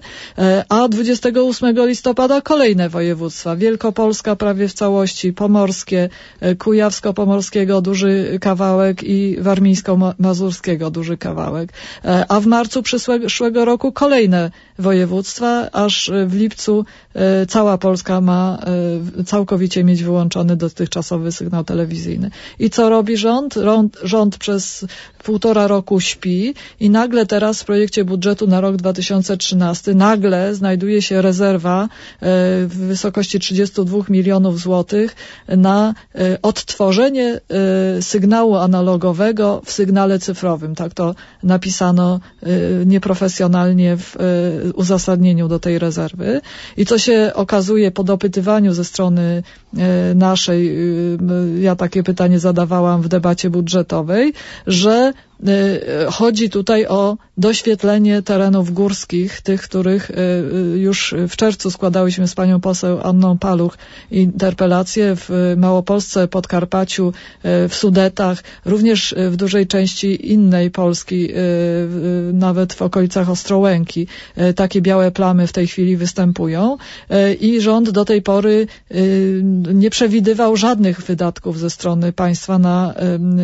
a dwudziestego ósmego listopada kolejne województwa. Wielkopolska prawie w całości, pomorskie, Kujawsko-Pomorskiego duży kawałek i Warmińsko-Mazurskiego duży kawałek. A w marcu przyszłego roku kolejne województwa, aż w lipcu cała Polska ma całkowicie mieć wyłączony dotychczasowy sygnał telewizyjny. I co robi rząd? Rząd, rząd przez półtora roku śpi i nagle teraz w projekcie budżetu na rok dwa tysiące trzynasty nagle znajduje się rezerwa w wysokości trzydzieści dwa milionów złotych na odtworzenie sygnału analogowego w sygnale cyfrowym. Tak to napisano nieprofesjonalnie w uzasadnieniu do tej rezerwy. I co się okazuje po dopytywaniu ze strony naszej, ja takie pytanie zadawałam w debacie budżetowej, że chodzi tutaj o doświetlenie terenów górskich, tych, których już w czerwcu składałyśmy z panią poseł Anną Paluch interpelacje w Małopolsce, Podkarpaciu, w Sudetach, również w dużej części innej Polski, nawet w okolicach Ostrołęki. Takie białe plamy w tej chwili występują i rząd do tej pory nie przewidywał żadnych wydatków ze strony państwa na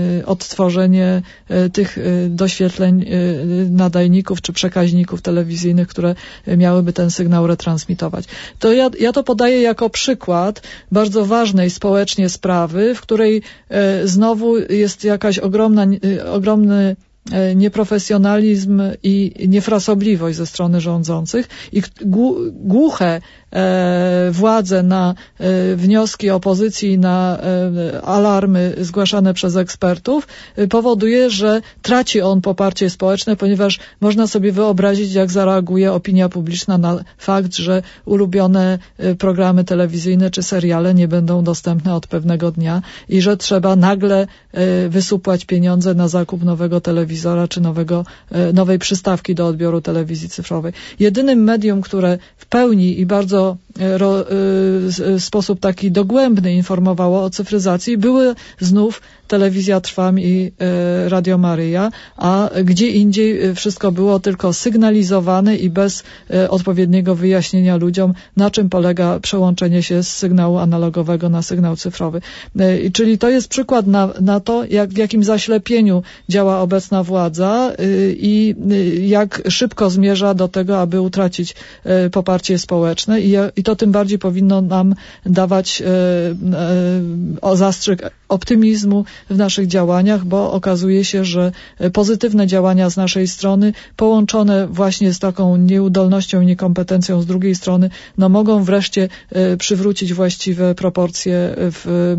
odtworzenie tych doświetleń nadajników czy przekaźników telewizyjnych, które miałyby ten sygnał retransmitować. To ja, ja to podaję jako przykład bardzo ważnej społecznie sprawy, w której znowu jest jakaś ogromna, ogromny nieprofesjonalizm i niefrasobliwość ze strony rządzących i głuche e, władze na e, wnioski opozycji, na e, alarmy zgłaszane przez ekspertów e, powoduje, że traci on poparcie społeczne, ponieważ można sobie wyobrazić, jak zareaguje opinia publiczna na fakt, że ulubione e, programy telewizyjne czy seriale nie będą dostępne od pewnego dnia i że trzeba nagle e, wysupłać pieniądze na zakup nowego telewizora czy nowego, nowej przystawki do odbioru telewizji cyfrowej. Jedynym medium, które w pełni i bardzo bardzo ro, w sposób taki dogłębny informowało o cyfryzacji, były znów Telewizja Trwam i Radio Maryja, a gdzie indziej wszystko było tylko sygnalizowane i bez odpowiedniego wyjaśnienia ludziom, na czym polega przełączenie się z sygnału analogowego na sygnał cyfrowy. Czyli to jest przykład na, na to, jak, w jakim zaślepieniu działa obecna władza i jak szybko zmierza do tego, aby utracić poparcie społeczne i, i to tym bardziej powinno nam dawać o zastrzyk optymizmu w naszych działaniach, bo okazuje się, że pozytywne działania z naszej strony, połączone właśnie z taką nieudolnością i niekompetencją z drugiej strony, no mogą wreszcie przywrócić właściwe proporcje w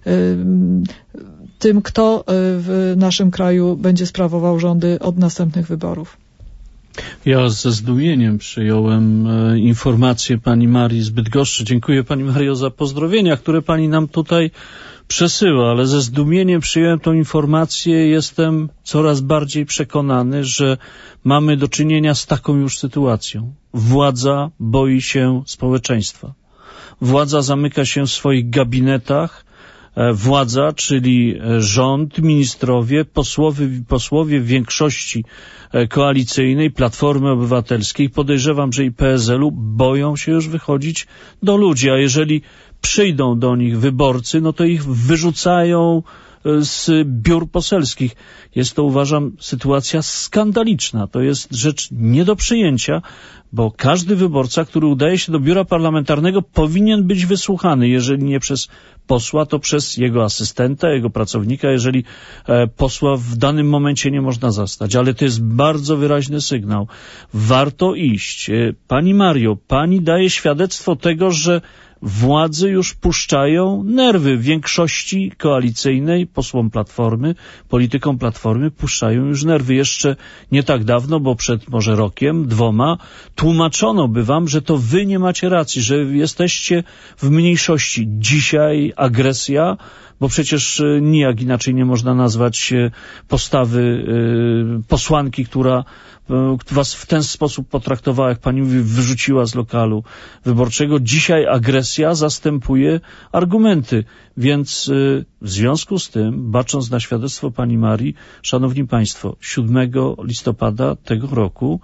tym, kto w naszym kraju będzie sprawował rządy od następnych wyborów. Ja ze zdumieniem przyjąłem e, informację pani Marii z Bydgoszczy. Dziękuję pani Mario za pozdrowienia, które pani nam tutaj przesyła, ale ze zdumieniem przyjąłem tą informację. Jestem coraz bardziej przekonany, że mamy do czynienia z taką już sytuacją. Władza boi się społeczeństwa. Władza zamyka się w swoich gabinetach. Władza, czyli rząd, ministrowie, posłowie, posłowie w większości koalicyjnej, Platformy Obywatelskiej, podejrzewam, że i P S L u, boją się już wychodzić do ludzi, a jeżeli przyjdą do nich wyborcy, no to ich wyrzucają z biur poselskich. Jest to, uważam, sytuacja skandaliczna. To jest rzecz nie do przyjęcia, bo każdy wyborca, który udaje się do biura parlamentarnego, powinien być wysłuchany. Jeżeli nie przez posła, to przez jego asystenta, jego pracownika, jeżeli e, posła w danym momencie nie można zastać. Ale to jest bardzo wyraźny sygnał. Warto iść. E, pani Mario, pani daje świadectwo tego, że władzy już puszczają nerwy. W większości koalicyjnej, posłom Platformy, politykom Platformy puszczają już nerwy. Jeszcze nie tak dawno, bo przed może rokiem, dwoma, tłumaczono by wam, że to wy nie macie racji, że jesteście w mniejszości. Dzisiaj agresja, bo przecież nijak inaczej nie można nazwać postawy posłanki, która was w ten sposób potraktowała, jak pani mówi, wyrzuciła z lokalu wyborczego. Dzisiaj agresja zastępuje argumenty, więc w związku z tym, bacząc na świadectwo pani Marii, szanowni państwo, siódmego listopada tego roku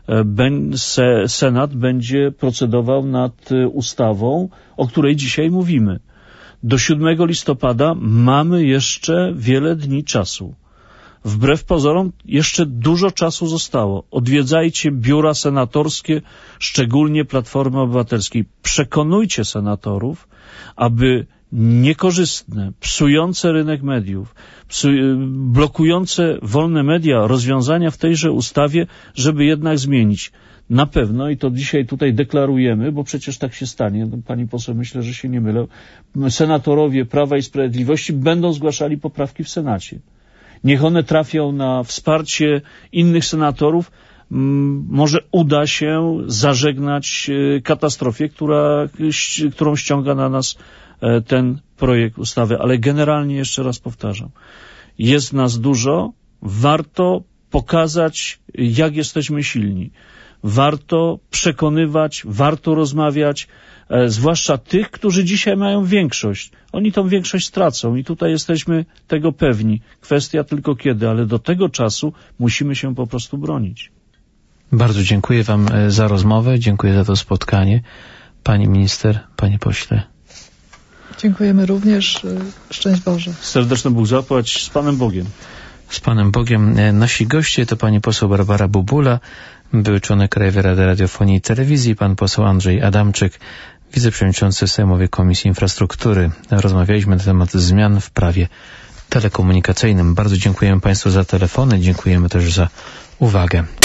Senat będzie procedował nad ustawą, o której dzisiaj mówimy. Do siódmego listopada mamy jeszcze wiele dni czasu. Wbrew pozorom jeszcze dużo czasu zostało. Odwiedzajcie biura senatorskie, szczególnie Platformy Obywatelskiej. Przekonujcie senatorów, aby niekorzystne, psujące rynek mediów, psu, blokujące wolne media rozwiązania w tejże ustawie, żeby jednak zmienić. Na pewno, i to dzisiaj tutaj deklarujemy, bo przecież tak się stanie, pani poseł, myślę, że się nie mylę, senatorowie Prawa i Sprawiedliwości będą zgłaszali poprawki w Senacie. Niech one trafią na wsparcie innych senatorów. Może uda się zażegnać katastrofię, która, którą ściąga na nas ten projekt ustawy. Ale generalnie jeszcze raz powtarzam, jest nas dużo, warto pokazać, jak jesteśmy silni. Warto przekonywać, warto rozmawiać, e, zwłaszcza tych, którzy dzisiaj mają większość. Oni tą większość stracą i tutaj jesteśmy tego pewni. Kwestia tylko kiedy, ale do tego czasu musimy się po prostu bronić. Bardzo dziękuję wam za rozmowę, dziękuję za to spotkanie. Pani minister, panie pośle. Dziękujemy również. Szczęść Boże. Serdeczny Bóg zapłać. Z Panem Bogiem. Z Panem Bogiem. Nasi goście to pani poseł Barbara Bubula, były członek Krajowej Rady Radiofonii i Telewizji, pan poseł Andrzej Adamczyk, wiceprzewodniczący Sejmowej Komisji Infrastruktury. Rozmawialiśmy na temat zmian w prawie telekomunikacyjnym. Bardzo dziękujemy państwu za telefony, dziękujemy też za uwagę.